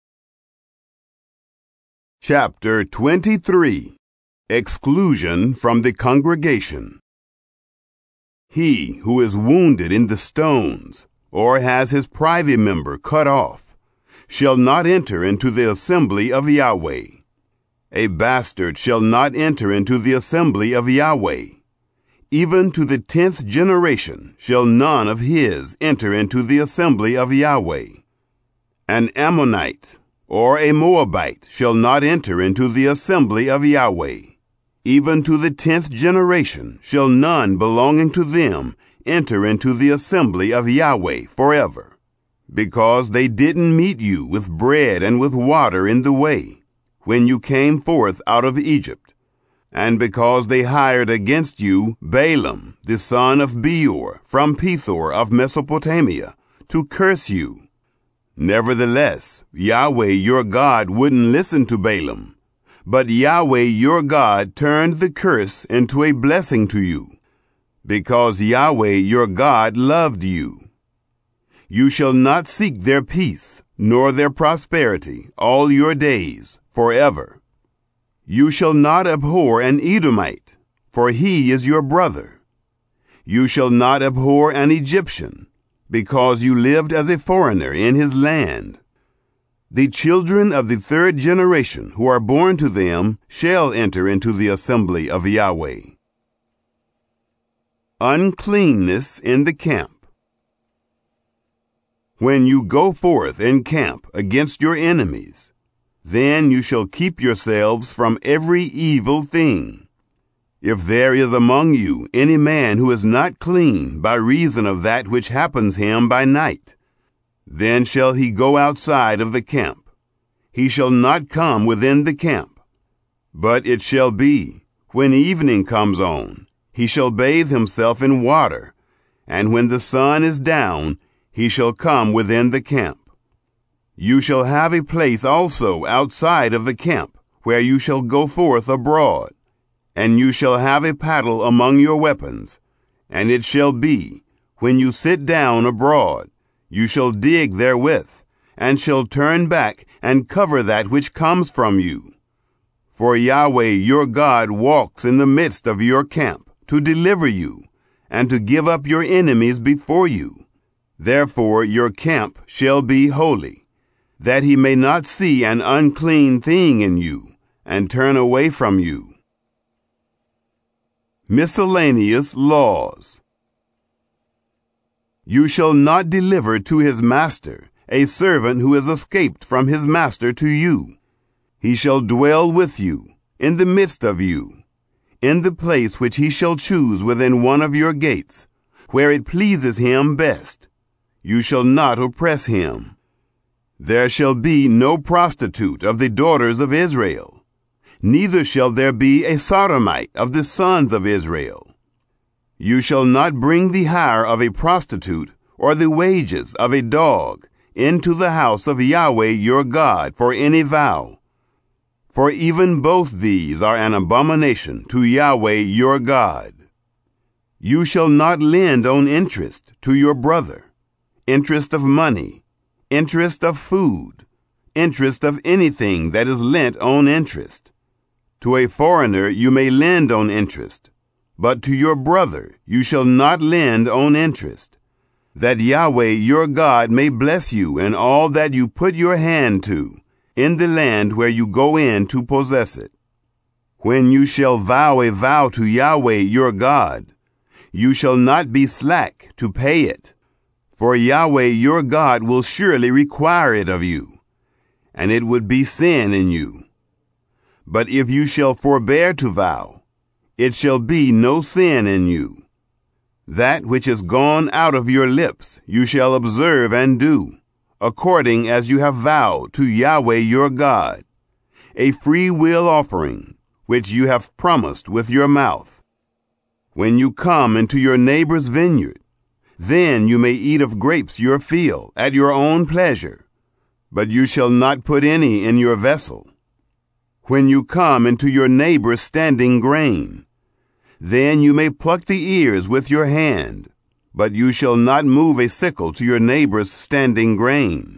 Chapter twenty-three. Exclusion from the congregation. He who is wounded in the stones, or has his privy member cut off, shall not enter into the assembly of Yahweh. A bastard shall not enter into the assembly of Yahweh. Even to the tenth generation shall none of his enter into the assembly of Yahweh. An Ammonite or a Moabite shall not enter into the assembly of Yahweh. Even to the tenth generation shall none belonging to them enter into the assembly of Yahweh forever, because they didn't meet you with bread and with water in the way, when you came forth out of Egypt, and because they hired against you Balaam, the son of Beor, from Pethor of Mesopotamia, to curse you. Nevertheless, Yahweh your God wouldn't listen to Balaam, But Yahweh your God turned the curse into a blessing to you, because Yahweh your God loved you. You shall not seek their peace, nor their prosperity, all your days, forever. You shall not abhor an Edomite, for he is your brother. You shall not abhor an Egyptian, because you lived as a foreigner in his land. The children of the third generation who are born to them shall enter into the assembly of Yahweh. Uncleanness in the camp. When you go forth in camp against your enemies, then you shall keep yourselves from every evil thing. If there is among you any man who is not clean by reason of that which happens him by night, then shall he go outside of the camp. He shall not come within the camp. But it shall be, when evening comes on, he shall bathe himself in water, and when the sun is down, he shall come within the camp. You shall have a place also outside of the camp, where you shall go forth abroad, and you shall have a paddle among your weapons. And it shall be, when you sit down abroad, you shall dig therewith, and shall turn back and cover that which comes from you. For Yahweh your God walks in the midst of your camp, to deliver you, and to give up your enemies before you. Therefore your camp shall be holy, that he may not see an unclean thing in you, and turn away from you. Miscellaneous laws. You shall not deliver to his master a servant who is escaped from his master to you. He shall dwell with you, in the midst of you, in the place which he shall choose within one of your gates, where it pleases him best. You shall not oppress him. There shall be no prostitute of the daughters of Israel, neither shall there be a sodomite of the sons of Israel. You shall not bring the hire of a prostitute or the wages of a dog into the house of Yahweh your God for any vow. For even both these are an abomination to Yahweh your God. You shall not lend on interest to your brother, interest of money, interest of food, interest of anything that is lent on interest. To a foreigner you may lend on interest, but to your brother you shall not lend on interest, that Yahweh your God may bless you in all that you put your hand to, in the land where you go in to possess it. When you shall vow a vow to Yahweh your God, you shall not be slack to pay it, for Yahweh your God will surely require it of you, and it would be sin in you. But if you shall forbear to vow, it shall be no sin in you. That which is gone out of your lips you shall observe and do, according as you have vowed to Yahweh your God, a free will offering, which you have promised with your mouth. When you come into your neighbor's vineyard, then you may eat of grapes your field at your own pleasure, but you shall not put any in your vessel. When you come into your neighbor's standing grain, then you may pluck the ears with your hand, but you shall not move a sickle to your neighbor's standing grain.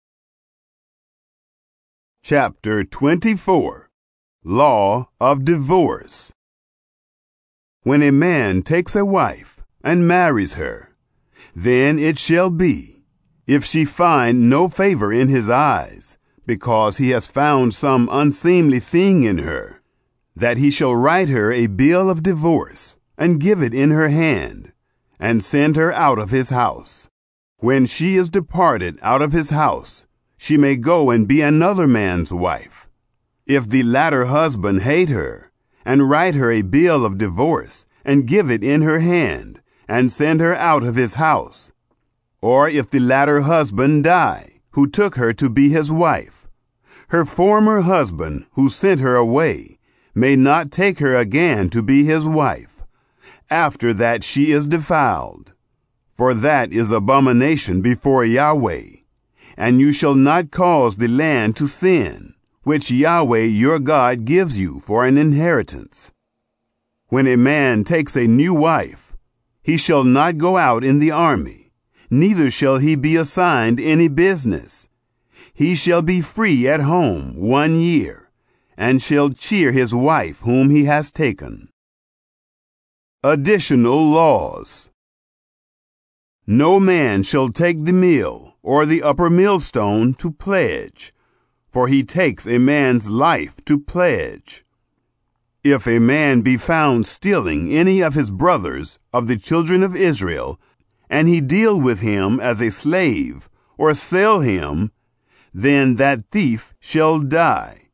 Chapter twenty-four. Law of Divorce. When a man takes a wife and marries her, then it shall be, if she find no favor in his eyes, because he has found some unseemly thing in her, that he shall write her a bill of divorce, and give it in her hand, and send her out of his house. When she is departed out of his house, she may go and be another man's wife. If the latter husband hate her, and write her a bill of divorce, and give it in her hand, and send her out of his house, or if the latter husband die, who took her to be his wife, her former husband, who sent her away, may not take her again to be his wife, after that she is defiled. For that is abomination before Yahweh, and you shall not cause the land to sin, which Yahweh your God gives you for an inheritance. When a man takes a new wife, he shall not go out in the army, neither shall he be assigned any business. He shall be free at home one year, and shall cheer his wife whom he has taken. Additional laws. No man shall take the mill or the upper millstone to pledge, for he takes a man's life to pledge. If a man be found stealing any of his brothers of the children of Israel, and he deal with him as a slave, or sell him, then that thief shall die.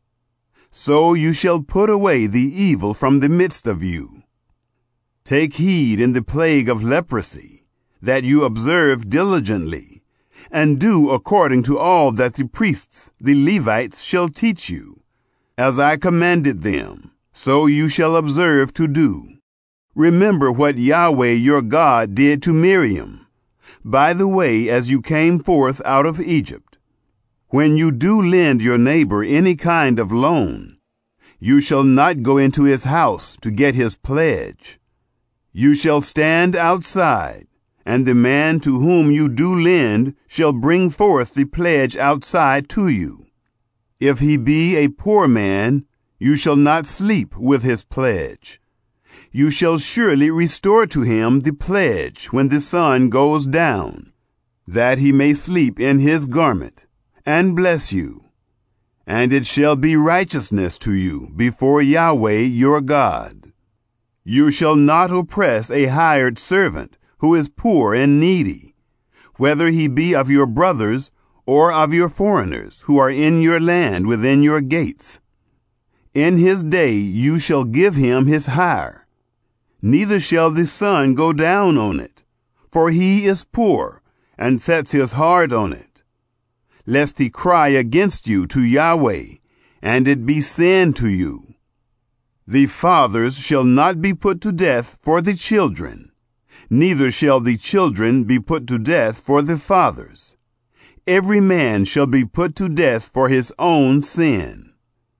So you shall put away the evil from the midst of you. Take heed in the plague of leprosy, that you observe diligently, and do according to all that the priests, the Levites, shall teach you. As I commanded them, so you shall observe to do. Remember what Yahweh your God did to Miriam, by the way as you came forth out of Egypt. When you do lend your neighbor any kind of loan, you shall not go into his house to get his pledge. You shall stand outside, and the man to whom you do lend shall bring forth the pledge outside to you. If he be a poor man, you shall not sleep with his pledge. You shall surely restore to him the pledge when the sun goes down, that he may sleep in his garment, and bless you. And it shall be righteousness to you before Yahweh your God. You shall not oppress a hired servant who is poor and needy, whether he be of your brothers or of your foreigners who are in your land within your gates. In his day you shall give him his hire, neither shall the sun go down on it, for he is poor, and sets his heart on it, lest he cry against you to Yahweh, and it be sin to you. The fathers shall not be put to death for the children, neither shall the children be put to death for the fathers. Every man shall be put to death for his own sin.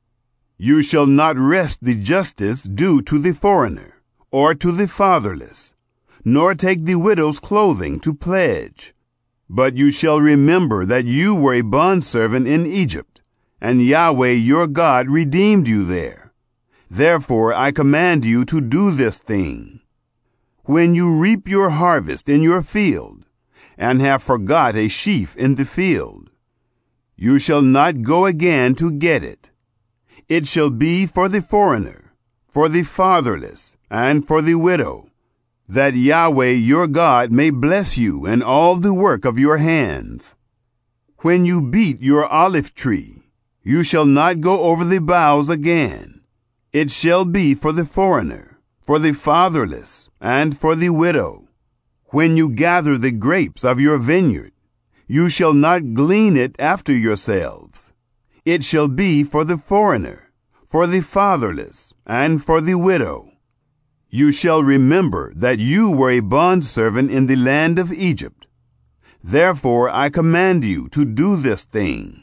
You shall not wrest the justice due to the foreigner, or to the fatherless, nor take the widow's clothing to pledge. But you shall remember that you were a bondservant in Egypt, and Yahweh your God redeemed you there. Therefore I command you to do this thing. When you reap your harvest in your field, and have forgot a sheaf in the field, you shall not go again to get it. It shall be for the foreigner, for the fatherless, and for the widow, that Yahweh your God may bless you in all the work of your hands. When you beat your olive tree, you shall not go over the boughs again. It shall be for the foreigner, for the fatherless, and for the widow. When you gather the grapes of your vineyard, you shall not glean it after yourselves. It shall be for the foreigner, for the fatherless, and for the widow. You shall remember that you were a bondservant in the land of Egypt. Therefore I command you to do this thing.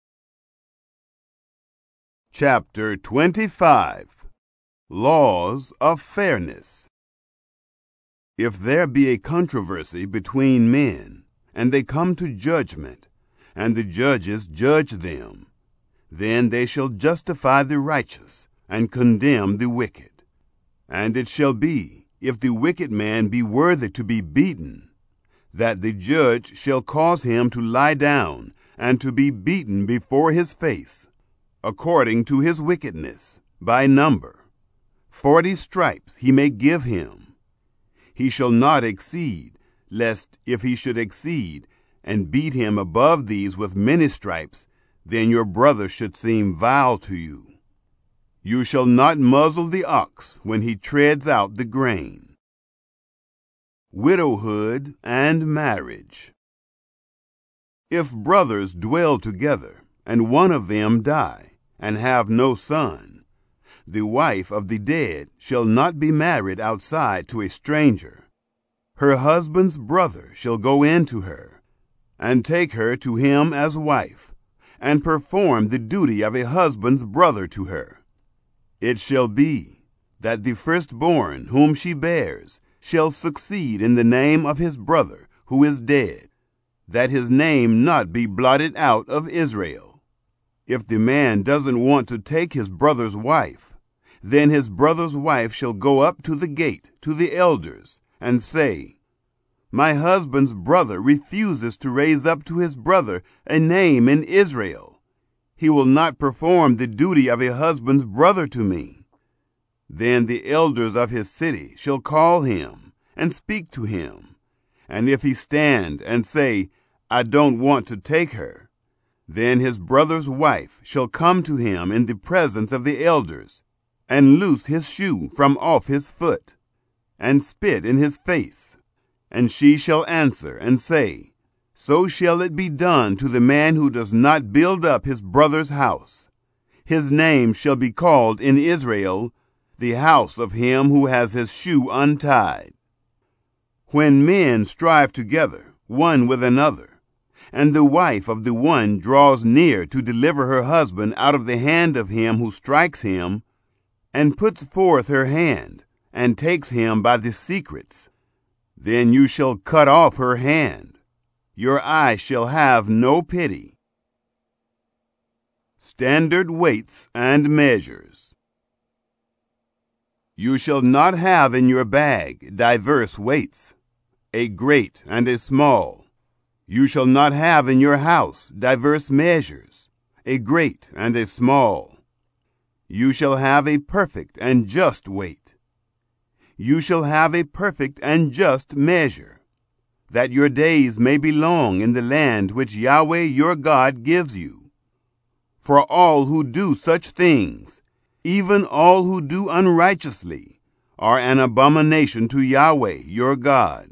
Chapter twenty-five. Laws of Fairness. If there be a controversy between men, and they come to judgment, and the judges judge them, then they shall justify the righteous, and condemn the wicked. And it shall be, if the wicked man be worthy to be beaten, that the judge shall cause him to lie down, and to be beaten before his face, according to his wickedness, by number. Forty stripes he may give him. He shall not exceed, lest if he should exceed, and beat him above these with many stripes, then your brother should seem vile to you. You shall not muzzle the ox when he treads out the grain. Widowhood and marriage. If brothers dwell together, and one of them die, and have no son, the wife of the dead shall not be married outside to a stranger. Her husband's brother shall go in to her, and take her to him as wife, and perform the duty of a husband's brother to her. It shall be that the firstborn whom she bears shall succeed in the name of his brother who is dead, that his name not be blotted out of Israel. If the man doesn't want to take his brother's wife, then his brother's wife shall go up to the gate to the elders and say, "My husband's brother refuses to raise up to his brother a name in Israel. He will not perform the duty of a husband's brother to me." Then the elders of his city shall call him and speak to him. And if he stand and say, "I don't want to take her," then his brother's wife shall come to him in the presence of the elders, and loose his shoe from off his foot, and spit in his face. And she shall answer and say, "So shall it be done to the man who does not build up his brother's house. His name shall be called in Israel, the house of him who has his shoe untied." When men strive together, one with another, and the wife of the one draws near to deliver her husband out of the hand of him who strikes him, and puts forth her hand, and takes him by the secrets, then you shall cut off her hand. Your eye shall have no pity. Standard weights and measures. You shall not have in your bag diverse weights, a great and a small. You shall not have in your house diverse measures, a great and a small. You shall have a perfect and just weight. You shall have a perfect and just measure, that your days may be long in the land which Yahweh your God gives you. For all who do such things, even all who do unrighteously, are an abomination to Yahweh your God.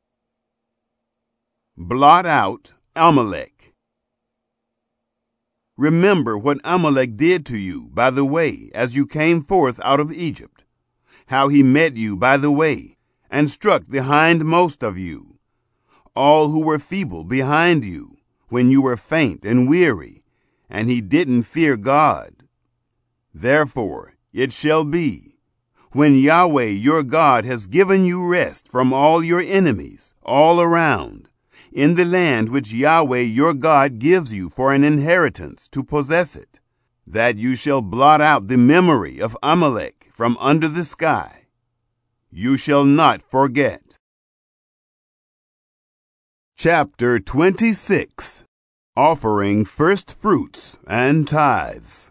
Blot out Amalek. Remember what Amalek did to you by the way as you came forth out of Egypt, how he met you by the way and struck the hindmost of you, all who were feeble behind you, when you were faint and weary, and he didn't fear God. Therefore it shall be, when Yahweh your God has given you rest from all your enemies all around, in the land which Yahweh your God gives you for an inheritance to possess it, that you shall blot out the memory of Amalek from under the sky. You shall not forget. Chapter twenty-six. Offering First Fruits and Tithes.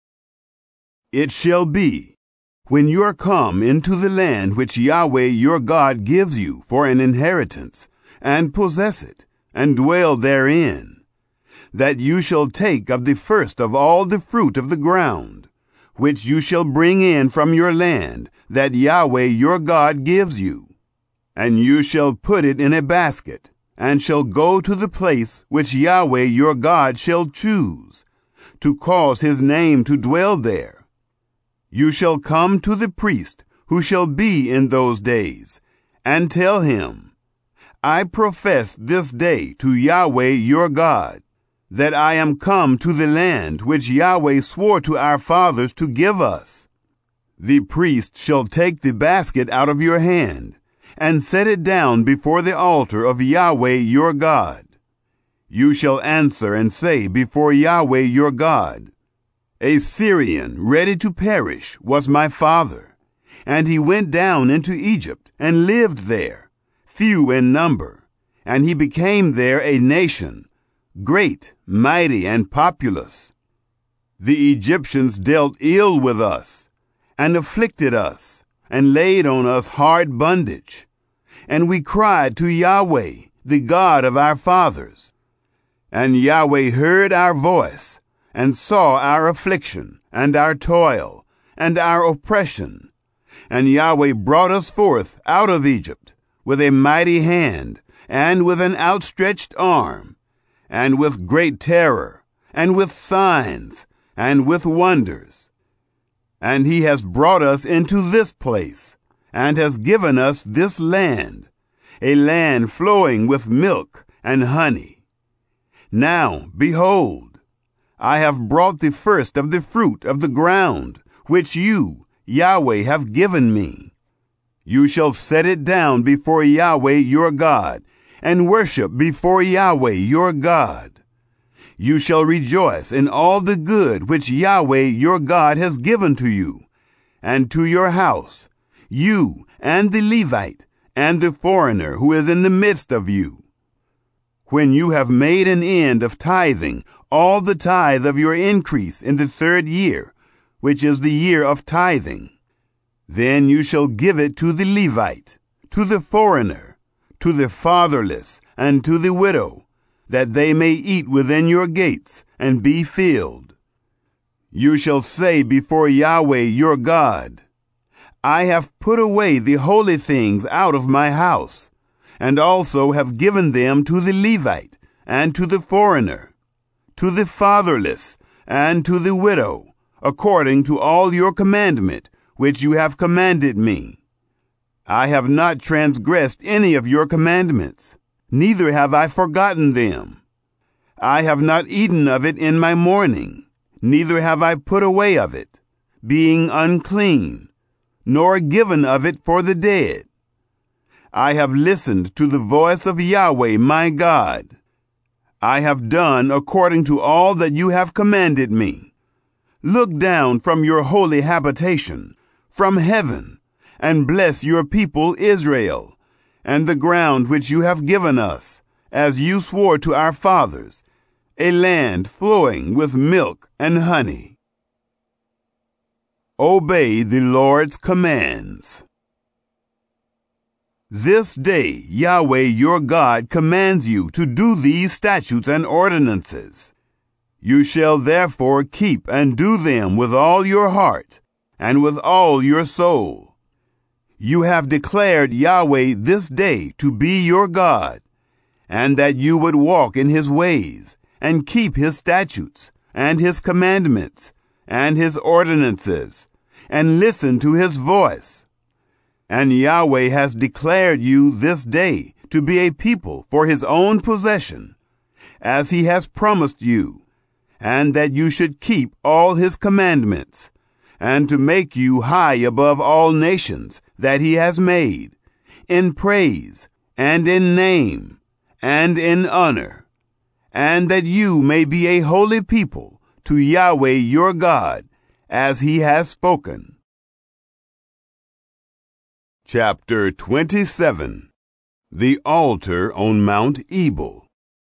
It shall be, when you are come into the land which Yahweh your God gives you for an inheritance, and possess it, and dwell therein, that you shall take of the first of all the fruit of the ground, which you shall bring in from your land, that Yahweh your God gives you, and you shall put it in a basket, and shall go to the place which Yahweh your God shall choose, to cause his name to dwell there. You shall come to the priest who shall be in those days, and tell him, I profess this day to Yahweh your God, that I am come to the land which Yahweh swore to our fathers to give us. The priest shall take the basket out of your hand, and set it down before the altar of Yahweh your God. You shall answer and say before Yahweh your God, A Syrian ready to perish was my father, and he went down into Egypt and lived there, few in number, and he became there a nation, great, mighty, and populous. The Egyptians dealt ill with us, and afflicted us, and laid on us hard bondage. And we cried to Yahweh, the God of our fathers. And Yahweh heard our voice, and saw our affliction, and our toil, and our oppression. And Yahweh brought us forth out of Egypt, with a mighty hand, and with an outstretched arm, and with great terror, and with signs, and with wonders. And he has brought us into this place, and has given us this land, a land flowing with milk and honey. Now, behold, I have brought the first of the fruit of the ground, which you, Yahweh, have given me. You shall set it down before Yahweh your God, and worship before Yahweh your God. You shall rejoice in all the good which Yahweh your God has given to you, and to your house, you and the Levite, and the foreigner who is in the midst of you. When you have made an end of tithing all the tithe of your increase in the third year, which is the year of tithing, then you shall give it to the Levite, to the foreigner, to the fatherless, and to the widow, that they may eat within your gates and be filled. You shall say before Yahweh your God, I have put away the holy things out of my house, and also have given them to the Levite, and to the foreigner, to the fatherless, and to the widow, according to all your commandment, which you have commanded me. I have not transgressed any of your commandments, neither have I forgotten them. I have not eaten of it in my mourning, neither have I put away of it, being unclean, nor given of it for the dead. I have listened to the voice of Yahweh my God. I have done according to all that you have commanded me. Look down from your holy habitation, from heaven, and bless your people Israel, and the ground which you have given us, as you swore to our fathers, a land flowing with milk and honey. Obey the Lord's commands. This day Yahweh your God commands you to do these statutes and ordinances. You shall therefore keep and do them with all your heart and with all your soul. You have declared Yahweh this day to be your God, and that you would walk in his ways and keep his statutes and his commandments and his ordinances, and listen to his voice. And Yahweh has declared you this day to be a people for his own possession, as he has promised you, and that you should keep all his commandments, and to make you high above all nations that he has made, in praise, and in name, and in honor, and that you may be a holy people to Yahweh your God, as he has spoken. Chapter twenty-seven. The Altar on Mount Ebal.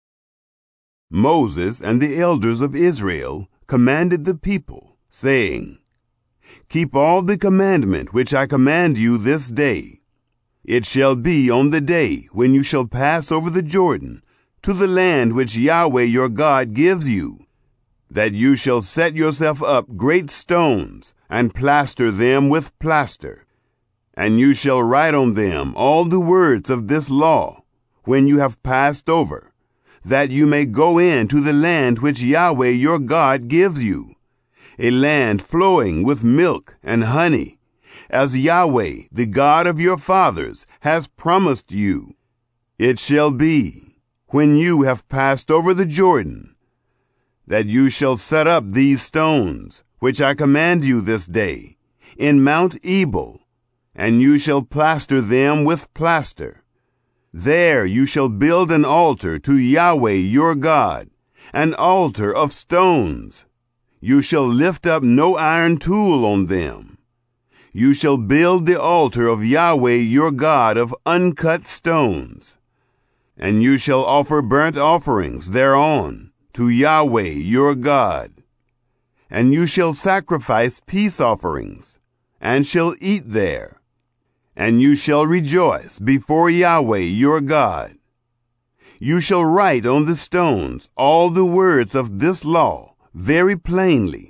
Moses and the elders of Israel commanded the people, saying, Keep all the commandment which I command you this day. It shall be on the day when you shall pass over the Jordan to the land which Yahweh your God gives you, that you shall set yourself up great stones and plaster them with plaster. And you shall write on them all the words of this law when you have passed over, that you may go in to the land which Yahweh your God gives you, a land flowing with milk and honey, as Yahweh, the God of your fathers, has promised you. It shall be, when you have passed over the Jordan, that you shall set up these stones, which I command you this day, in Mount Ebal, and you shall plaster them with plaster. There you shall build an altar to Yahweh your God, an altar of stones. You shall lift up no iron tool on them. You shall build the altar of Yahweh your God of uncut stones. And you shall offer burnt offerings thereon to Yahweh your God. And you shall sacrifice peace offerings, and shall eat there. And you shall rejoice before Yahweh your God. You shall write on the stones all the words of this law very plainly.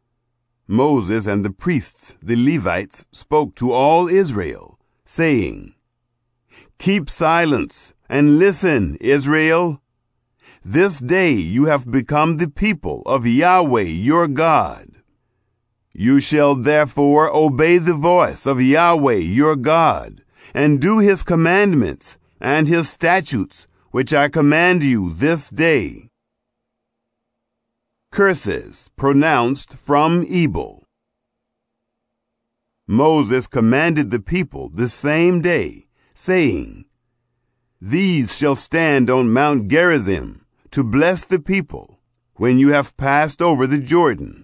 Moses and the priests, the Levites, spoke to all Israel, saying, Keep silence and listen, Israel. This day you have become the people of Yahweh your God. You shall therefore obey the voice of Yahweh your God, and do his commandments and his statutes, which I command you this day. Curses pronounced from Ebal. Moses commanded the people the same day, saying, These shall stand on Mount Gerizim to bless the people when you have passed over the Jordan.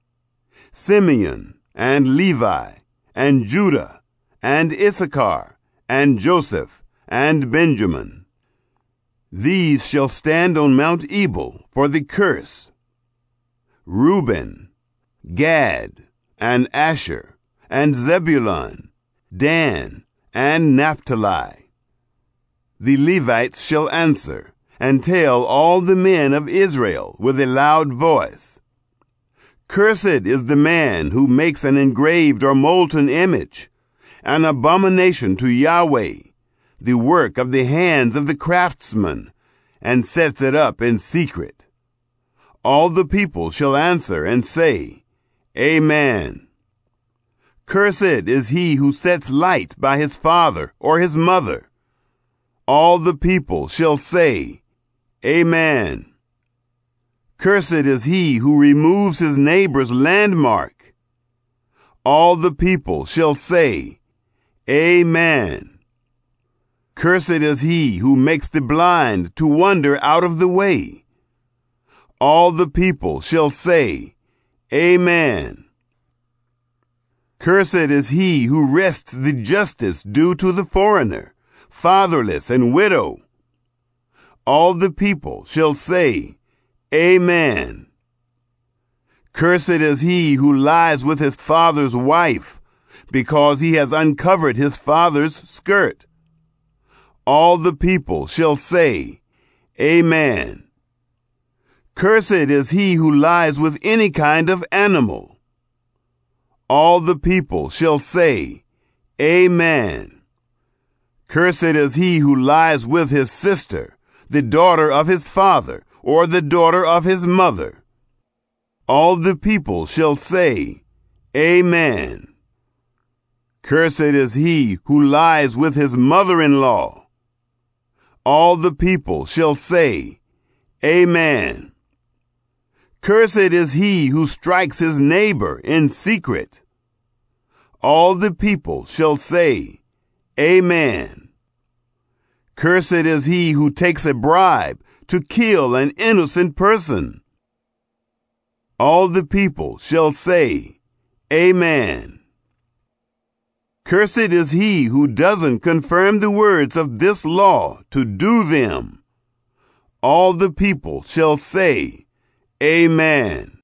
Simeon and Levi and Judah and Issachar and Joseph and Benjamin. These shall stand on Mount Ebal for the curse. Reuben, Gad, and Asher, and Zebulun, Dan, and Naphtali. The Levites shall answer, and tell all the men of Israel with a loud voice, Cursed is the man who makes an engraved or molten image, an abomination to Yahweh, the work of the hands of the craftsman, and sets it up in secret. All the people shall answer and say, Amen. Cursed is he who sets light by his father or his mother. All the people shall say, Amen. Cursed is he who removes his neighbor's landmark. All the people shall say, Amen. Cursed is he who makes the blind to wander out of the way. All the people shall say, Amen. Cursed is he who wrests the justice due to the foreigner, fatherless and widow. All the people shall say, Amen. Cursed is he who lies with his father's wife, because he has uncovered his father's skirt. All the people shall say, Amen. Cursed is he who lies with any kind of animal. All the people shall say, Amen. Cursed is he who lies with his sister, the daughter of his father, or the daughter of his mother. All the people shall say, Amen. Cursed is he who lies with his mother-in-law. All the people shall say, Amen. Cursed is he who strikes his neighbor in secret. All the people shall say, Amen. Cursed is he who takes a bribe to kill an innocent person. All the people shall say, Amen. Cursed is he who doesn't confirm the words of this law to do them. All the people shall say, Amen.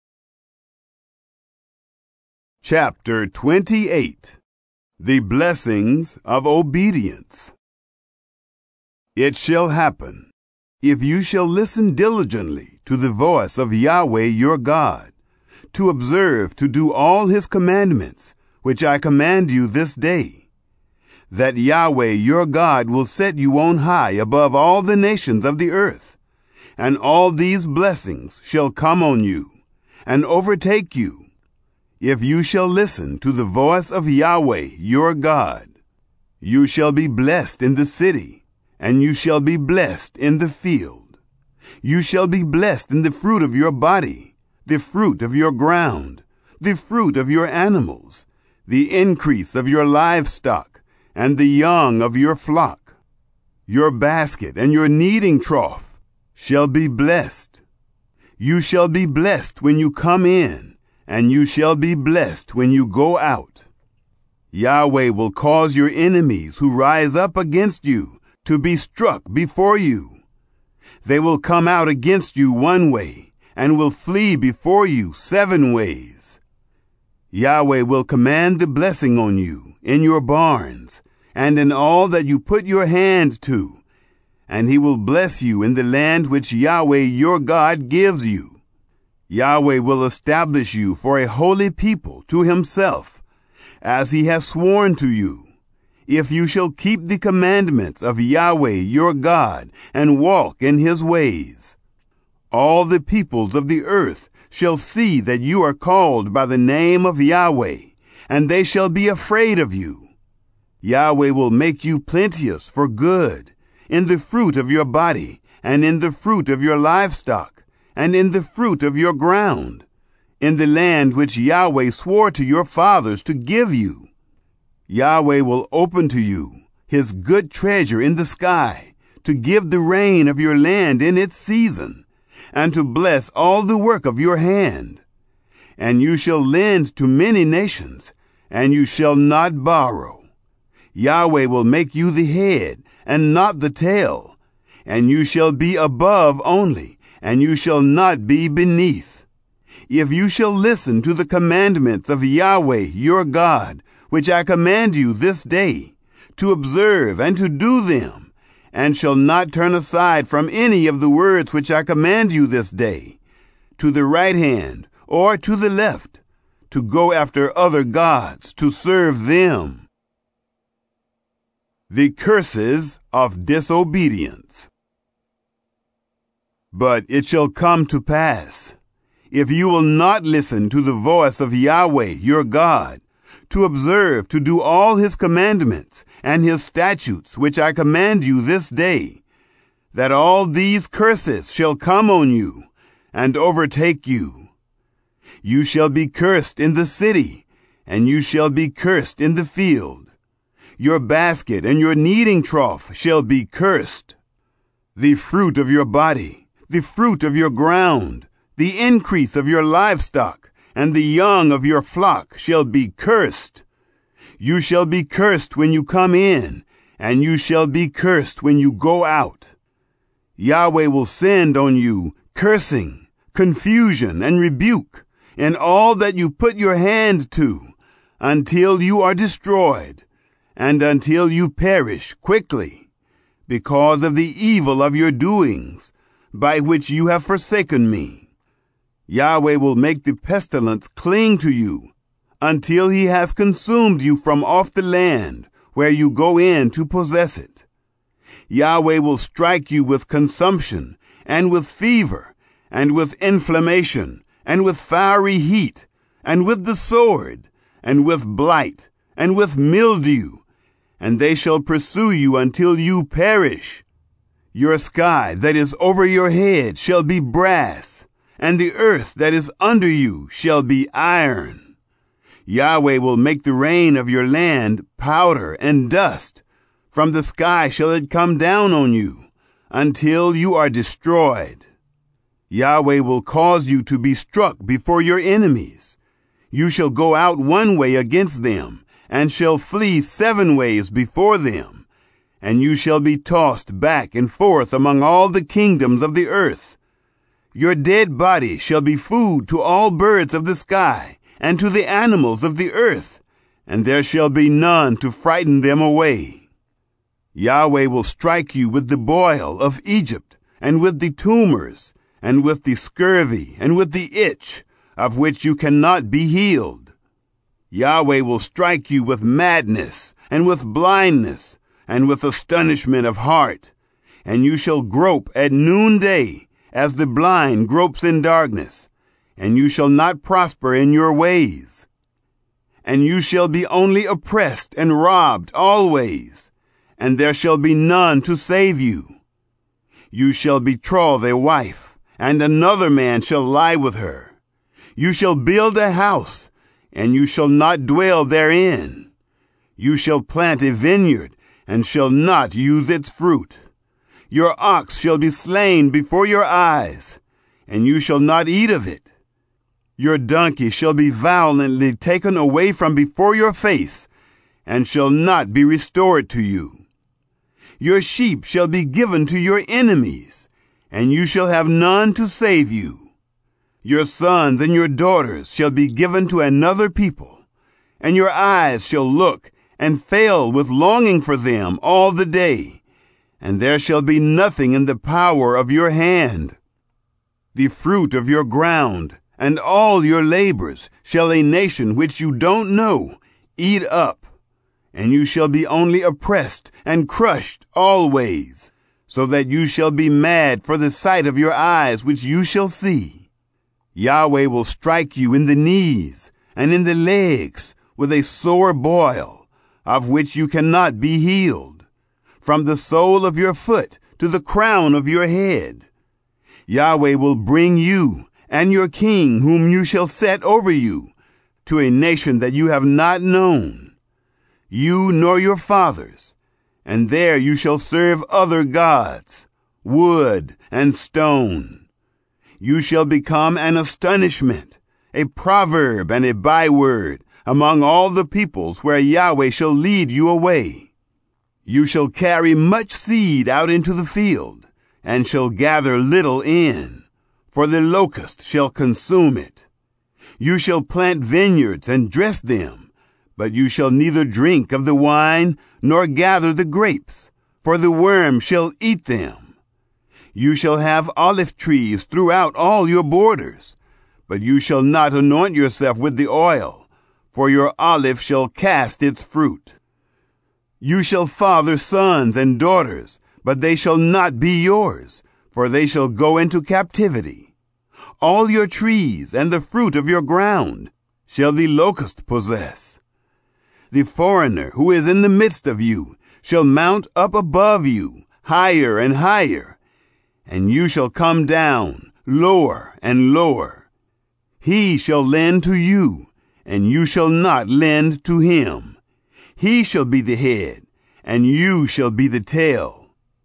Chapter twenty-eight. The Blessings of Obedience. It shall happen, if you shall listen diligently to the voice of Yahweh your God, to observe to do all his commandments, which I command you this day, that Yahweh your God will set you on high above all the nations of the earth, and all these blessings shall come on you, and overtake you, if you shall listen to the voice of Yahweh your God. You shall be blessed in the city, and you shall be blessed in the field. You shall be blessed in the fruit of your body, the fruit of your ground, the fruit of your animals, the increase of your livestock, and the young of your flock. Your basket and your kneading trough shall be blessed. You shall be blessed when you come in, and you shall be blessed when you go out. Yahweh will cause your enemies who rise up against you to be struck before you. They will come out against you one way, and will flee before you seven ways. Yahweh will command the blessing on you in your barns, and in all that you put your hand to, and he will bless you in the land which Yahweh your God gives you. Yahweh will establish you for a holy people to himself, as he has sworn to you, if you shall keep the commandments of Yahweh your God and walk in his ways. All the peoples of the earth shall see that you are called by the name of Yahweh, and they shall be afraid of you. Yahweh will make you plenteous for good, in the fruit of your body, and in the fruit of your livestock, and in the fruit of your ground, in the land which Yahweh swore to your fathers to give you. Yahweh will open to you his good treasure in the sky, to give the rain of your land in its season, and to bless all the work of your hand. And you shall lend to many nations, and you shall not borrow. Yahweh will make you the head, and not the tail, and you shall be above only, and you shall not be beneath. If you shall listen to the commandments of Yahweh your God, which I command you this day, to observe and to do them, and shall not turn aside from any of the words which I command you this day, to the right hand or to the left, to go after other gods, to serve them. The curses of disobedience. But it shall come to pass, if you will not listen to the voice of Yahweh your God, to observe to do all his commandments and his statutes which I command you this day, that all these curses shall come on you and overtake you. You shall be cursed in the city, and you shall be cursed in the field. Your basket and your kneading trough shall be cursed. The fruit of your body, the fruit of your ground, the increase of your livestock, and the young of your flock shall be cursed. You shall be cursed when you come in, and you shall be cursed when you go out. Yahweh will send on you cursing, confusion, and rebuke, in all that you put your hand to, until you are destroyed, and until you perish quickly, because of the evil of your doings, by which you have forsaken me. Yahweh will make the pestilence cling to you, until he has consumed you from off the land where you go in to possess it. Yahweh will strike you with consumption, and with fever, and with inflammation, and with fiery heat, and with the sword, and with blight, and with mildew, and they shall pursue you until you perish. Your sky that is over your head shall be brass, and the earth that is under you shall be iron. Yahweh will make the rain of your land powder and dust. From the sky shall it come down on you, until you are destroyed. Yahweh will cause you to be struck before your enemies. You shall go out one way against them, and shall flee seven ways before them. And you shall be tossed back and forth among all the kingdoms of the earth. Your dead body shall be food to all birds of the sky, and to the animals of the earth, and there shall be none to frighten them away. Yahweh will strike you with the boil of Egypt, and with the tumors, and with the scurvy, and with the itch, of which you cannot be healed. Yahweh will strike you with madness, and with blindness, and with astonishment of heart, and you shall grope at noonday, as the blind gropes in darkness, and you shall not prosper in your ways. And you shall be only oppressed and robbed always, and there shall be none to save you. You shall betroth a wife, and another man shall lie with her. You shall build a house, and you shall not dwell therein. You shall plant a vineyard, and shall not use its fruit. Your ox shall be slain before your eyes, and you shall not eat of it. Your donkey shall be violently taken away from before your face, and shall not be restored to you. Your sheep shall be given to your enemies, and you shall have none to save you. Your sons and your daughters shall be given to another people, and your eyes shall look and fail with longing for them all the day, and there shall be nothing in the power of your hand. The fruit of your ground and all your labors shall a nation which you don't know eat up, and you shall be only oppressed and crushed always, so that you shall be mad for the sight of your eyes which you shall see. Yahweh will strike you in the knees and in the legs with a sore boil, of which you cannot be healed, from the sole of your foot to the crown of your head. Yahweh will bring you and your king, whom you shall set over you, to a nation that you have not known, you nor your fathers, and there you shall serve other gods, wood and stone. You shall become an astonishment, a proverb and a byword among all the peoples where Yahweh shall lead you away. You shall carry much seed out into the field, and shall gather little in, for the locust shall consume it. You shall plant vineyards and dress them, but you shall neither drink of the wine nor gather the grapes, for the worm shall eat them. You shall have olive trees throughout all your borders, but you shall not anoint yourself with the oil, for your olive shall cast its fruit. You shall father sons and daughters, but they shall not be yours, for they shall go into captivity. All your trees and the fruit of your ground shall the locust possess. The foreigner who is in the midst of you shall mount up above you, higher and higher, and you shall come down lower and lower. He shall lend to you, and you shall not lend to him. He shall be the head, and you shall be the tail.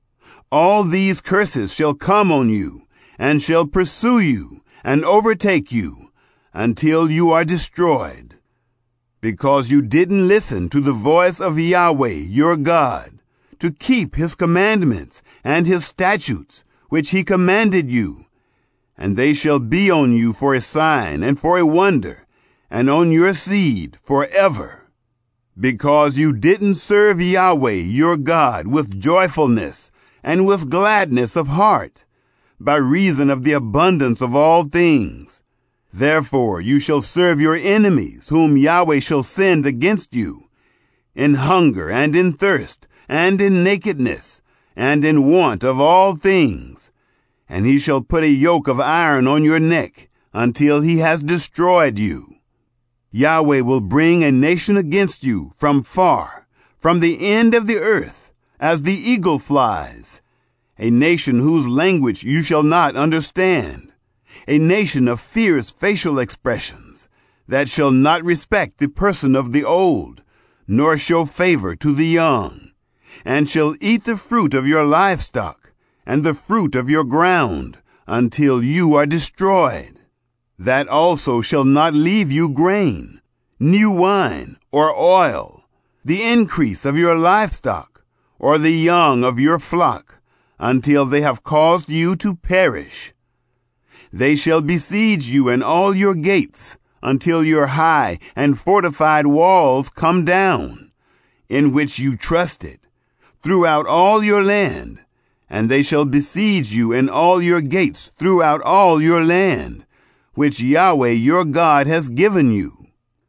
All these curses shall come on you, and shall pursue you, and overtake you, until you are destroyed, because you didn't listen to the voice of Yahweh your God, to keep his commandments and his statutes, which he commanded you. And they shall be on you for a sign and for a wonder, and on your seed forever. Because you didn't serve Yahweh your God with joyfulness and with gladness of heart, by reason of the abundance of all things. Therefore you shall serve your enemies, whom Yahweh shall send against you, in hunger and in thirst, and in nakedness, and in want of all things. And he shall put a yoke of iron on your neck, until he has destroyed you. Yahweh will bring a nation against you from far, from the end of the earth, as the eagle flies, a nation whose language you shall not understand, a nation of fierce facial expressions, that shall not respect the person of the old, nor show favor to the young, and shall eat the fruit of your livestock, and the fruit of your ground, until you are destroyed. That also shall not leave you grain, new wine, or oil, the increase of your livestock, or the young of your flock, until they have caused you to perish. They shall besiege you in all your gates, until your high and fortified walls come down, in which you trusted, throughout all your land. And they shall besiege you in all your gates throughout all your land, which Yahweh your God has given you.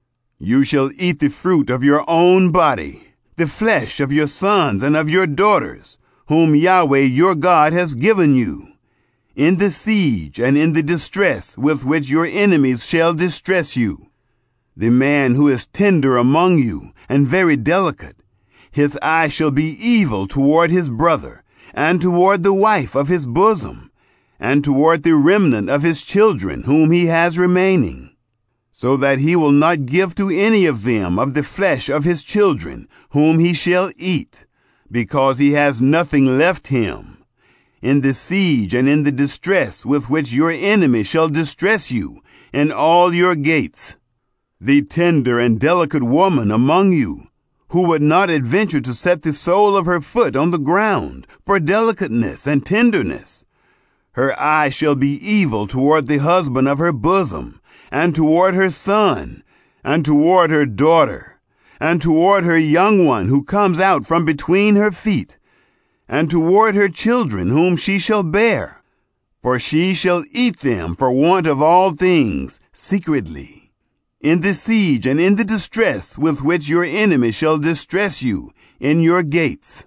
You shall eat the fruit of your own body, the flesh of your sons and of your daughters, whom Yahweh your God has given you, in the siege and in the distress with which your enemies shall distress you. The man who is tender among you and very delicate, his eye shall be evil toward his brother, and toward the wife of his bosom, and toward the remnant of his children whom he has remaining, so that he will not give to any of them of the flesh of his children whom he shall eat, because he has nothing left him. In the siege and in the distress with which your enemy shall distress you in all your gates, the tender and delicate woman among you, who would not adventure to set the sole of her foot on the ground for delicateness and tenderness, her eye shall be evil toward the husband of her bosom, and toward her son, and toward her daughter, and toward her young one who comes out from between her feet, and toward her children whom she shall bear. For she shall eat them for want of all things, secretly, in the siege and in the distress with which your enemy shall distress you in your gates.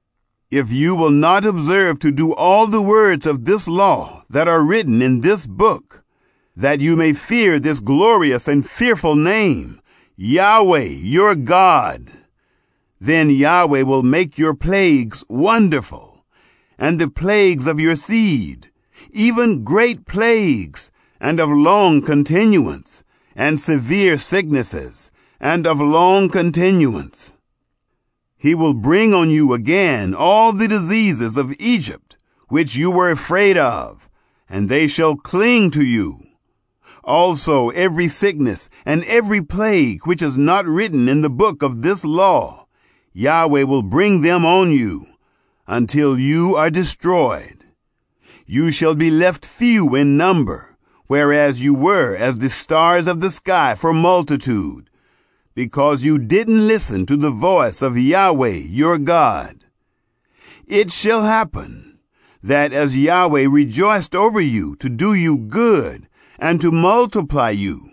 If you will not observe to do all the words of this law that are written in this book, that you may fear this glorious and fearful name, Yahweh your God, then Yahweh will make your plagues wonderful, and the plagues of your seed, even great plagues, and of long continuance, and severe sicknesses, and of long continuance. He will bring on you again all the diseases of Egypt, which you were afraid of, and they shall cling to you. Also every sickness and every plague which is not written in the book of this law, Yahweh will bring them on you, until you are destroyed. You shall be left few in number, whereas you were as the stars of the sky for multitude, because you didn't listen to the voice of Yahweh your God. It shall happen that as Yahweh rejoiced over you to do you good and to multiply you,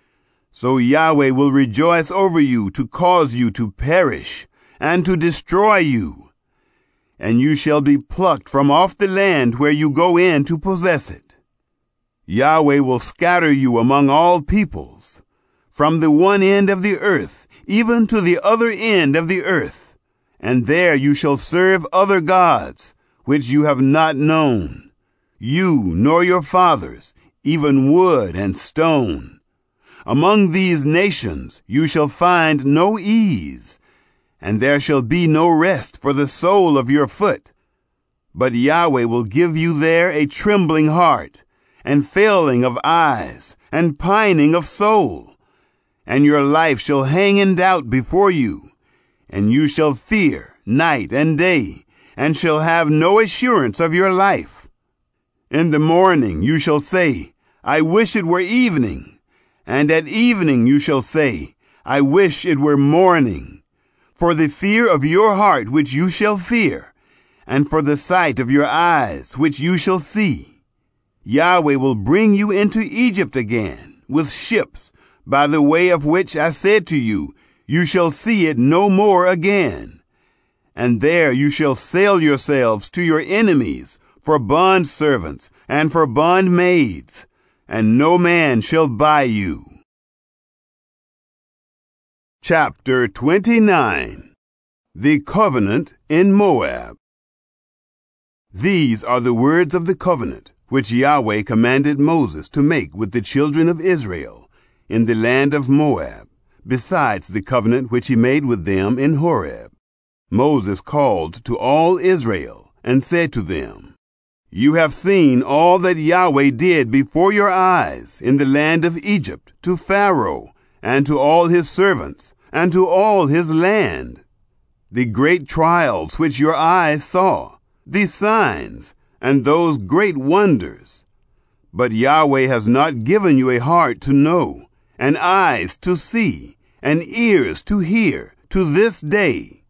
so Yahweh will rejoice over you to cause you to perish and to destroy you. And you shall be plucked from off the land where you go in to possess it. Yahweh will scatter you among all peoples, from the one end of the earth even to the other end of the earth, and there you shall serve other gods, which you have not known, you nor your fathers, even wood and stone. Among these nations you shall find no ease, and there shall be no rest for the sole of your foot. But Yahweh will give you there a trembling heart, and failing of eyes, and pining of soul. And your life shall hang in doubt before you, and you shall fear night and day, and shall have no assurance of your life. In the morning you shall say, I wish it were evening, and at evening you shall say, I wish it were morning. For the fear of your heart which you shall fear, and for the sight of your eyes which you shall see, Yahweh will bring you into Egypt again with ships, by the way of which I said to you, you shall see it no more again. And there you shall sell yourselves to your enemies for bondservants and for bondmaids, and no man shall buy you. Chapter twenty-nine. The Covenant in Moab. These are the words of the covenant which Yahweh commanded Moses to make with the children of Israel in the land of Moab, besides the covenant which he made with them in Horeb. Moses called to all Israel and said to them, You have seen all that Yahweh did before your eyes in the land of Egypt to Pharaoh and to all his servants and to all his land, the great trials which your eyes saw, the signs, and those great wonders. But Yahweh has not given you a heart to know, and eyes to see, and ears to hear, to this day.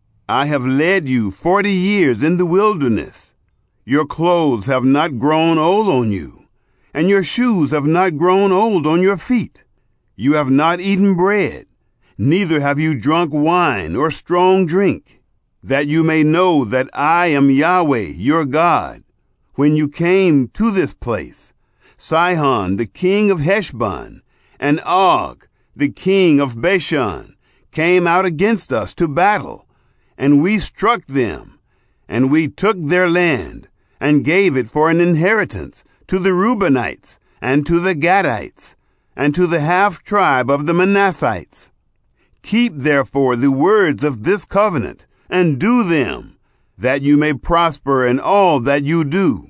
I have led you forty years in the wilderness. Your clothes have not grown old on you, and your shoes have not grown old on your feet. You have not eaten bread, neither have you drunk wine or strong drink, that you may know that I am Yahweh your God. When you came to this place, Sihon the king of Heshbon and Og the king of Bashan came out against us to battle, and we struck them, and we took their land, and gave it for an inheritance to the Reubenites, and to the Gadites, and to the half-tribe of the Manassites. Keep therefore the words of this covenant, and do them, that you may prosper in all that you do.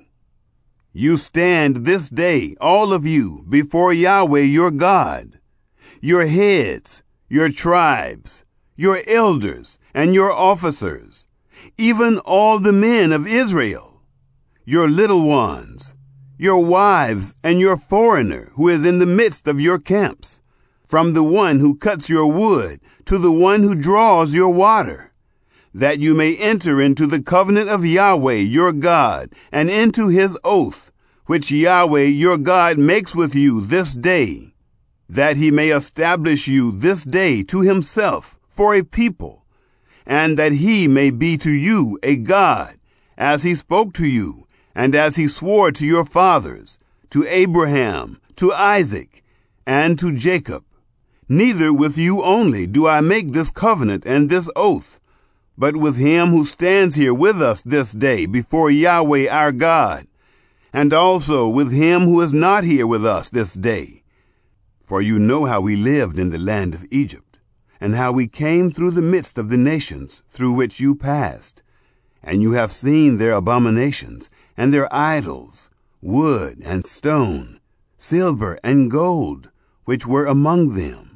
You stand this day, all of you, before Yahweh your God, your heads, your tribes, your elders, and your officers, even all the men of Israel, your little ones, your wives, and your foreigner who is in the midst of your camps, from the one who cuts your wood to the one who draws your water, that you may enter into the covenant of Yahweh your God, and into his oath, which Yahweh your God makes with you this day, that he may establish you this day to himself for a people, and that he may be to you a God, as he spoke to you, and as he swore to your fathers, to Abraham, to Isaac, and to Jacob. Neither with you only do I make this covenant and this oath, but with him who stands here with us this day before Yahweh our God, and also with him who is not here with us this day. For you know how we lived in the land of Egypt, and how we came through the midst of the nations through which you passed. And you have seen their abominations, and their idols, wood and stone, silver and gold, which were among them.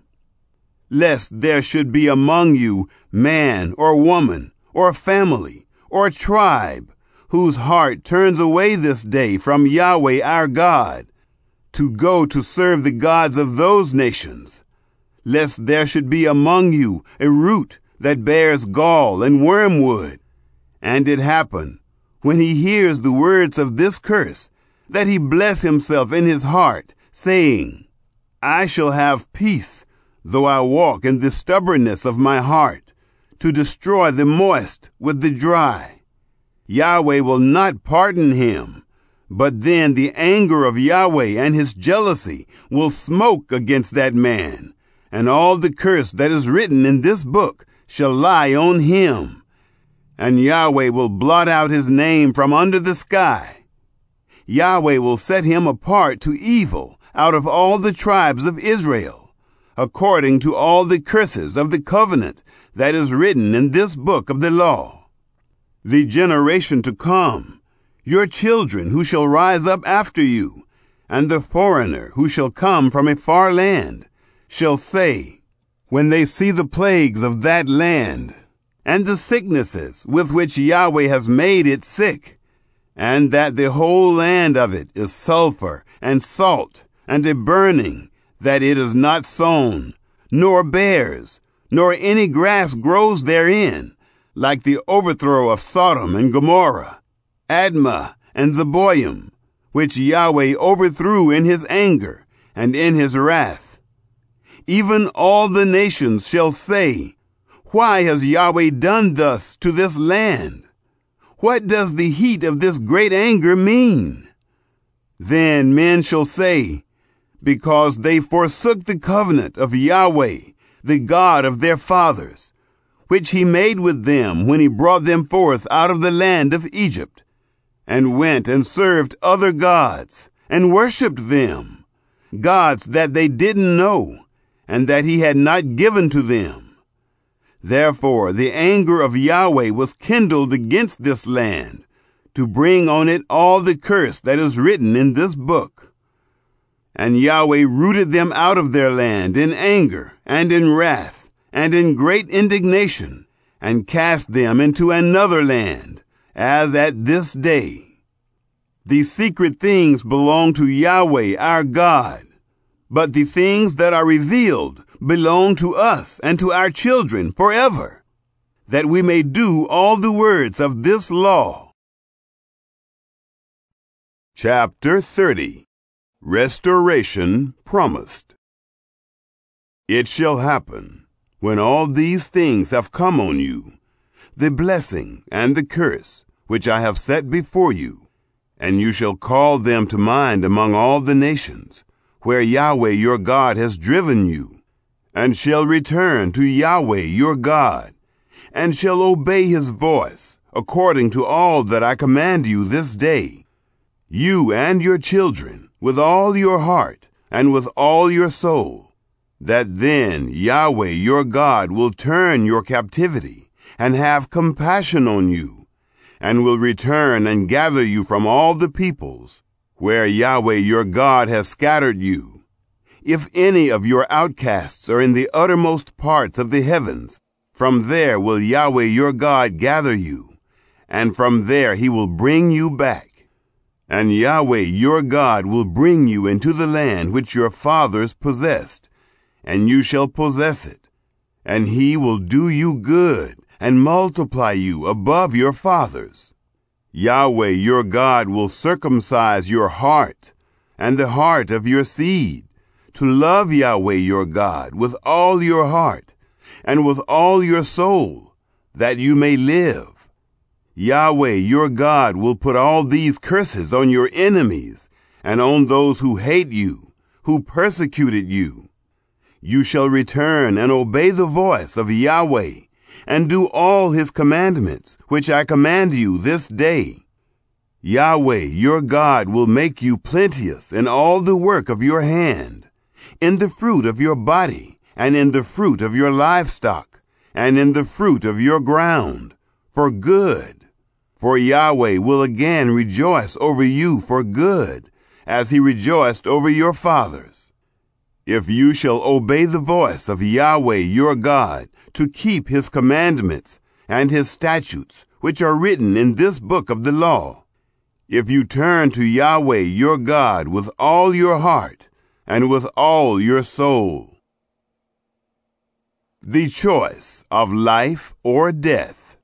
Lest there should be among you man or woman, or family, or tribe, whose heart turns away this day from Yahweh our God, to go to serve the gods of those nations. Lest there should be among you a root that bears gall and wormwood. And it happen, when he hears the words of this curse, that he bless himself in his heart, saying, I shall have peace, though I walk in the stubbornness of my heart, to destroy the moist with the dry. Yahweh will not pardon him, but then the anger of Yahweh and his jealousy will smoke against that man, and all the curse that is written in this book shall lie on him. And Yahweh will blot out his name from under the sky. Yahweh will set him apart to evil out of all the tribes of Israel, according to all the curses of the covenant that is written in this book of the law. The generation to come, your children who shall rise up after you, and the foreigner who shall come from a far land, shall say, when they see the plagues of that land, and the sicknesses with which Yahweh has made it sick, and that the whole land of it is sulfur and salt, and a burning, that it is not sown, nor bears, nor any grass grows therein, like the overthrow of Sodom and Gomorrah, Admah and Zeboim, which Yahweh overthrew in his anger and in his wrath. Even all the nations shall say, why has Yahweh done thus to this land? What does the heat of this great anger mean? Then men shall say, because they forsook the covenant of Yahweh, the God of their fathers, which he made with them when he brought them forth out of the land of Egypt, and went and served other gods, and worshipped them, gods that they didn't know, and that he had not given to them. Therefore the anger of Yahweh was kindled against this land, to bring on it all the curse that is written in this book. And Yahweh rooted them out of their land in anger, and in wrath, and in great indignation, and cast them into another land, as at this day. The secret things belong to Yahweh our God, but the things that are revealed belong to us and to our children forever, that we may do all the words of this law. Chapter thirty. Restoration Promised. It shall happen, when all these things have come on you, the blessing and the curse which I have set before you, and you shall call them to mind among all the nations, where Yahweh your God has driven you, and shall return to Yahweh your God, and shall obey his voice, according to all that I command you this day, you and your children, with all your heart, and with all your soul, that then Yahweh your God will turn your captivity, and have compassion on you, and will return and gather you from all the peoples, where Yahweh your God has scattered you. If any of your outcasts are in the uttermost parts of the heavens, from there will Yahweh your God gather you, and from there he will bring you back. And Yahweh your God will bring you into the land which your fathers possessed, and you shall possess it. And he will do you good, and multiply you above your fathers. Yahweh your God will circumcise your heart, and the heart of your seed, to love Yahweh your God with all your heart, and with all your soul, that you may live. Yahweh your God will put all these curses on your enemies, and on those who hate you, who persecuted you. You shall return and obey the voice of Yahweh, and do all his commandments, which I command you this day. Yahweh, your God, will make you plenteous in all the work of your hand, in the fruit of your body, and in the fruit of your livestock, and in the fruit of your ground, for good. For Yahweh will again rejoice over you for good, as he rejoiced over your fathers. If you shall obey the voice of Yahweh your God, to keep his commandments and his statutes, which are written in this book of the law, if you turn to Yahweh your God with all your heart and with all your soul. The choice of life or death.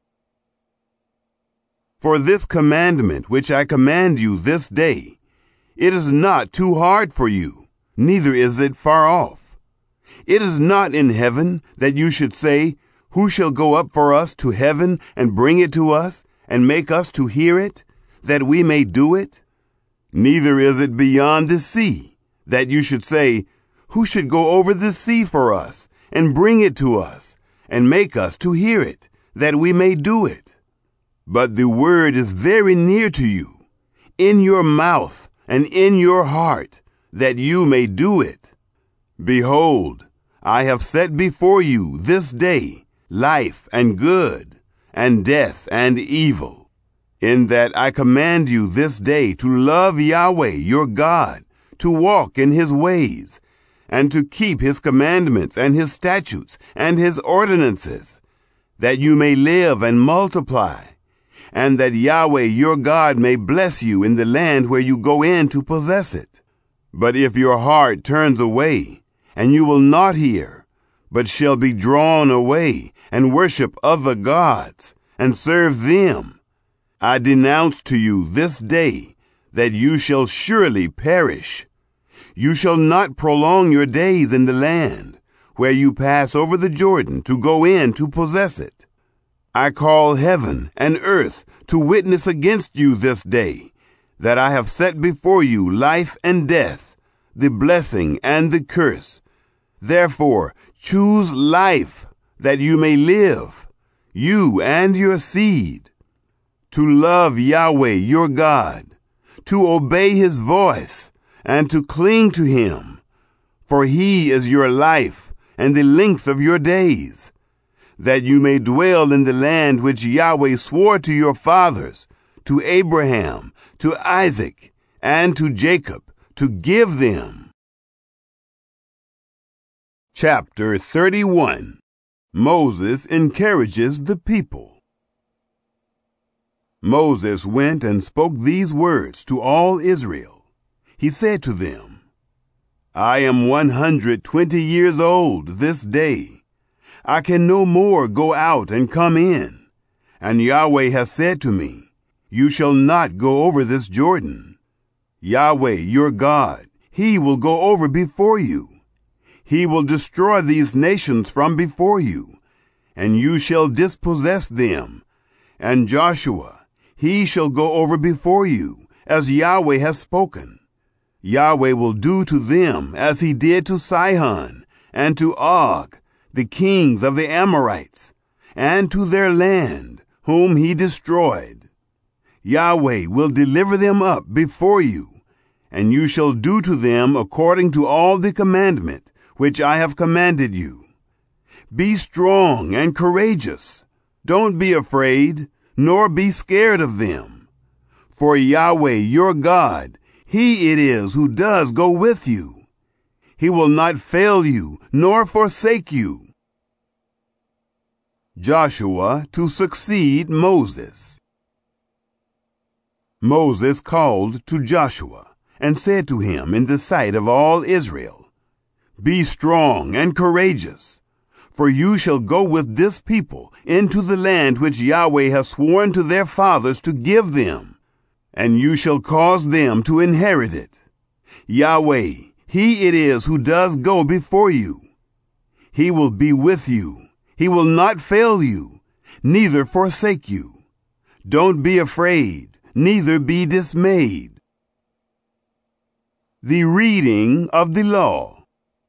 For this commandment which I command you this day, it is not too hard for you, neither is it far off. It is not in heaven that you should say, who shall go up for us to heaven and bring it to us and make us to hear it, that we may do it? Neither is it beyond the sea that you should say, who should go over the sea for us and bring it to us and make us to hear it, that we may do it? But the word is very near to you, in your mouth and in your heart, that you may do it. Behold, I have set before you this day life and good, and death and evil, in that I command you this day to love Yahweh your God, to walk in his ways, and to keep his commandments and his statutes and his ordinances, that you may live and multiply, and that Yahweh your God may bless you in the land where you go in to possess it. But if your heart turns away, and you will not hear, but shall be drawn away, and worship other gods, and serve them, I denounce to you this day that you shall surely perish. You shall not prolong your days in the land, where you pass over the Jordan to go in to possess it. I call heaven and earth to witness against you this day, that I have set before you life and death, the blessing and the curse. Therefore, choose life, that you may live, you and your seed, to love Yahweh your God, to obey his voice, and to cling to him. For he is your life and the length of your days, that you may dwell in the land which Yahweh swore to your fathers, to Abraham, to Isaac, and to Jacob, to give them. Chapter thirty-one. Moses encourages the people. Moses went and spoke these words to all Israel. He said to them, I am one hundred twenty years old this day. I can no more go out and come in. And Yahweh has said to me, you shall not go over this Jordan. Yahweh, your God, he will go over before you. He will destroy these nations from before you, and you shall dispossess them. And Joshua, he shall go over before you, as Yahweh has spoken. Yahweh will do to them as he did to Sihon and to Og, the kings of the Amorites, and to their land, whom he destroyed. Yahweh will deliver them up before you, and you shall do to them according to all the commandment which I have commanded you. Be strong and courageous. Don't be afraid, nor be scared of them. For Yahweh your God, he it is who does go with you. He will not fail you, nor forsake you. Joshua to succeed Moses. Moses called to Joshua, and said to him in the sight of all Israel, Be strong and courageous, for you shall go with this people into the land which Yahweh has sworn to their fathers to give them, and you shall cause them to inherit it. Yahweh, he it is who does go before you. He will be with you. He will not fail you, neither forsake you. Don't be afraid, neither be dismayed. The reading of the law.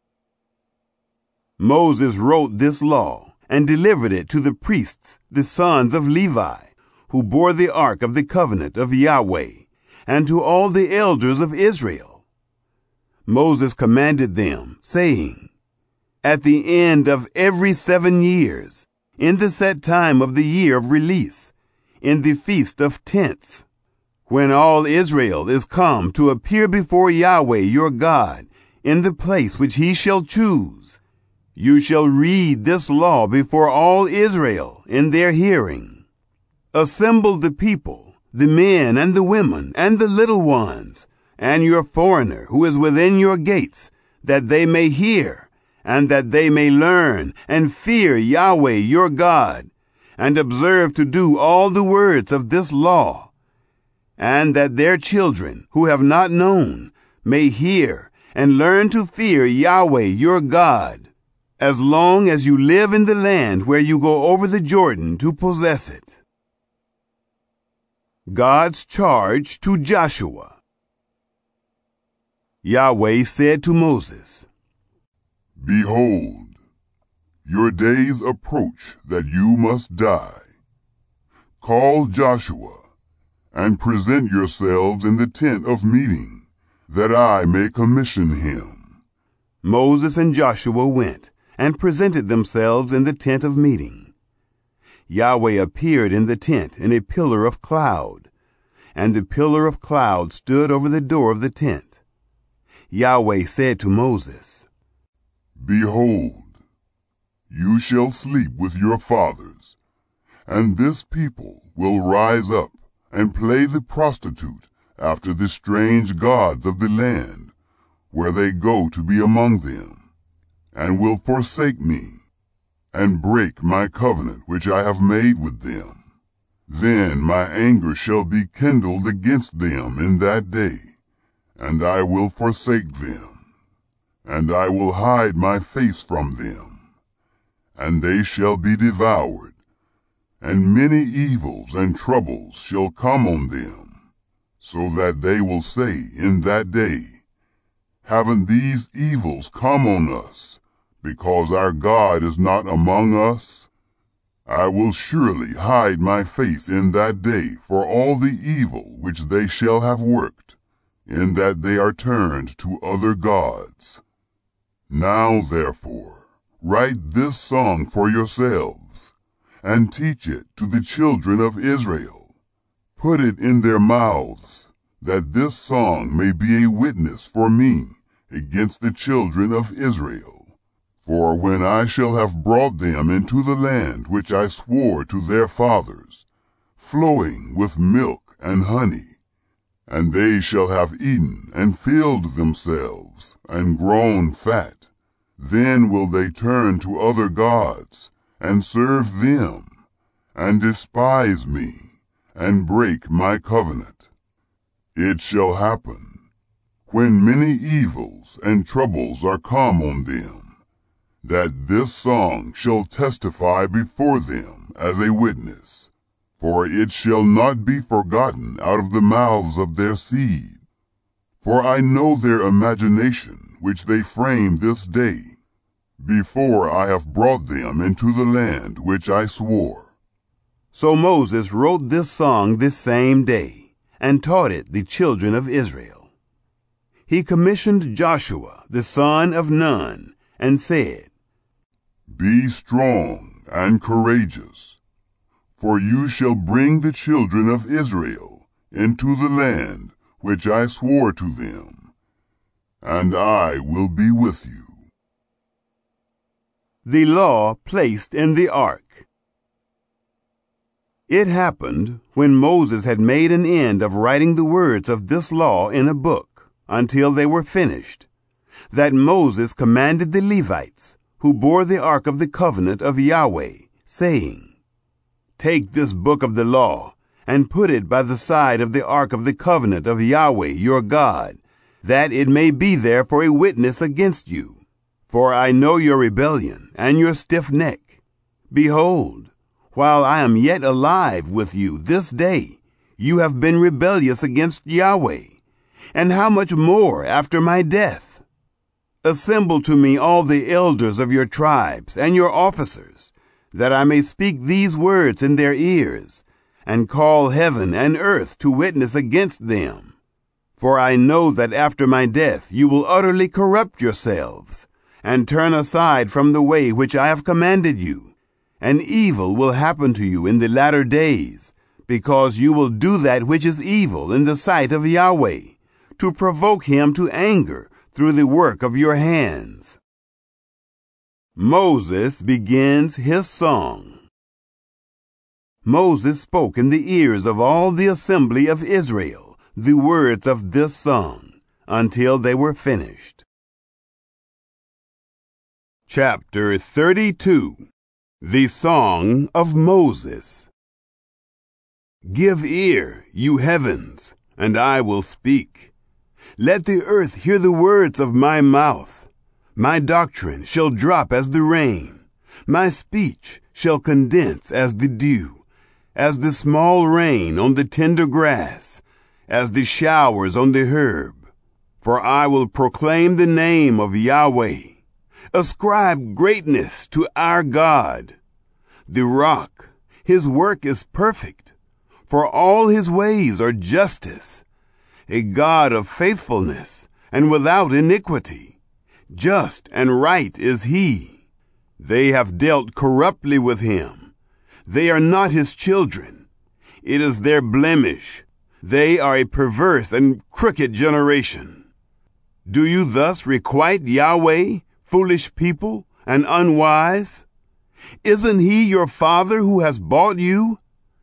Moses wrote this law and delivered it to the priests, the sons of Levi, who bore the ark of the covenant of Yahweh, and to all the elders of Israel. Moses commanded them, saying, At the end of every seven years, in the set time of the year of release, in the feast of tents, when all Israel is come to appear before Yahweh your God in the place which he shall choose, you shall read this law before all Israel in their hearing. Assemble the people, the men and the women and the little ones, and your foreigner who is within your gates, that they may hear, and that they may learn and fear Yahweh your God, and observe to do all the words of this law, and that their children who have not known may hear and learn to fear Yahweh your God, as long as you live in the land where you go over the Jordan to possess it. God's charge to Joshua. Yahweh said to Moses, Behold, your days approach that you must die. Call Joshua, and present yourselves in the tent of meeting, that I may commission him. Moses and Joshua went and presented themselves in the tent of meeting. Yahweh appeared in the tent in a pillar of cloud, and the pillar of cloud stood over the door of the tent. Yahweh said to Moses, Behold, you shall sleep with your fathers, and this people will rise up and play the prostitute after the strange gods of the land, where they go to be among them, and will forsake me, and break my covenant which I have made with them. Then my anger shall be kindled against them in that day, and I will forsake them, and I will hide my face from them, and they shall be devoured, and many evils and troubles shall come on them, so that they will say in that day, Haven't these evils come on us, because our God is not among us? I will surely hide my face in that day for all the evil which they shall have worked, in that they are turned to other gods. Now therefore, write this song for yourselves, and teach it to the children of Israel. Put it in their mouths, that this song may be a witness for me against the children of Israel. For when I shall have brought them into the land which I swore to their fathers, flowing with milk and honey, and they shall have eaten and filled themselves and grown fat, then will they turn to other gods and serve them, and despise me, and break my covenant. It shall happen, when many evils and troubles are come on them, that this song shall testify before them as a witness, for it shall not be forgotten out of the mouths of their seed. For I know their imagination which they frame this day, before I have brought them into the land which I swore. So Moses wrote this song this same day, and taught it the children of Israel. He commissioned Joshua the son of Nun, and said, Be strong and courageous, for you shall bring the children of Israel into the land which I swore to them, and I will be with you. The law placed in the ark. It happened, when Moses had made an end of writing the words of this law in a book, until they were finished, that Moses commanded the Levites, who bore the ark of the covenant of Yahweh, saying, Take this book of the law, and put it by the side of the ark of the covenant of Yahweh your God, that it may be there for a witness against you. For I know your rebellion and your stiff neck. Behold, while I am yet alive with you this day, you have been rebellious against Yahweh. And how much more after my death? Assemble to me all the elders of your tribes and your officers, that I may speak these words in their ears, and call heaven and earth to witness against them. For I know that after my death you will utterly corrupt yourselves, and turn aside from the way which I have commanded you, and evil will happen to you in the latter days, because you will do that which is evil in the sight of Yahweh, to provoke him to anger through the work of your hands. Moses begins his song. Moses spoke in the ears of all the assembly of Israel the words of this song until they were finished. Chapter thirty-two. The Song of Moses. Give ear, you heavens, and I will speak. Let the earth hear the words of my mouth. My doctrine shall drop as the rain. My speech shall condense as the dew, as the small rain on the tender grass, as the showers on the herb. For I will proclaim the name of Yahweh. Ascribe greatness to our God. The rock, his work is perfect, for all his ways are justice. A God of faithfulness and without iniquity. Just and right is he. They have dealt corruptly with him. They are not his children. It is their blemish. They are a perverse and crooked generation. Do you thus requite Yahweh, foolish people, and unwise? Isn't he your father who has bought you?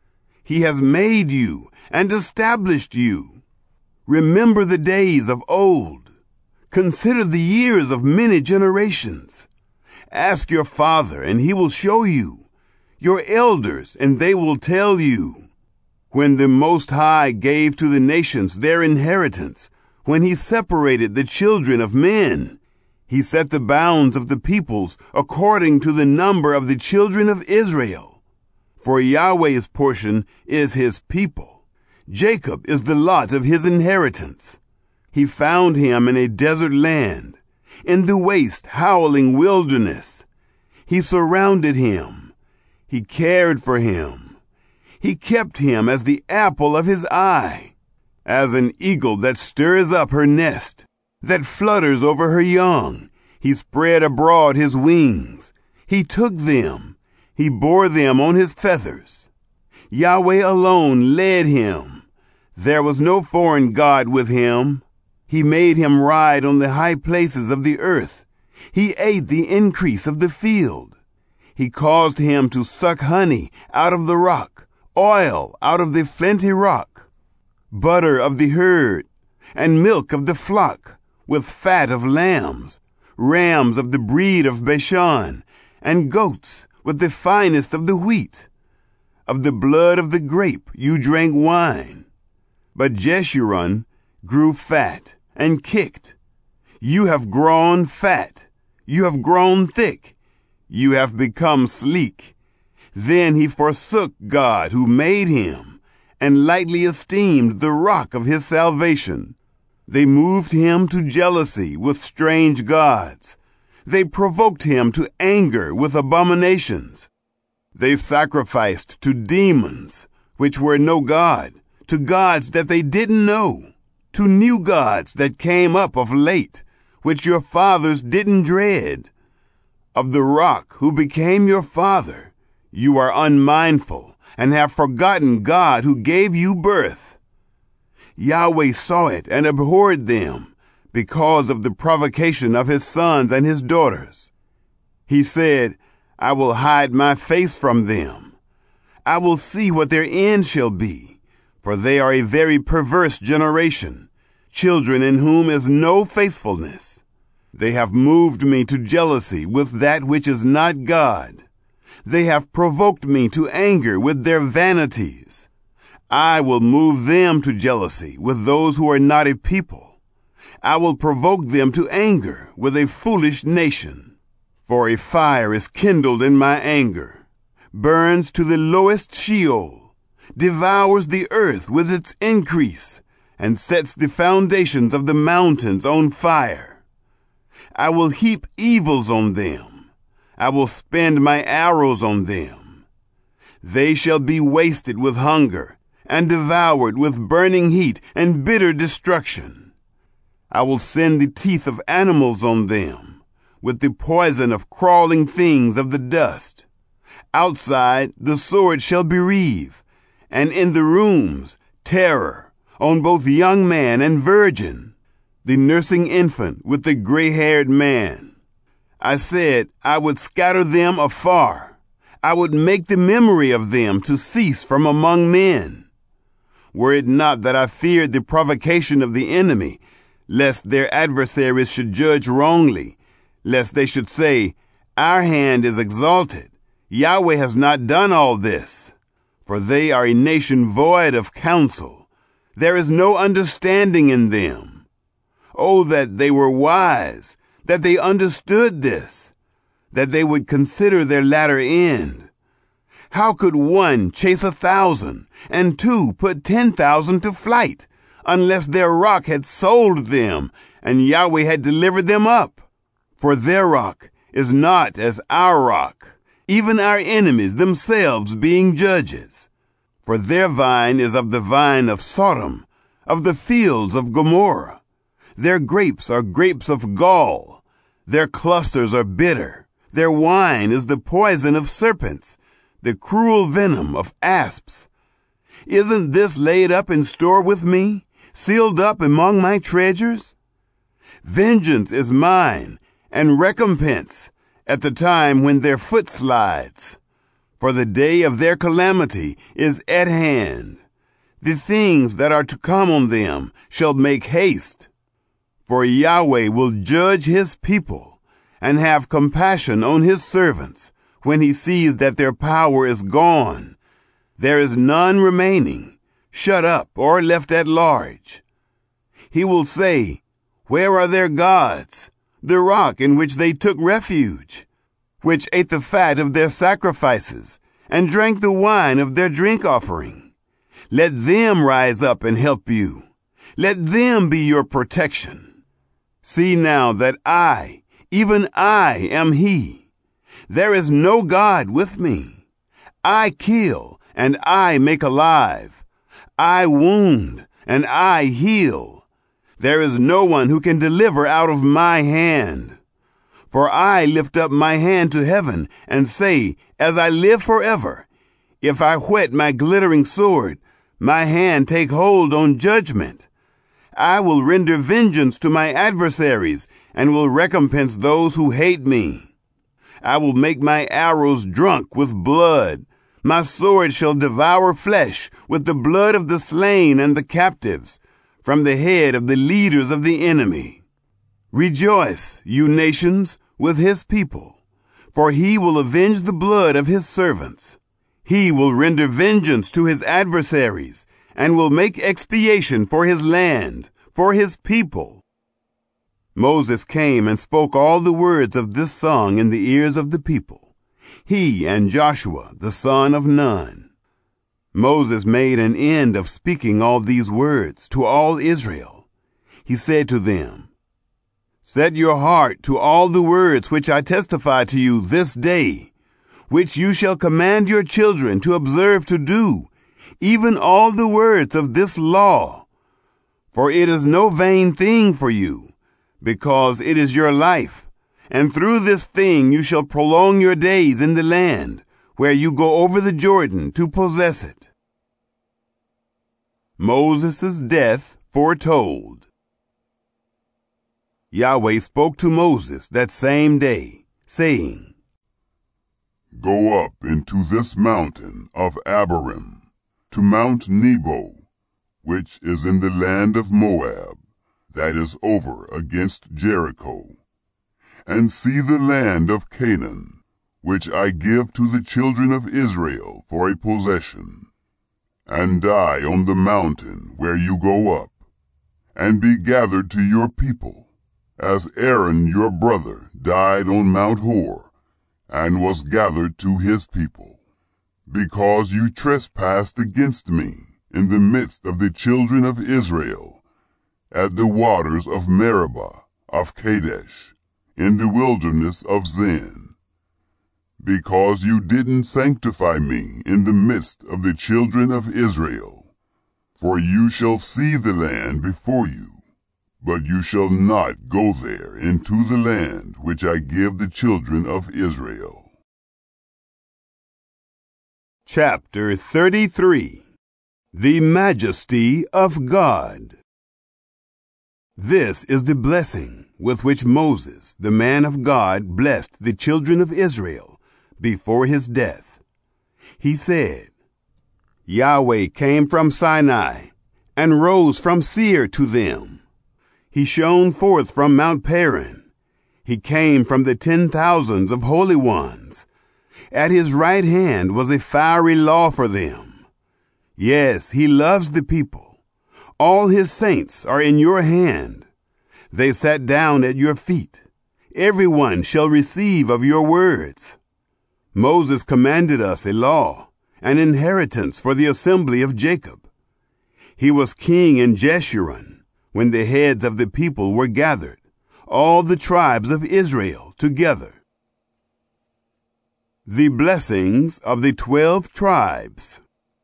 He has made you and established you. Remember the days of old. Consider the years of many generations. Ask your father, and he will show you. Your elders, and they will tell you. When the Most High gave to the nations their inheritance, when he separated the children of men, he set the bounds of the peoples according to the number of the children of Israel. For Yahweh's portion is his people. Jacob is the lot of his inheritance. He found him in a desert land, in the waste, howling wilderness. He surrounded him. He cared for him. He kept him as the apple of his eye, as an eagle that stirs up her nest, that flutters over her young. He spread abroad his wings. He took them. He bore them on his feathers. Yahweh alone led him. There was no foreign god with him. He made him ride on the high places of the earth. He ate the increase of the field. He caused him to suck honey out of the rock, oil out of the flinty rock, butter of the herd, and milk of the flock, with fat of lambs, rams of the breed of Bashan, and goats with the finest of the wheat. Of the blood of the grape you drank wine. But Jeshurun grew fat and kicked. You have grown fat. You have grown thick. You have become sleek. Then he forsook God who made him, and lightly esteemed the rock of his salvation. They moved him to jealousy with strange gods. They provoked him to anger with abominations. They sacrificed to demons, which were no God, to gods that they didn't know, to new gods that came up of late, which your fathers didn't dread. Of the rock who became your father, you are unmindful and have forgotten God who gave you birth. Yahweh saw it and abhorred them because of the provocation of his sons and his daughters. He said, I will hide my face from them. I will see what their end shall be, for they are a very perverse generation, children in whom is no faithfulness. They have moved me to jealousy with that which is not God. They have provoked me to anger with their vanities. I will move them to jealousy with those who are not a people. I will provoke them to anger with a foolish nation. For a fire is kindled in my anger, burns to the lowest Sheol, devours the earth with its increase, and sets the foundations of the mountains on fire. I will heap evils on them. I will spend my arrows on them. They shall be wasted with hunger, and devoured with burning heat and bitter destruction. I will send the teeth of animals on them, with the poison of crawling things of the dust. Outside the sword shall bereave, and in the rooms terror on both young man and virgin, the nursing infant with the gray-haired man. I said I would scatter them afar. I would make the memory of them to cease from among men. Were it not that I feared the provocation of the enemy, lest their adversaries should judge wrongly, lest they should say, our hand is exalted, Yahweh has not done all this. For they are a nation void of counsel. There is no understanding in them. Oh, that they were wise, that they understood this, that they would consider their latter end. How could one chase a thousand, and two put ten thousand to flight, unless their rock had sold them, and Yahweh had delivered them up? For their rock is not as our rock, even our enemies themselves being judges. For their vine is of the vine of Sodom, of the fields of Gomorrah. Their grapes are grapes of gall. Their clusters are bitter. Their wine is the poison of serpents, the cruel venom of asps. Isn't this laid up in store with me, sealed up among my treasures? Vengeance is mine, and recompense at the time when their foot slides. For the day of their calamity is at hand. The things that are to come on them shall make haste. For Yahweh will judge his people and have compassion on his servants when he sees that their power is gone. There is none remaining, shut up or left at large. He will say, where are their gods, the rock in which they took refuge, which ate the fat of their sacrifices and drank the wine of their drink offering? Let them rise up and help you. Let them be your protection. See now that I, even I, am he. There is no God with me. I kill, and I make alive. I wound, and I heal. There is no one who can deliver out of my hand. For I lift up my hand to heaven and say, as I live forever, if I whet my glittering sword, my hand take hold on judgment. I will render vengeance to my adversaries and will recompense those who hate me. I will make my arrows drunk with blood. My sword shall devour flesh with the blood of the slain and the captives, from the head of the leaders of the enemy. Rejoice, you nations, with his people, for he will avenge the blood of his servants. He will render vengeance to his adversaries, and will make expiation for his land, for his people. Moses came and spoke all the words of this song in the ears of the people, he and Joshua the son of Nun. Moses made an end of speaking all these words to all Israel. He said to them, set your heart to all the words which I testify to you this day, which you shall command your children to observe to do, even all the words of this law. For it is no vain thing for you, because it is your life, and through this thing you shall prolong your days in the land, where you go over the Jordan to possess it. Moses' death foretold. Yahweh spoke to Moses that same day, saying, go up into this mountain of Abarim, to Mount Nebo, which is in the land of Moab, that is over against Jericho, and see the land of Canaan, which I give to the children of Israel for a possession, and die on the mountain where you go up, and be gathered to your people, as Aaron your brother died on Mount Hor, and was gathered to his people, because you trespassed against me in the midst of the children of Israel, at the waters of Meribah of Kadesh, in the wilderness of Zin. Because you didn't sanctify me in the midst of the children of Israel, For you shall see the land before you, but you shall not go there into the land which I give the children of Israel. Chapter thirty-three. The Majesty of God. This is the blessing with which Moses, the man of God, blessed the children of Israel before his death. He said, Yahweh came from Sinai and rose from Seir to them. He shone forth from Mount Paran. He came from the ten thousands of holy ones. At his right hand was a fiery law for them. Yes, he loves the people. All his saints are in your hand. They sat down at your feet. Everyone shall receive of your words. Moses commanded us a law, an inheritance for the assembly of Jacob. He was king in Jeshurun when the heads of the people were gathered, all the tribes of Israel together. The blessings of the twelve tribes.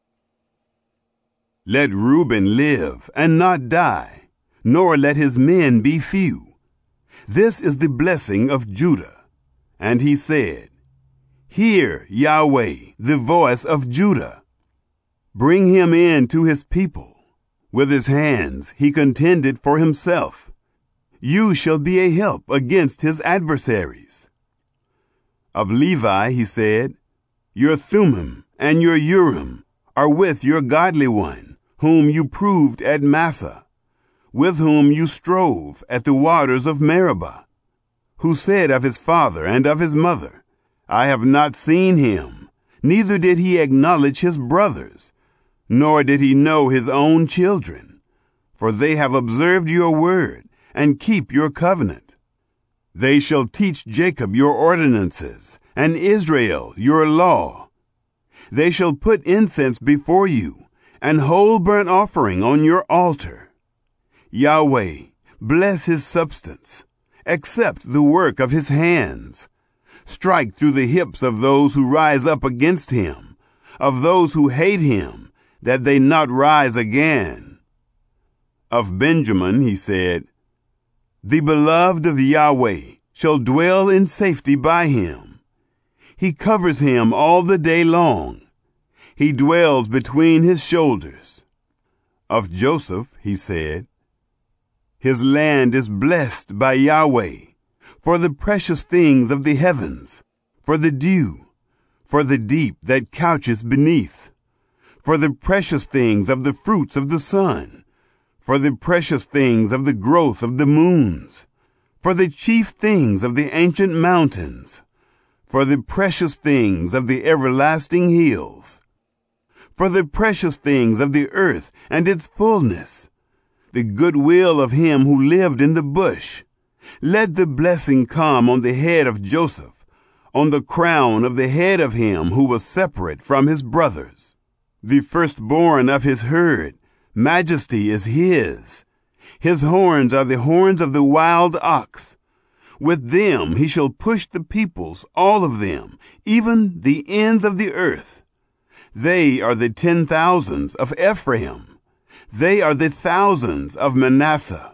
Let Reuben live and not die, nor let his men be few. This is the blessing of Judah. And he said, Hear, Yahweh, the voice of Judah. Bring him in to his people. With his hands he contended for himself. You shall be a help against his adversaries. Of Levi he said, Your Thummim and your Urim are with your godly one, whom you proved at Massah, with whom you strove at the waters of Meribah, who said of his father and of his mother, I have not seen him, neither did he acknowledge his brothers, nor did he know his own children, for they have observed your word and keep your covenant. They shall teach Jacob your ordinances, and Israel your law. They shall put incense before you, and whole burnt offering on your altar. Yahweh, bless his substance, accept the work of his hands. Strike through the hips of those who rise up against him, of those who hate him, that they not rise again. Of Benjamin he said, The beloved of Yahweh shall dwell in safety by him. He covers him all the day long. He dwells between his shoulders. Of Joseph he said, His land is blessed by Yahweh, for the precious things of the heavens, for the dew, for the deep that couches beneath, for the precious things of the fruits of the sun, for the precious things of the growth of the moons, for the chief things of the ancient mountains, for the precious things of the everlasting hills, for the precious things of the earth and its fullness, the goodwill of him who lived in the bush. Let the blessing come on the head of Joseph, on the crown of the head of him who was separate from his brothers. The firstborn of his herd, majesty is his. His horns are the horns of the wild ox. With them he shall push the peoples, all of them, even the ends of the earth. They are the ten thousands of Ephraim. They are the thousands of Manasseh.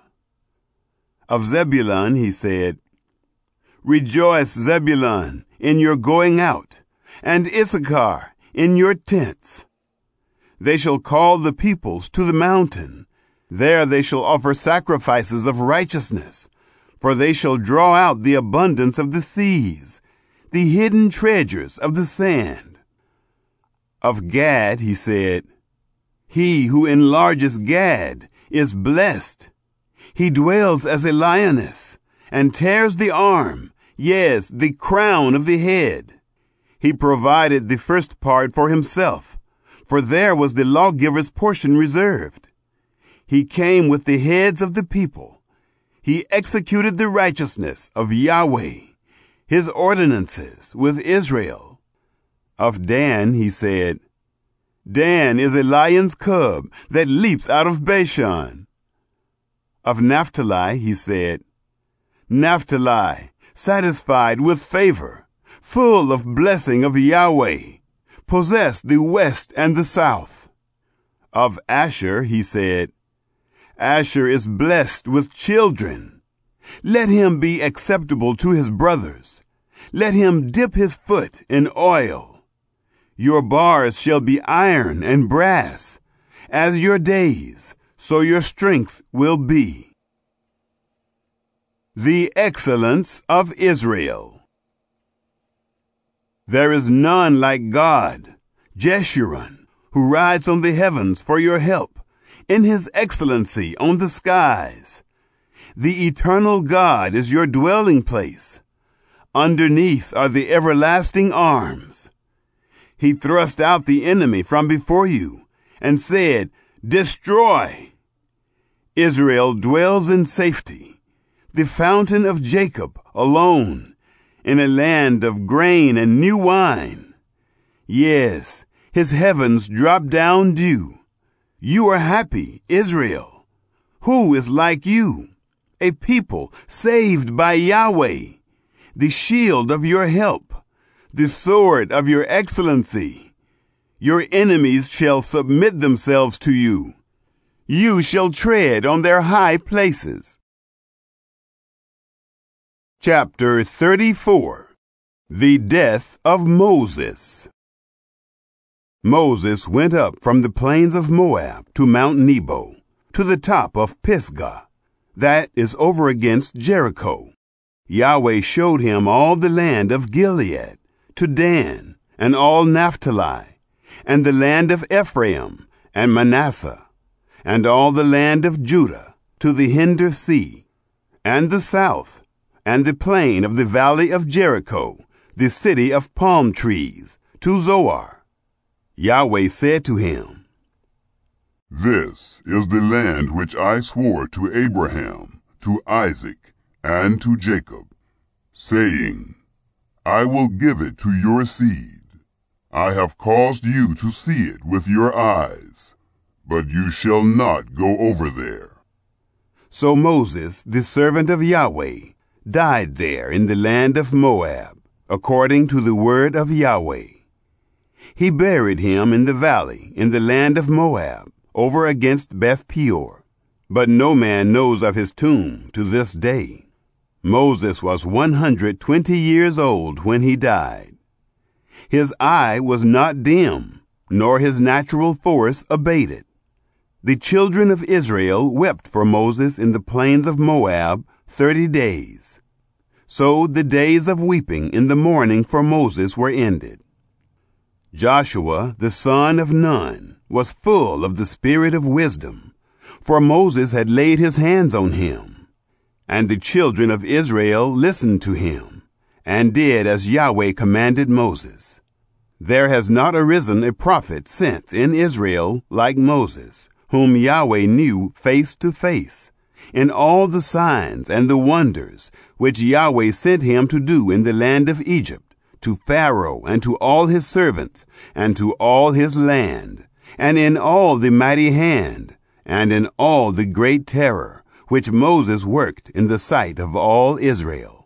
Of Zebulun he said, Rejoice, Zebulun, in your going out, and Issachar in your tents. They shall call the peoples to the mountain. There they shall offer sacrifices of righteousness, for they shall draw out the abundance of the seas, the hidden treasures of the sand. Of Gad he said, He who enlarges Gad is blessed. He dwells as a lioness, and tears the arm, yes, the crown of the head. He provided the first part for himself, for there was the lawgiver's portion reserved. He came with the heads of the people. He executed the righteousness of Yahweh, his ordinances with Israel. Of Dan he said, Dan is a lion's cub that leaps out of Bashan. Of Naphtali he said, Naphtali, satisfied with favor, full of blessing of Yahweh, possess the west and the south. Of Asher he said, Asher is blessed with children. Let him be acceptable to his brothers. Let him dip his foot in oil. Your bars shall be iron and brass. As your days, so your strength will be. The excellence of Israel. There is none like God, Jeshurun, who rides on the heavens for your help, in his excellency on the skies. The eternal God is your dwelling place. Underneath are the everlasting arms. He thrust out the enemy from before you and said, Destroy! Israel dwells in safety, the fountain of Jacob alone, in a land of grain and new wine. Yes, his heavens drop down dew. You are happy, Israel. Who is like you? A people saved by Yahweh, the shield of your help, the sword of your excellency. Your enemies shall submit themselves to you. You shall tread on their high places. Chapter thirty-four. The Death of Moses. Moses went up from the plains of Moab to Mount Nebo, to the top of Pisgah, that is over against Jericho. Yahweh showed him all the land of Gilead, to Dan, and all Naphtali, and the land of Ephraim, and Manasseh, and all the land of Judah, to the hinder sea, and the south, and the plain of the valley of Jericho, the city of palm trees, to Zoar. Yahweh said to him, This is the land which I swore to Abraham, to Isaac, and to Jacob, saying, I will give it to your seed. I have caused you to see it with your eyes, but you shall not go over there. So Moses, the servant of Yahweh, died there in the land of Moab, according to the word of Yahweh. He buried him in the valley in the land of Moab, over against Beth Peor. But no man knows of his tomb to this day. Moses was one hundred twenty years old when he died. His eye was not dim, nor his natural force abated. The children of Israel wept for Moses in the plains of Moab thirty days. So the days of weeping in the morning for Moses were ended. Joshua, the son of Nun, was full of the spirit of wisdom, for Moses had laid his hands on him. And the children of Israel listened to him, and did as Yahweh commanded Moses. There has not arisen a prophet since in Israel like Moses, whom Yahweh knew face to face, in all the signs and the wonders which Yahweh sent him to do in the land of Egypt, to Pharaoh and to all his servants, and to all his land, and in all the mighty hand, and in all the great terror, which Moses worked in the sight of all Israel.